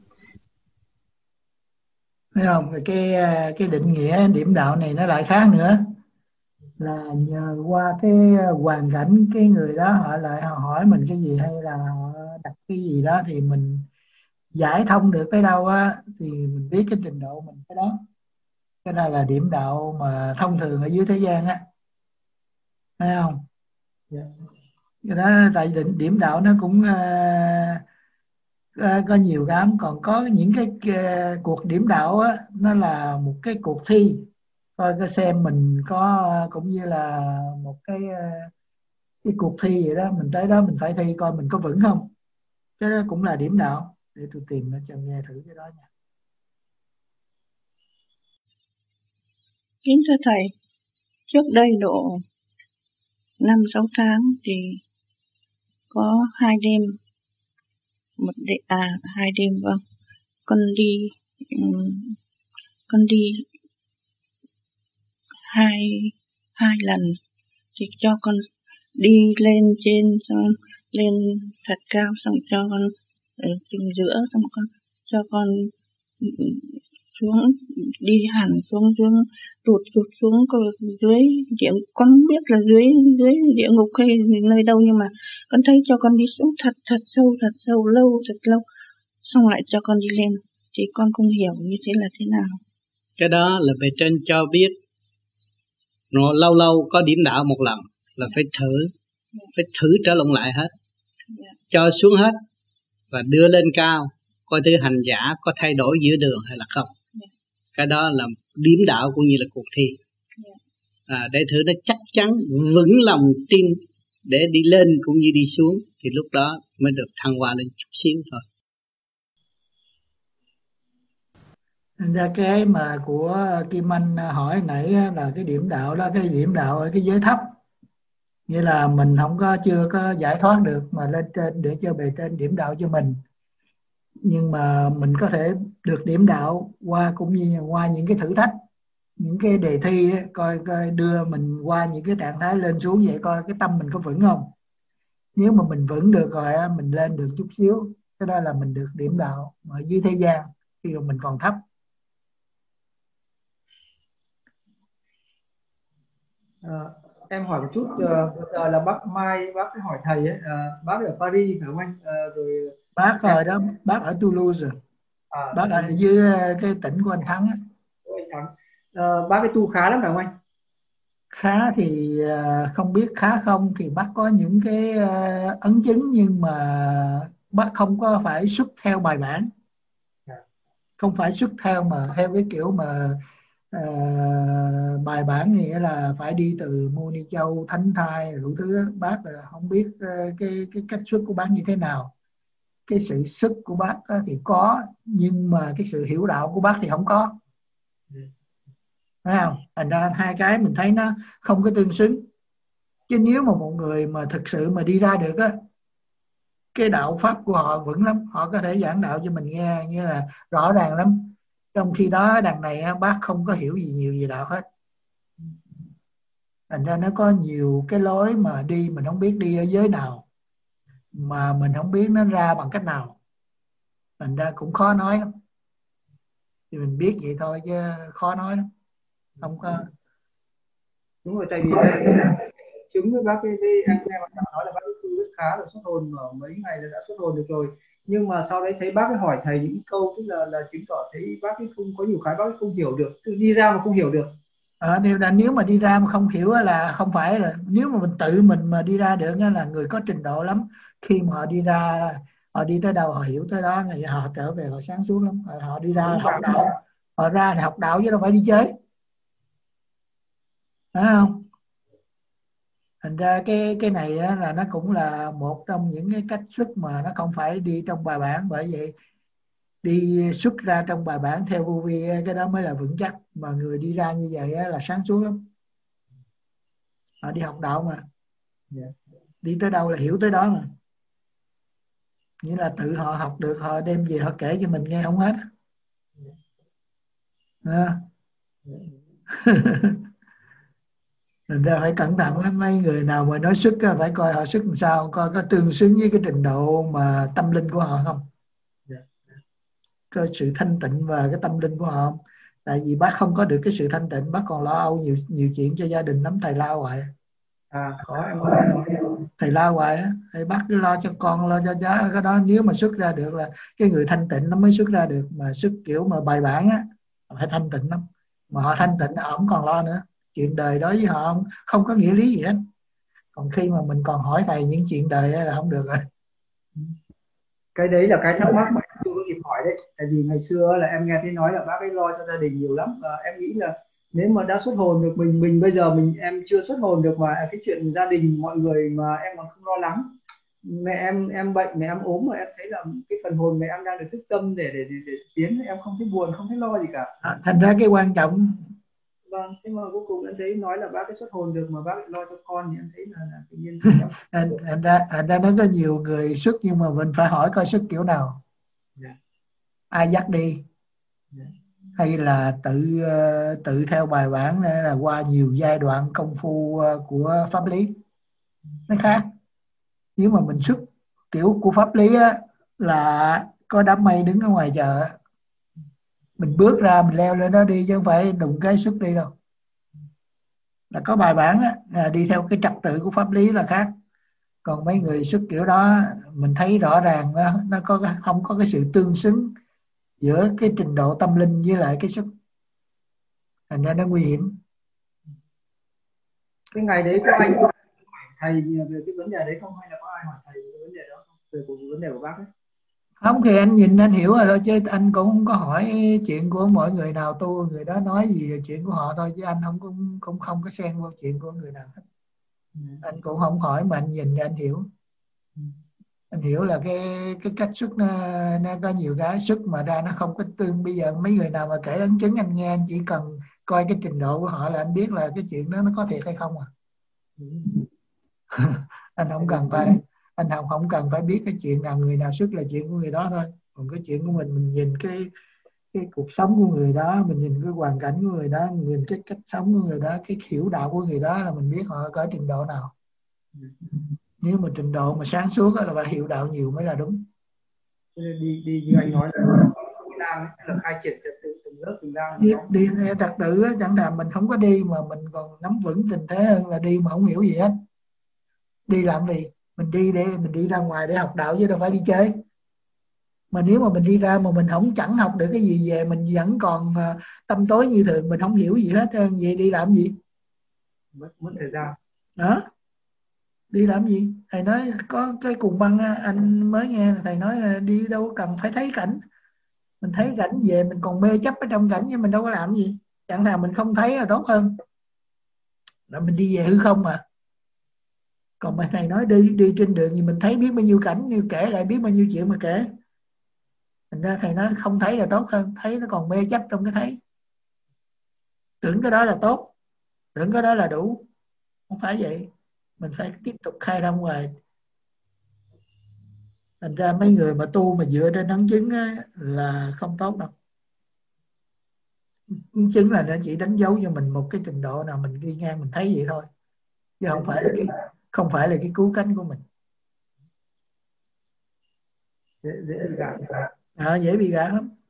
Thấy không? Cái định nghĩa điểm đạo này nó lại khác nữa, là nhờ qua cái hoàn cảnh cái người đó họ lại họ hỏi mình cái gì hay là họ đặt cái gì đó thì mình giải thông được tới đâu á thì mình biết cái trình độ mình tới đó. Cái đó là điểm đạo mà thông thường ở dưới thế gian á, thấy không? Cái đó tại điểm đạo nó cũng có nhiều lắm. Còn có những cái cuộc điểm đạo á, nó là một cái cuộc thi, coi xem mình có, cũng như là một cái cuộc thi vậy đó, mình tới đó mình phải thi coi mình có vững không. Cái đó cũng là điểm đạo. Để tôi tìm cho nghe thử cái đó nha. Kính thưa thầy, trước đây độ 5-6 tháng thì có 2 đêm, 2 đêm vâng, con đi hai lần, thì cho con đi lên trên, xong lên thật cao, xong cho con ở trên giữa, xong con cho con xuống, đi hẳn xuống tụt xuống dưới địa, con biết là dưới địa ngục hay nơi đâu, nhưng mà con thấy cho con đi xuống thật sâu lâu, xong lại cho con đi lên, thì con không hiểu như thế là thế nào. Cái đó là bề trên cho biết, rồi lâu có điểm đạo một lần là phải thử trở lộn lại hết, cho xuống hết và đưa lên cao, coi thử hành giả có thay đổi giữa đường hay là không. Cái đó là điểm đạo cũng như là cuộc thi, để thử nó chắc chắn vững lòng tin để đi lên cũng như đi xuống, thì lúc đó mới được thăng hoa lên chút xíu thôi. Thành ra cái mà của Kim Anh hỏi nãy là cái điểm đạo đó, cái điểm đạo ở cái giới thấp, nghĩa là mình chưa có giải thoát được mà lên trên để cho bề trên điểm đạo cho mình. Nhưng mà mình có thể được điểm đạo cũng như qua những cái thử thách, những cái đề thi ấy, coi đưa mình qua những cái trạng thái lên xuống vậy, coi cái tâm mình có vững không. Nếu mà mình vững được rồi mình lên được chút xíu, cái đó là mình được điểm đạo. Mà ở dưới thế gian khi mà mình còn thấp. Em hỏi một chút, bây giờ là bác Mai, bác hỏi thầy ấy, bác ở Paris phải không anh? Rồi bác ở đó, bác ở Toulouse, bác ở dưới cái tỉnh của anh Thắng ấy. Anh Thắng, bác cái tu khá lắm phải không anh? Khá thì không biết khá không, thì bác có những cái ấn chứng, nhưng mà bác không có phải xuất theo bài bản, không phải xuất theo cái kiểu mà bài bản, nghĩa là phải đi từ Mô Ni Châu, Thánh Thai đủ thứ. Bác là không biết cái cách xuất của bác như thế nào. Cái sự xuất của bác thì có, nhưng mà cái sự hiểu đạo của bác thì không có. Thấy không? Thành ra hai cái mình thấy nó không có tương xứng. Chứ nếu mà một người mà thực sự mà đi ra được á, cái đạo pháp của họ vững lắm, họ có thể giảng đạo cho mình nghe như là rõ ràng lắm. Trong khi đó đằng này bác không có hiểu gì nhiều về đạo hết. Thành ra nó có nhiều cái lối mà đi mình không biết đi ở giới nào, mà mình không biết nó ra bằng cách nào. Thành ra cũng khó nói lắm. Thì mình biết vậy thôi chứ khó nói lắm. Không có. Đúng rồi, tại vì chứng với bác anh em nói là bác tu rất khá rồi, xuất hồn ở mấy ngày là đã xuất hồn được rồi. Nhưng mà sau đấy thấy bác ấy hỏi thầy những câu tức là chứng tỏ thấy bác ấy không có nhiều cái bác ấy không hiểu được, đi ra mà không hiểu được. Nếu mà đi ra mà không hiểu là không phải là, nếu mà mình tự mình mà đi ra được là người có trình độ lắm. Khi mà họ đi ra, họ đi tới đâu họ hiểu tới đó, ngày họ trở về họ sáng suốt lắm. Họ đi ra học đạo, họ ra thì học đạo chứ đâu phải đi chơi, phải không? Thành ra cái này là nó cũng là một trong những cái cách xuất mà nó không phải đi trong bài bản. Bởi vậy đi xuất ra trong bài bản theo vô vi, cái đó mới là vững chắc. Mà người đi ra như vậy là sáng suốt lắm. Họ đi học đạo mà, đi tới đâu là hiểu tới đó mà. Nghĩa là tự họ học được, họ đem về họ kể cho mình nghe không hết. Thành ra phải cẩn thận lắm. Mấy người nào mà nói xuất phải coi họ xuất làm sao, coi có tương xứng với cái trình độ mà tâm linh của họ không, có sự thanh tịnh và cái tâm linh của họ không. Tại vì bác không có được cái sự thanh tịnh, bác còn lo âu nhiều chuyện cho gia đình lắm. Thầy lao hoài. Có em thầy lao hoài á, thầy bác cứ lo cho con, lo cho cháu. Cái đó nếu mà xuất ra được là cái người thanh tịnh nó mới xuất ra được. Mà xuất kiểu mà bài bản á, phải thanh tịnh lắm. Mà họ thanh tịnh họ không còn lo nữa. Chuyện đời đối với họ không có nghĩa lý gì hết. Còn khi mà mình còn hỏi thầy những chuyện đời là không được rồi. Cái đấy là cái thắc mắc mà em chưa có dịp hỏi đấy. Tại vì ngày xưa là em nghe thấy nói là bác ấy lo cho gia đình nhiều lắm, và em nghĩ là nếu mà đã xuất hồn được, mình bây giờ em chưa xuất hồn được, mà cái chuyện gia đình mọi người mà em còn không lo lắng. Mẹ em bệnh, mẹ em ốm, mà em thấy là cái phần hồn mẹ em đang được thức tâm để tiến, em không thấy buồn, không thấy lo gì cả. Thành ra cái quan trọng. Vâng, thế mà cuối cùng em thấy nói là bác ấy xuất hồn được mà bác ấy lo cho con, thì em thấy là tự nhiên anh ra nó có nhiều người xuất, nhưng mà mình phải hỏi coi xuất kiểu nào. Ai dắt đi, hay là tự theo bài bản, hay là qua nhiều giai đoạn công phu của pháp lý, nó khác. Nếu mà mình xuất kiểu của pháp lý á, là có đám mây đứng ở ngoài chờ, mình bước ra mình leo lên đó đi, chứ không phải đụng cái xuất đi đâu. Là có bài bản á, đi theo cái trật tự của pháp lý là khác. Còn mấy người xuất kiểu đó mình thấy rõ ràng nó không có cái sự tương xứng giữa cái trình độ tâm linh với lại cái xuất, thành ra nó nguy hiểm. Cái ngày đấy có anh hỏi thầy về cái vấn đề đấy không, hay là có ai hỏi thầy về cái vấn đề đó không, về vấn đề của bác ấy? Không, thì anh nhìn anh hiểu rồi thôi, chứ anh cũng không có hỏi chuyện của mọi người nào tu, người đó nói gì là chuyện của họ thôi, chứ anh cũng không có xen vào chuyện của người nào hết. Anh cũng không hỏi, mà anh nhìn anh hiểu. Anh hiểu là cái cách xuất nó có nhiều cái xuất mà ra nó không có tương. Bây giờ mấy người nào mà kể ấn chứng anh nghe, anh chỉ cần coi cái trình độ của họ là anh biết là cái chuyện đó nó có thiệt hay không à. Anh không cần phải biết cái chuyện nào người nào xuất là chuyện của người đó thôi. Còn cái chuyện của mình nhìn cái cuộc sống của người đó, mình nhìn cái hoàn cảnh của người đó, mình nhìn cái cách sống của người đó, cái hiểu đạo của người đó là mình biết họ có trình độ nào. Nếu mà trình độ mà sáng suốt là phải hiểu đạo nhiều mới là đúng. Đi như anh nói là khai triển trật tự từng lớp từng đang đi theo trật tự á, chẳng hạn mình không có đi mà mình còn nắm vững tình thế hơn là đi mà không hiểu gì hết. Đi làm gì? Mình đi để mình đi ra ngoài để học đạo chứ đâu phải đi chơi. Mà nếu mà mình đi ra mà mình chẳng học được cái gì về, mình vẫn còn tâm tối như thường, mình không hiểu gì hết trơn, vậy đi làm gì? Mất thời gian. Đó. Đi làm gì? Thầy nói có cái cùng băng, anh mới nghe thầy nói là đi đâu cần phải thấy cảnh. Mình thấy cảnh về mình còn mê chấp ở trong cảnh, nhưng mình đâu có làm gì. Chẳng nào mình không thấy là tốt hơn. Là mình đi về hư không mà. Còn mà thầy nói đi trên đường thì mình thấy biết bao nhiêu cảnh, như kể lại biết bao nhiêu chuyện mà kể. Thành ra thầy nói không thấy là tốt hơn, thấy nó còn mê chấp trong cái thấy. Tưởng cái đó là tốt, tưởng cái đó là đủ. Không phải vậy. Mình phải tiếp tục khai thông hoài. Thành ra mấy người mà tu mà dựa trên ấn chứng á, là không tốt đâu. Ấn chứng là nó chỉ đánh dấu cho mình một cái trình độ nào mình đi ngang mình thấy vậy thôi, chứ không phải là cái cứu cánh của mình. Dễ bị gạt. Dễ bị gạt lắm.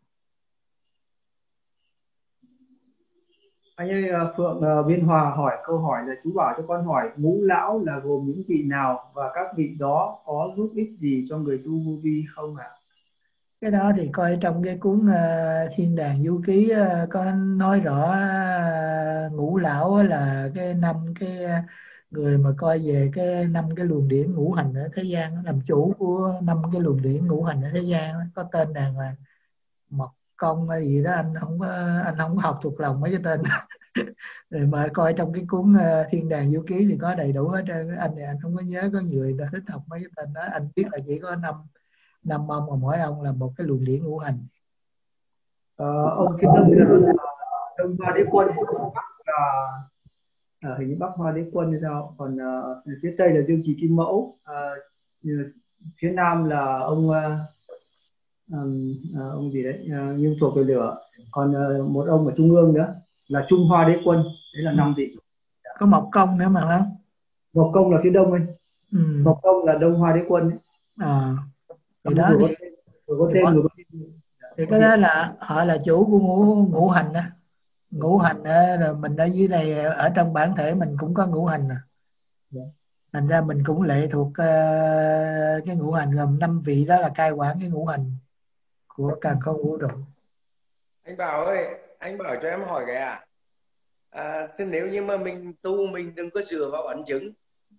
Anh ơi, Phượng Biên Hòa hỏi câu hỏi là chú bảo cho con hỏi ngũ lão là gồm những vị nào, và các vị đó có giúp ích gì cho người tu vô vi không ạ? Cái đó thì coi trong cái cuốn Thiên Đàng Du Ký có nói rõ. Ngũ lão là cái 5 cái người mà coi về cái 5 cái luồng điển ngũ hành ở thế gian, làm chủ của 5 cái luồng điển ngũ hành ở thế gian, có tên đàng hoàng. Mật Công hay gì đó anh không có học thuộc lòng mấy cái tên. Rồi mà coi trong cái cuốn Thiên Đàng Du Ký thì có đầy đủ hết trơn. Anh thì anh không có nhớ, có người ta thích học mấy cái tên đó. Anh biết là chỉ có 5 ông, mà mỗi ông là một cái luồng điển ngũ hành. Ông phía đông là Đông Hoa Đế Quân, hình như Bắc Hoa Đế Quân hay sao, còn phía tây là Dương Trì Kim Mẫu, phía nam là ông gì đấy, nhưng thuộc về lửa. Còn một ông ở trung ương nữa là Trung Hoa Đế Quân, đấy là 5 vị. Có Mộc Công nữa mà không? Mộc Công là phía đông anh. Mộc Công là Đông Hoa Đế Quân. Thì đó thì cái đó là họ là chủ của ngũ hành đó. Ngũ hành rồi mình ở dưới này, ở trong bản thể mình cũng có ngũ hành. Thành ra mình cũng lệ thuộc cái ngũ hành, gồm 5 vị đó là cai quản cái ngũ hành của càn khôn vũ trụ. Anh Bảo ơi, anh Bảo cho em hỏi cái thế nếu như mà mình tu mình đừng có dựa vào ấn chứng,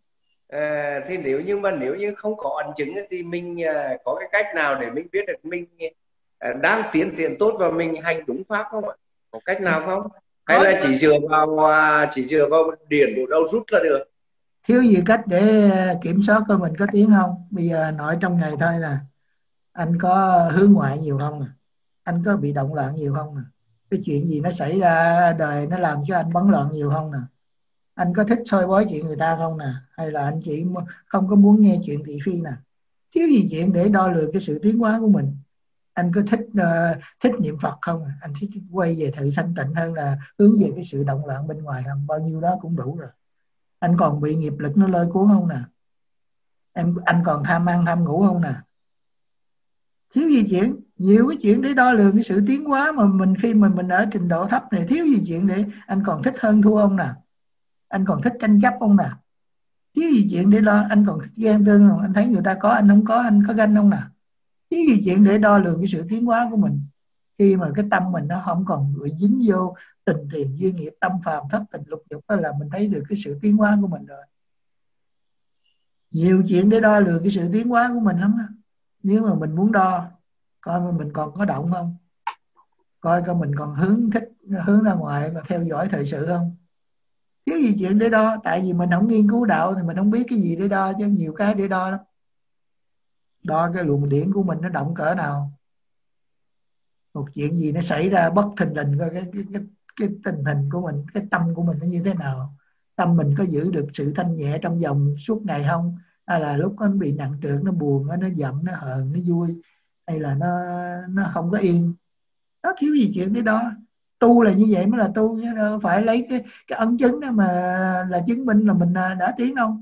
Thì nếu như không có ấn chứng thì mình có cái cách nào để mình biết được mình đang tiến triển tốt và mình hành đúng pháp không ạ? Có cách nào không? Hay là chỉ dựa vào điển bộ đâu rút là được? Thiếu gì cách để kiểm soát coi mình có tiến không? Bây giờ nói trong ngày thôi nè, anh có hướng ngoại nhiều không nè, anh có bị động loạn nhiều không nè, cái chuyện gì nó xảy ra đời nó làm cho anh bấn loạn nhiều không nè, anh có thích soi bói chuyện người ta không nè, hay là anh chỉ không có muốn nghe chuyện thị phi nè. Thiếu gì chuyện để đo lường cái sự tiến hóa của mình. Anh có thích niệm Phật không? Anh thích quay về thự thanh tịnh hơn là hướng về cái sự động loạn bên ngoài không? Bao nhiêu đó cũng đủ rồi. Anh còn bị nghiệp lực nó lôi cuốn không nè? Anh còn tham ăn tham ngủ không nè? Thiếu gì chuyện, nhiều cái chuyện để đo lường cái sự tiến hóa mà mình khi mà mình ở trình độ thấp này. Thiếu gì chuyện để anh còn thích hơn thua không nè? Anh còn thích tranh chấp không nè? Thiếu gì chuyện để đo, anh còn thích ghen tương không? Anh thấy người ta có anh không có, anh có ganh không nè? Thiếu gì chuyện để đo lường cái sự tiến hóa của mình. Khi mà cái tâm mình nó không còn bị dính vô tình tiền duyên nghiệp tâm phàm thất tình lục dục, đó là mình thấy được cái sự tiến hóa của mình rồi. Nhiều chuyện để đo lường cái sự tiến hóa của mình lắm đó. Nếu mà mình muốn đo coi mà mình còn có động không, coi coi mình còn hướng ra ngoài, còn theo dõi thời sự không. Thiếu gì chuyện để đo. Tại vì mình không nghiên cứu đạo thì mình không biết cái gì để đo, chứ nhiều cái để đo lắm. Đo cái luồng điển của mình nó động cỡ nào, một chuyện gì nó xảy ra bất thình lình, coi cái tình hình của mình, cái tâm của mình nó như thế nào. Tâm mình có giữ được sự thanh nhẹ trong vòng suốt ngày không, hay là lúc nó bị nặng trược, nó buồn, nó giận, nó hờn, nó vui, hay là nó không có yên. Đó, thiếu gì chuyện để đó. Tu là như vậy mới là tu, chứ đâu phải lấy cái ấn chứng đó mà là chứng minh là mình đã tiến đâu.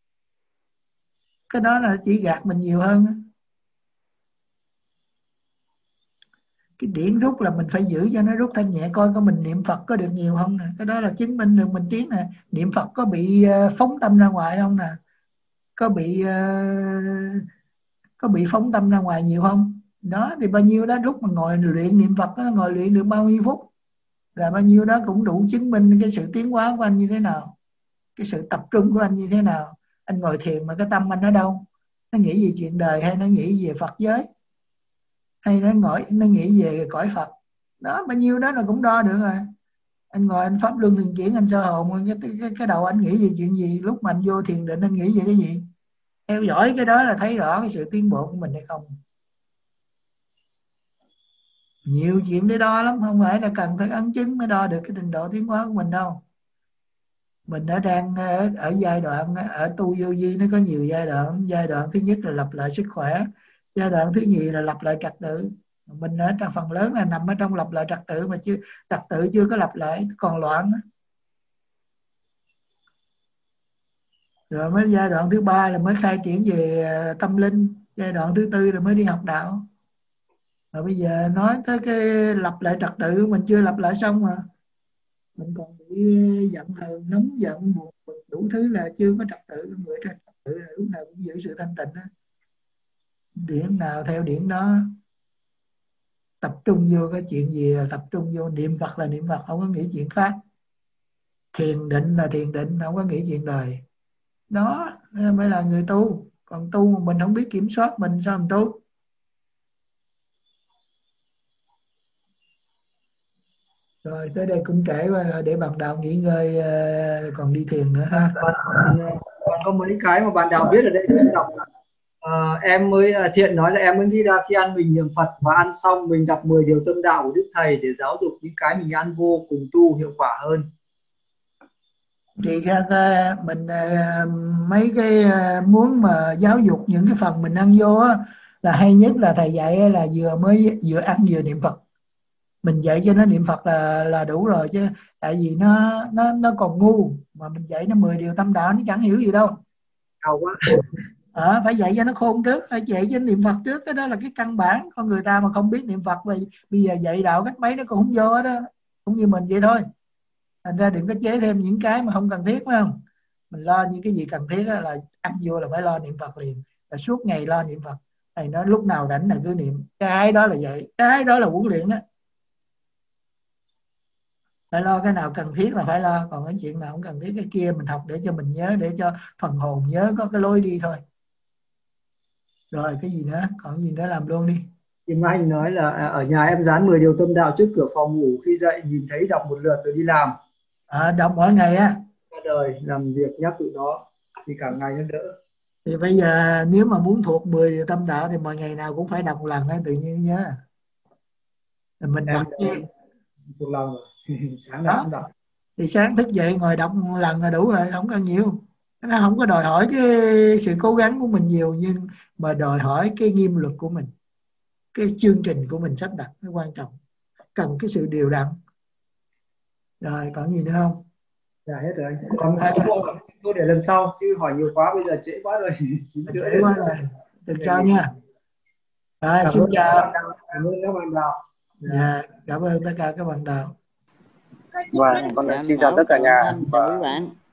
Cái đó là chỉ gạt mình nhiều hơn. Cái điển rút là mình phải giữ cho nó rút thanh nhẹ, coi có mình niệm Phật có được nhiều không nè. Cái đó là chứng minh được mình tiến nè. Niệm Phật có bị phóng tâm ra ngoài không nè, có bị phóng tâm ra ngoài nhiều không. Đó thì bao nhiêu đó, lúc mà ngồi luyện niệm Phật đó, ngồi luyện được bao nhiêu phút là bao nhiêu đó cũng đủ chứng minh cái sự tiến hóa của anh như thế nào, cái sự tập trung của anh như thế nào. Anh ngồi thiền mà cái tâm anh ở đâu? Nó nghĩ về chuyện đời, hay nó nghĩ về Phật giới, hay nó nghĩ về cõi Phật. Đó, bao nhiêu đó là cũng đo được rồi. Anh ngồi anh pháp luân thường chuyển, anh sơ hồn, cái đầu anh nghĩ về chuyện gì, lúc mà anh vô thiền định anh nghĩ về cái gì. Theo dõi cái đó là thấy rõ cái sự tiến bộ của mình hay không. Nhiều chuyện để đo lắm, không phải là cần phải ấn chứng mới đo được cái trình độ tiến hóa của mình đâu. Mình đang ở giai đoạn, ở tu vô vi nó có nhiều giai đoạn. Giai đoạn thứ nhất là lập lại sức khỏe, giai đoạn thứ nhì là lập lại trật tự. Mình ở trong phần lớn là nằm ở trong lập lại trật tự, mà trật tự chưa có lập lại, còn loạn. Rồi mới giai đoạn thứ ba là mới khai triển về tâm linh, giai đoạn thứ tư là mới đi học đạo. Rồi bây giờ nói tới cái lập lại trật tự, mình chưa lập lại xong mà mình còn bị giận hờn, nóng giận, buồn bực đủ thứ là chưa có trật tự. Người trật tự là lúc nào cũng giữ sự thanh tịnh đó. Điển nào theo điển đó, tập trung vô cái chuyện gì là tập trung vô. Niệm Phật là niệm Phật, không có nghĩ chuyện khác. Thiền định là thiền định, không có nghĩ chuyện đời. Đó mới là người tu. Còn tu mà mình không biết kiểm soát mình, sao mình tu? Rồi tới đây cũng trễ quá rồi, để bạn Đạo nghỉ ngơi, còn đi thiền nữa ha. Còn có mấy cái mà bạn Đạo biết ở đây tôi đọc. Em mới Thiện nói là em mới nghĩ ra khi ăn mình niệm Phật và ăn xong mình đọc 10 điều tâm đạo của Đức Thầy để giáo dục những cái mình ăn vô cùng tu hiệu quả hơn. Thì mình mấy cái muốn mà giáo dục những cái phần mình ăn vô á, là hay nhất là thầy dạy là vừa ăn vừa niệm Phật. Mình dạy cho nó niệm Phật là đủ rồi, chứ tại vì nó còn ngu mà mình dạy nó 10 điều tâm đạo nó chẳng hiểu gì đâu. Phải dạy cho nó khôn trước, phải dạy cho nó niệm Phật trước. Cái đó là cái căn bản. Con người ta mà không biết niệm Phật, bây giờ dạy đạo cách mấy nó cũng không vô đó, cũng như mình vậy thôi. Thành ra đừng có chế thêm những cái mà không cần thiết, phải không? Mình lo những cái gì cần thiết là ăn vô là phải lo niệm Phật liền, là suốt ngày lo niệm Phật. Thầy nói lúc nào rảnh là cứ niệm. Cái đó là vậy, cái đó là huấn luyện đó. Phải lo cái nào cần thiết là phải lo, còn cái chuyện nào không cần thiết cái kia mình học để cho mình nhớ, để cho phần hồn nhớ có cái lối đi thôi. Rồi cái gì nữa, còn gì nữa làm luôn đi. Kim Anh nói là ở nhà em dán 10 điều tâm đạo trước cửa phòng ngủ, khi dậy nhìn thấy đọc một lượt rồi đi làm. Đọc mỗi ngày á. Ra đời làm việc nhắc tụi đó thì cả ngày nó đỡ. Thì bây giờ nếu mà muốn thuộc 10 điều tâm đạo thì mỗi ngày nào cũng phải đọc một lần tự nhiên nhớ. Thì mình đọc thuộc lòng rồi. Sáng nào cũng đọc. Thì sáng thức dậy ngồi đọc một lần là đủ rồi, không cần nhiều. Nó không có đòi hỏi cái sự cố gắng của mình nhiều, nhưng mà đòi hỏi cái nghiêm luật của mình, cái chương trình của mình sắp đặt nó quan trọng, cần cái sự đều đặn. Rồi còn gì nữa không? Dạ hết rồi anh. Còn thôi để lần sau, chứ hỏi nhiều quá bây giờ trễ quá rồi. Trễ quá rồi. Từ sau nha. Rồi xin chào. Cảm ơn các bạn đạo. Dạ, cảm ơn tất cả các bạn đạo. Vâng, con xin chào tất cả nhà. Chào các bạn.